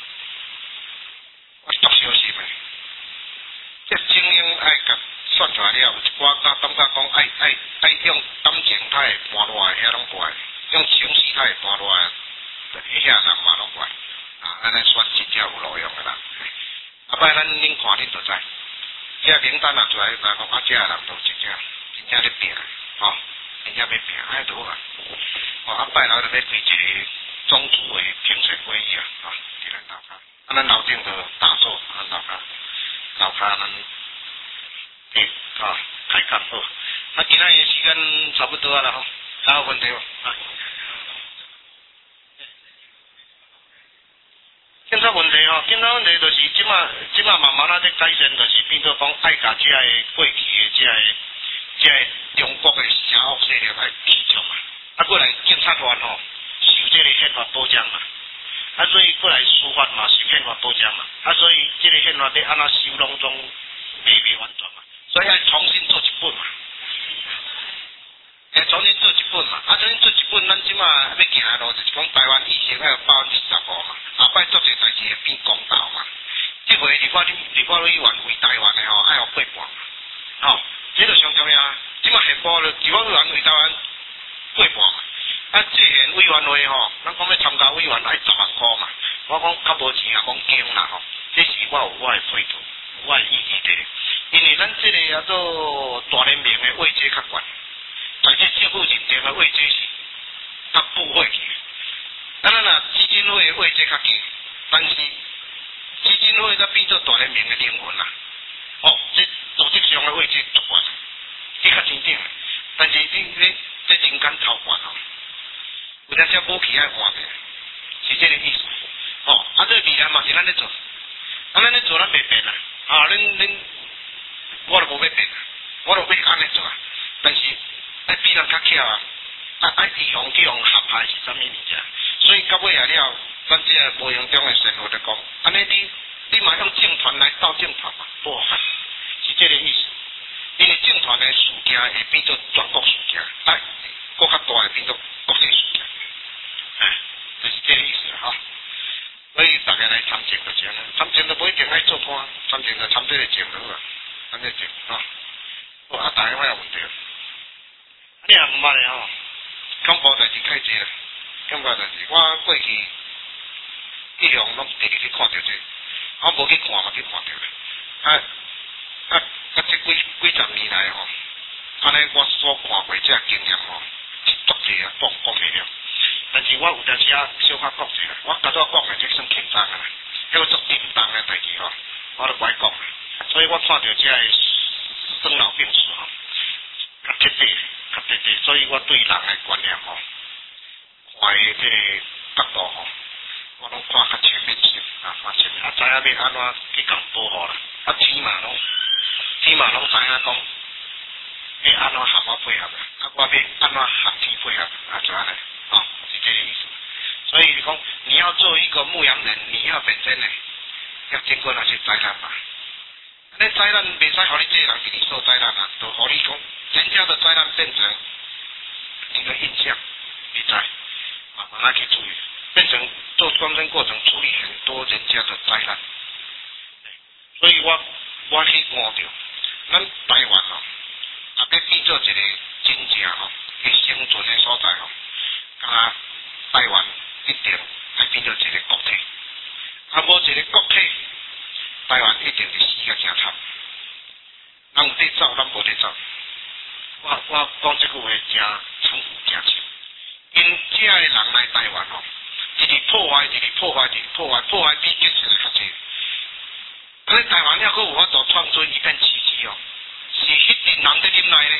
我读消息咪，这精英爱甲选出来了，有一寡甲感觉讲爱爱爱用感情他会搬落来，遐拢过来；用情绪他会搬落来，迄遐人嘛拢过来。啊，咱来选真正有路用的啦。啊，摆咱恁看恁就知， 这名单拿出来，来讲啊，这人都真正真正咧拼，吼，真正要拼，哎都啊，哦啊拜六就要开一个中组的评选会议啊，啊，伫咱楼骹，啊咱楼顶就打坐，啊楼骹楼骹咱诶，啊开讲好，啊今仔日时间差不多啊啦吼，还有问题无？啊。检查问题吼，检查问题就是即马即马慢慢啊在改善，就是变做讲爱甲遮个过去的遮个遮个中国的邪恶势力来抵触嘛，啊过来警察团吼受这个宪法保障嘛，啊所以过来司法嘛受宪法保障嘛，啊所以这个宪法要安怎修拢总未未完全嘛，所以要重新做一本嘛，要重新做一本嘛，啊重新做一本，咱即马要行的路就是讲台湾意识要有百分之十五嘛。后摆做侪代志会变公道嘛，即回立法立法委员为台湾的吼，爱互过半，吼，这就上重要。即马宪法立法委员为台湾过半嘛，啊，这县委员会吼，咱讲要参加委员爱十万块嘛，我讲较无钱啊，讲惊啦吼，这是我有我的配图，我的意义伫，因为咱这个叫做大联盟的位阶较悬，在这政府认定的位阶是较部会去。咱咱若基金会位阶较低，但是基金会则变做大联盟的灵魂啦。哦，这组织上的位阶足悬，伊较真正，但是你你这人间超悬哦，有当时无去爱换的，是这个意思。哦，啊，这未来嘛是咱咧做，啊，咱咧做咱袂变啦，啊，恁恁我都无要变，我都要安尼做啊，但是爱比咱较巧啊，啊爱利用去用合拍是啥物物件？所以到尾啊了，咱这个无用中的生活就讲，安尼你你嘛用政团来斗政团嘛，不好，是这个意思。因为政团的事件会变做全国事件，哎，国较大会变做国际事件，哎，就是这个意思哈。所以大家来参政就这样，参政都不一定爱做官，参政就参这个政就好啊，参这个政哈。好啊，大家我有问题，你也唔捌咧吼，恐怖代志太济啦。感觉就是我过去一向拢第二去看到这，我无去看嘛去看到咧。啊啊啊！这几几十年来吼，安尼我所看过这经验吼，是足济啊，讲讲袂了。但是我有阵时啊，小可讲者，我甲我讲的这算轻松啊啦，迄个足沉重的代志吼，我都不爱讲。所以我看到这个生老病死吼，较彻底，较彻底，所以我对人的观念吼。看的这个角度吼，我拢看较全面性啊，看全面啊，知影要安怎去共保护啦，啊天嘛拢天嘛拢知影讲要安怎合我配合啦，啊我要安怎合天配合啊，就安尼，哦，是这个意思。所以讲你要做一个牧羊人，你要本身呢要经过那些灾难嘛，那灾难袂使互你这个人给你受灾难啊，都互你讲人家的灾难变成你的印象，你知？啊，慢慢去处理，变成做官生过程处理很多人家的灾难。所以我我去看到，咱台湾吼，啊要变做一个真正吼，去生存的所在吼，啊台湾一定要变做一个国体，啊无一个国体，台湾一定是死个正惨。咱有得走，咱无得走。我我讲这句话真残酷真深。因这个人来台湾吼，一直破坏，一直破坏，一直破坏，破坏比建设的较济。啊，你台湾还阁有法度创出一片奇迹哦，是迄群人在啉奶呢，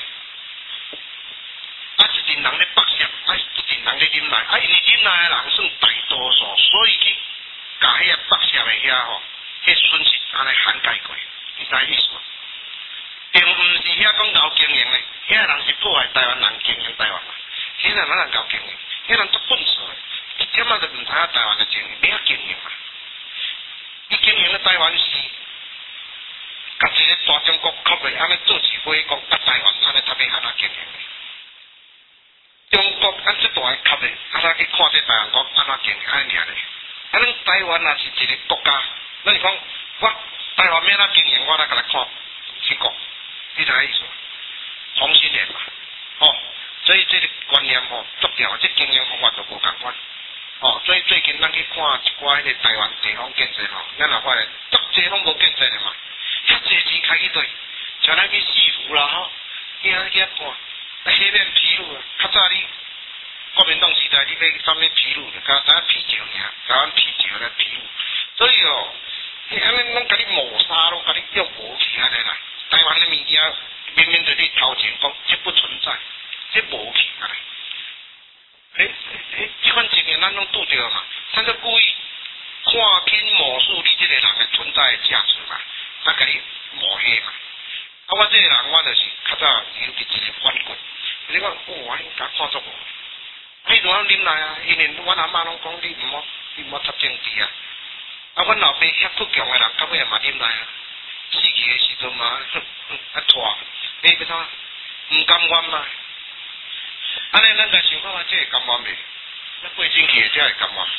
啊一群人咧北上，啊一群人咧啉奶，啊因为啉奶的人算大多数，所以去甲迄个北上的遐吼，迄损失安尼涵盖过，你知意思无？并毋是遐讲搞经营的，遐人是破坏台湾人经营台湾嘛。迄人哪能搞经营？迄人足本事的，一点仔都毋知影台湾的经营，你遐经营嘛？伊经营的台湾是，甲一个大中国靠袂安尼做起伙讲，甲台湾安尼特别安怎经营的？中国安这大个靠袂，安怎去看这台湾国安怎经营安尼尔咧？啊，咱台湾也是一个国家，咱是讲我台湾要怎经营，我来甲来看去讲，你知影意思？重新练嘛，哦。所以这个观念吼，足条，这经营方法就无共款。哦，所以最近咱去看一寡迄个台湾地方建设吼，咱也发现足济拢无建设的嘛。迄较济钱开去对，像咱去四福啦吼，去遐去遐看，啊黑面皮乳啊，较早你国民党时代你买啥物皮乳，甲咱啤酒尔，甲咱啤酒咧皮乳，所以哦，安尼拢甲你抹杀，拢甲你用无去安尼啦。台湾的物件明明在你头前讲，这不存在，这无去安尼。诶诶，即款情形咱拢拄着嘛，咱就故意看轻抹数你这个人的存在的价值嘛，啊，甲你抹黑嘛。啊，我这个人我就是较早尤其一个反骨，你讲哇，甲看作无，你怎样忍耐啊？因为阮阿妈拢讲你毋好，你毋好插政治啊。啊，阮老爸遐倔强的人，到尾也嘛忍耐啊。死去的时阵嘛，啊拖，你要怎？毋甘愿嘛。安尼咱来想看下，这会甘愿袂？咱过进去的才会甘愿。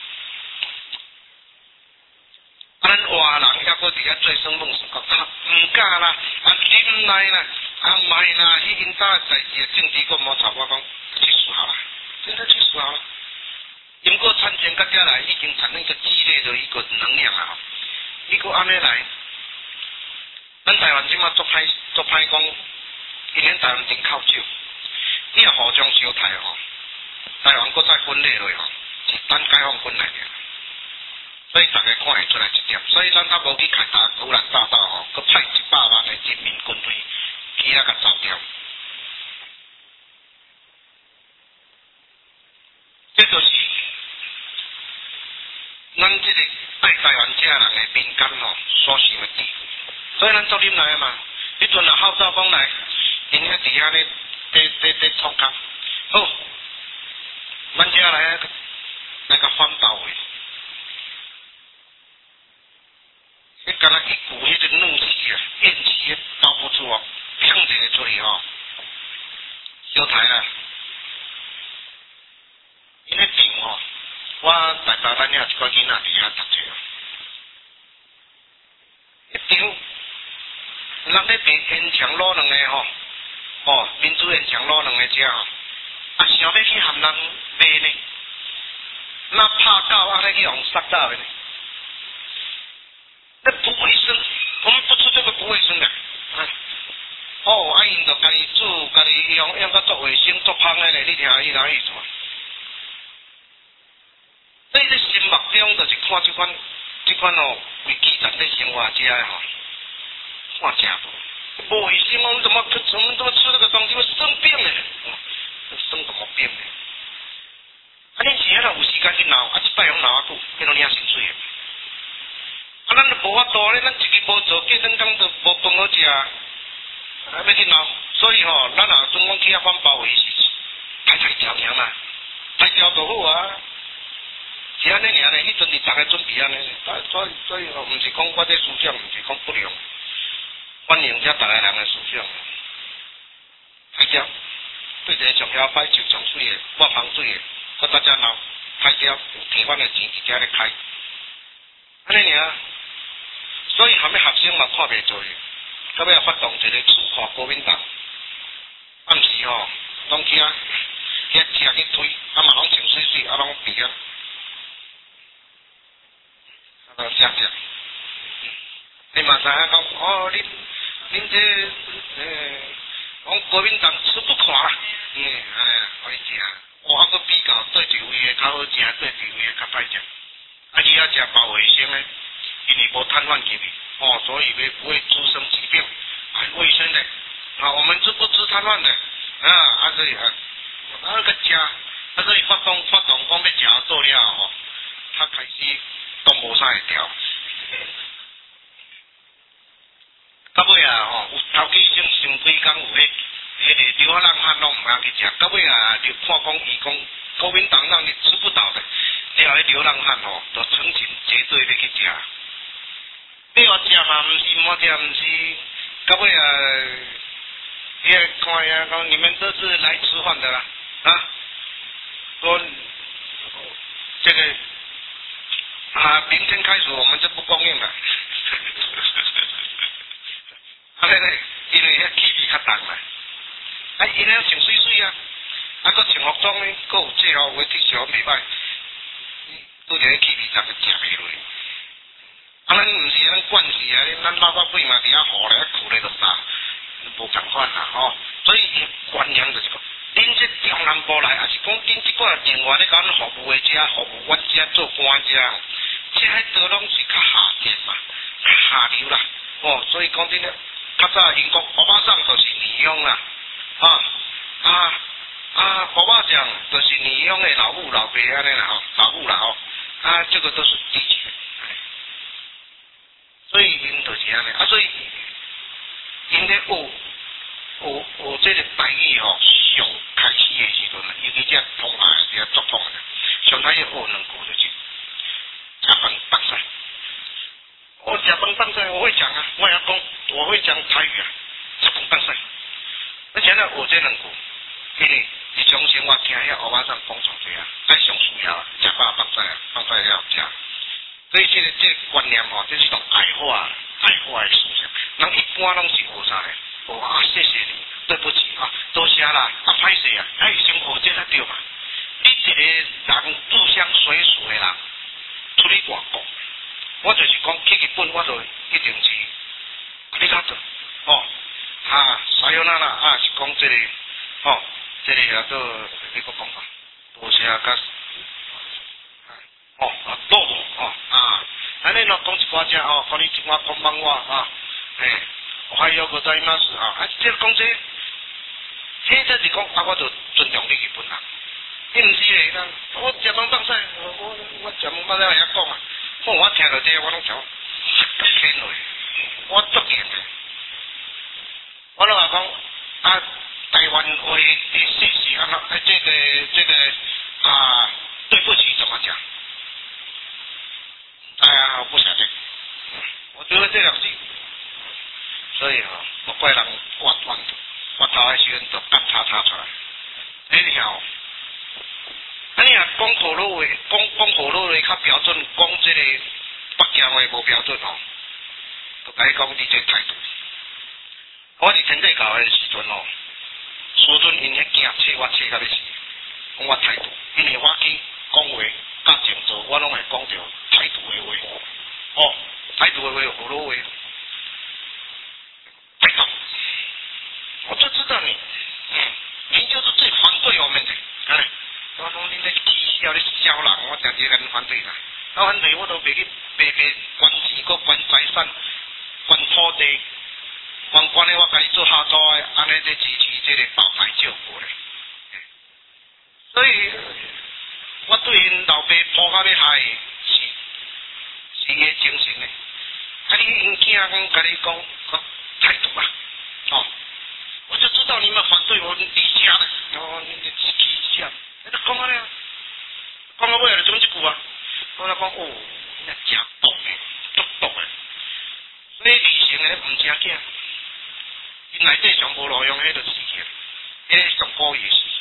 啊，咱活人还搁伫遐做生梦，讲啊，毋敢啦，啊忍耐啦，啊卖啦，迄因早代志的政治佫毋好吵，我讲去死啦，真的去死啦！经过参战到遮来，已经产生一个激烈的一个能量啊！伊佫安尼来，咱台湾即马做歹做歹讲，因咱台湾人靠少，你若互相相杀吼，台湾佫再分裂落吼，是咱解放军来的。所以大家看会出来一点，所以咱较无去开打乌兰大道吼，佮派一百万的人民军队去遐甲走掉。这就是咱这个爱台湾这人的民间吼所想的智慧。所以咱做忍耐嘛，迄阵啊号召讲来，因遐伫遐咧，伫伫伫创工，好，咱遮来来甲反包围。你敢若一股迄个怒气啊、怨气包不住哦，砰一个出去吼，小台啦。因迄场吼，我大大咱遐一个囡仔伫遐读册，一场，咱咧卖烟肠卤两个吼，哦，民主烟肠卤两个食吼，啊想要去含人卖呢，那怕到安尼去互杀到的呢？那不卫生，我们不出这个不卫生的。啊，哦，啊，因就家己煮，家己用用到做卫生、做芳的咧，你听伊哪意思嘛？所以咧心目中就是看这款这款哦，为基层咧生活者吼，看正无，无卫生，我们怎么我们怎么吃这个东西会生病呢？生什么病呢？啊，你是迄个有时间去闹，啊，一摆用闹啊久，迄种领薪水的。啊，咱都无法度咧，咱一日无做，过两工都无饭好食，啊，要去闹。所以吼，咱若总讲去遐反包围是歹歹条尔嘛，歹条就好啊。是安尼尔咧，迄阵是逐个准备安尼，所以所以吼，毋是讲我这思想，毋是讲不良，欢迎遮逐个人的思想。歹条对一个上遐歹就上水的，挖防水的，搁大家闹歹条，提款的钱伫遮咧开，安尼尔。所以含咩学生嘛看袂做伊，到尾发动一个处罚国民党，暗时吼，拢去啊，去车去推，啊嘛拢穿水水，啊拢伫啊，啊都谢谢。你嘛知影讲，哦，恁恁这诶，讲国民党吃不垮啦，嗯，哎呀，可以食，我还佫比较对一位的较好食，对一位的较歹食，啊，伊遐食包卫生的。因为无瘫痪去的，哦，所以也不会滋生疾病，很卫生的。啊，我们是不吃瘫痪的，啊，啊所以啊，那个食，啊所以发动发动讲要食做了吼，他开始都无啥会调。到尾啊吼，有头几种上几工有迄迄个流浪汉拢唔敢去食，到尾啊就看讲伊讲国民党让你吃不到的，了迄流浪汉吼，都成群结队要去食。你话食嘛，毋是；莫食，毋是。到尾啊，伊个看呀，讲你们都是来吃饭的啦，啊，说这个啊，明天开始我们就不供应了。啊，咧咧，因为遐气味较重嘛，啊，因遐穿水水啊，啊，佮穿服装呢，佮有制服，有 T 恤袂歹，拄着迄气味重，就食袂落。 啊，咱毋是咱惯势啊，咱老百姓嘛伫遐好咧，苦咧就杀，无共款啦吼。所以伊观念就是讲，恁这中南部来，也是讲恁即个另外咧，甲咱服务的遮，服务阮遮做官遮，这迄都拢是较下贱嘛，较下流啦。哦，所以讲真咧，较早因讲欧巴桑就是尼乡啦，啊啊啊，欧巴桑就是尼乡的老母老爸安尼啦吼，老母啦吼，啊，这个都是地区。所以因就是安尼，啊，所以因咧学学学这个台语吼，上开始的时阵，尤其这通下这作通的，上开始学两句就是食饭放菜。我食饭放菜我会讲啊，我也讲我会讲台语啊，食饭放菜。而且呢，学这两句，因为日常生活听遐欧巴桑讲上济啊，爱上需要啊，食饱放菜啊，放菜了食。所以这个这个观念吼，这是一种矮化、矮化的思想。人一般拢是学啥嘞？学啊，谢谢你，对不起啊，多谢啦，啊，歹势啊，哎，先学这才对嘛。你一个人入乡随俗的人，出去外国，我就是讲去日本，我就一定是阿里嘎多，哦，啊，啥样啦啦，啊，是讲这个，哦，这个叫做那个讲法，多谢甲。哦，啊，多哦啊，安尼若讲一寡只哦，讲你一寡讲漫画啊，嘿，还有个在那时啊，啊，即讲这，迄则是讲啊，我就尊重你日本人，伊毋是嘞，咱我食饭放菜，我我食饭放菜遐讲啊，好，我听到这我拢想天落，我足严的，我拢话讲啊，台湾话的事实啊，啊，这个这个啊，对不起怎么讲？哎呀，我不晓得，我觉得这两句，所以哈、哦，莫怪人挖弯挖头的时阵就夹叉叉出来。你听哦，啊你啊讲河洛话，讲讲河洛话较标准，讲这个北京话无标准哦，就甲你讲你这态度。我伫天底教的时阵哦，时阵因迄囝切我切到你死，讲我态度，因为我去讲话甲静坐，我拢会讲着。态度的话，哦，态度的话，河洛话，态度，我就知道你，嗯，你就是最反对我们的，哎，我讲你咧讥笑咧笑人，我常常跟反对啦，我反对我都袂去卖卖捐钱，搁捐财产，捐土地，捐捐咧我家己做下做的，安尼在支持这个保台照顾咧，所以我对因老爸抱到要害是。是伊精神诶，啊！你因囝讲甲你讲个态度啊，哦，我就知道你们反对我理想的，哦，你你自己想，你都讲安尼啊，讲到尾就种一句啊，我讲哦，你真毒诶，足毒诶，所以理性诶毋正经，因内底上无路用迄个事情，迄个上古意诶事情，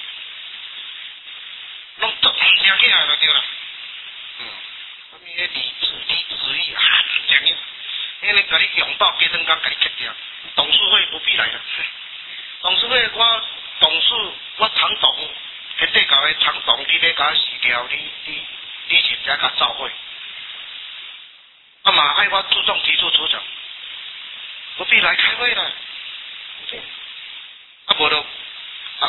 拢足毋正经就对啦，嗯。什么理智、理智义啊，这样，因为甲你用到几阵工，甲你切掉。董事会不必来了，董事会我董事我常董，天底教的常董，你咧甲死掉，你你你是遮甲召会，啊嘛爱我主动提出处长，不必来开会了，啊无就啊，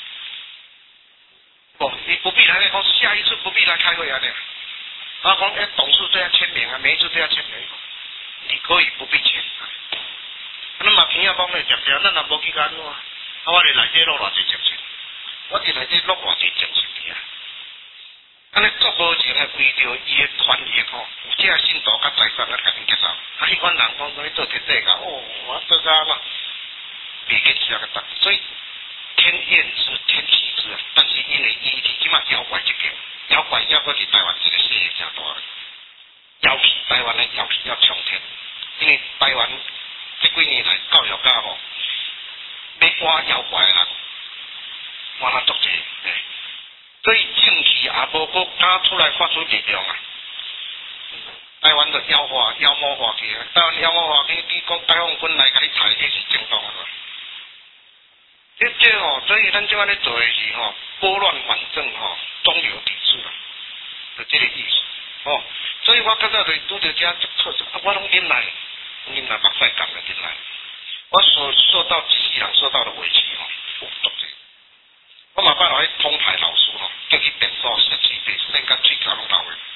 不，你不必来咧，讲下一次不必来开会啊咧。啊，讲哎，董事都要签名啊，每一次都要签名。你可以不必签。那么平要帮你接掉，咱若无去干怎？啊，我哋内底落偌济精神，我哋内底落偌济精神去啊。安尼足无情诶，为着伊诶权益吼，有这个信徒甲财产啊，甲因接受。啊，迄款人讲讲你做天地个，哦，我做啥嘛？别跟其他个搭，所以天厌之，天气之啊。但是因为伊伫即马妖怪一个。妖怪妖怪伫台湾这个事业真大个，妖气台湾的妖气要冲天，因为台湾这几年来教育家吼，要挖妖怪的人，挖得足济，所以正气也无搁敢出来发出力量啊。台湾的妖化、妖魔化去，台湾妖魔化去，你讲解放军来甲你抬，这是正当的。这这吼，所以咱即摆咧做的是吼，拨乱反正吼，中流砥柱啊，就这个意思。哦， 所以我较早就拄着遮足错，我拢忍耐，忍耐目屎干了忍耐。我所受到一世人受到的委屈吼，有足济。我嘛捌落去通牌老师吼，叫去电所设计地，生甲水饺拢流的。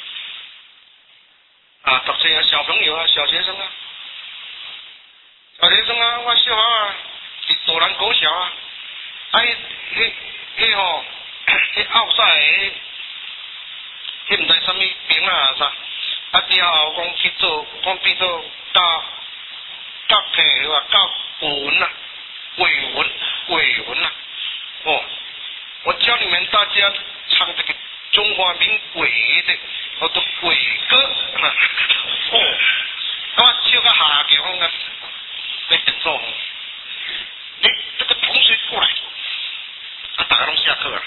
啊，读册啊，小朋友啊，小学生啊，小学生啊，我小学啊，是大人国小啊，啊，迄迄迄吼，迄ou赛迄，迄毋知啥物兵啊啥，啊之后讲去做，讲变做教教嘿话教文啊，伟文伟文啊，哦，我教你们大家唱这个中华民伟的，叫做伟歌，哦，我笑到下叫讲啊，你点做？你这个同学过来，啊，大家拢下课啊，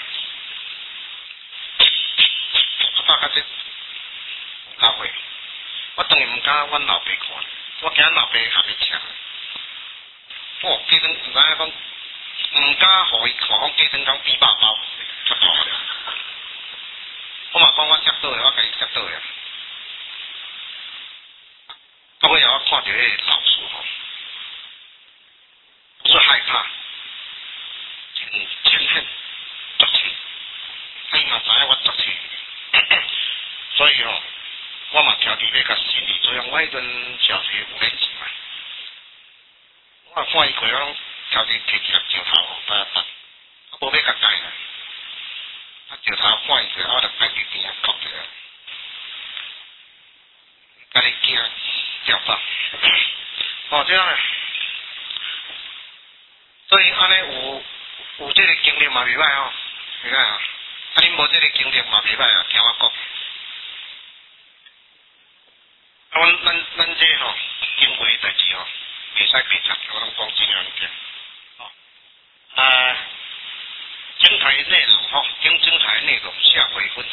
啊，大家这教会，我当然唔敢阮老爸看，我惊老爸下面抢。哦，计算唔知影讲，唔敢互伊看，讲计算讲比肉包，较大了。我嘛讲我摔倒的，我家己摔倒的。到尾后我看到迄个老师吼，不是害怕，很谦恨，足气。啊，伊嘛知影我足气，所以吼，我嘛调伫要甲心理作用。我迄阵小学五年级嘛。我看伊过拢头前摕一粒石头，把它拔，啊无要甲解啦，啊石头看伊过，我就摆伫边仔夹着，家己惊掉走，哦这样诶，所以安尼有有这个经历嘛袂歹吼，袂歹啊，啊恁无这个经历嘛袂歹啊，听我讲，啊阮咱咱这吼经过代志吼。袂使白插，我拢讲真样物件。哦，啊，精彩内容吼，经精彩内容下回分享。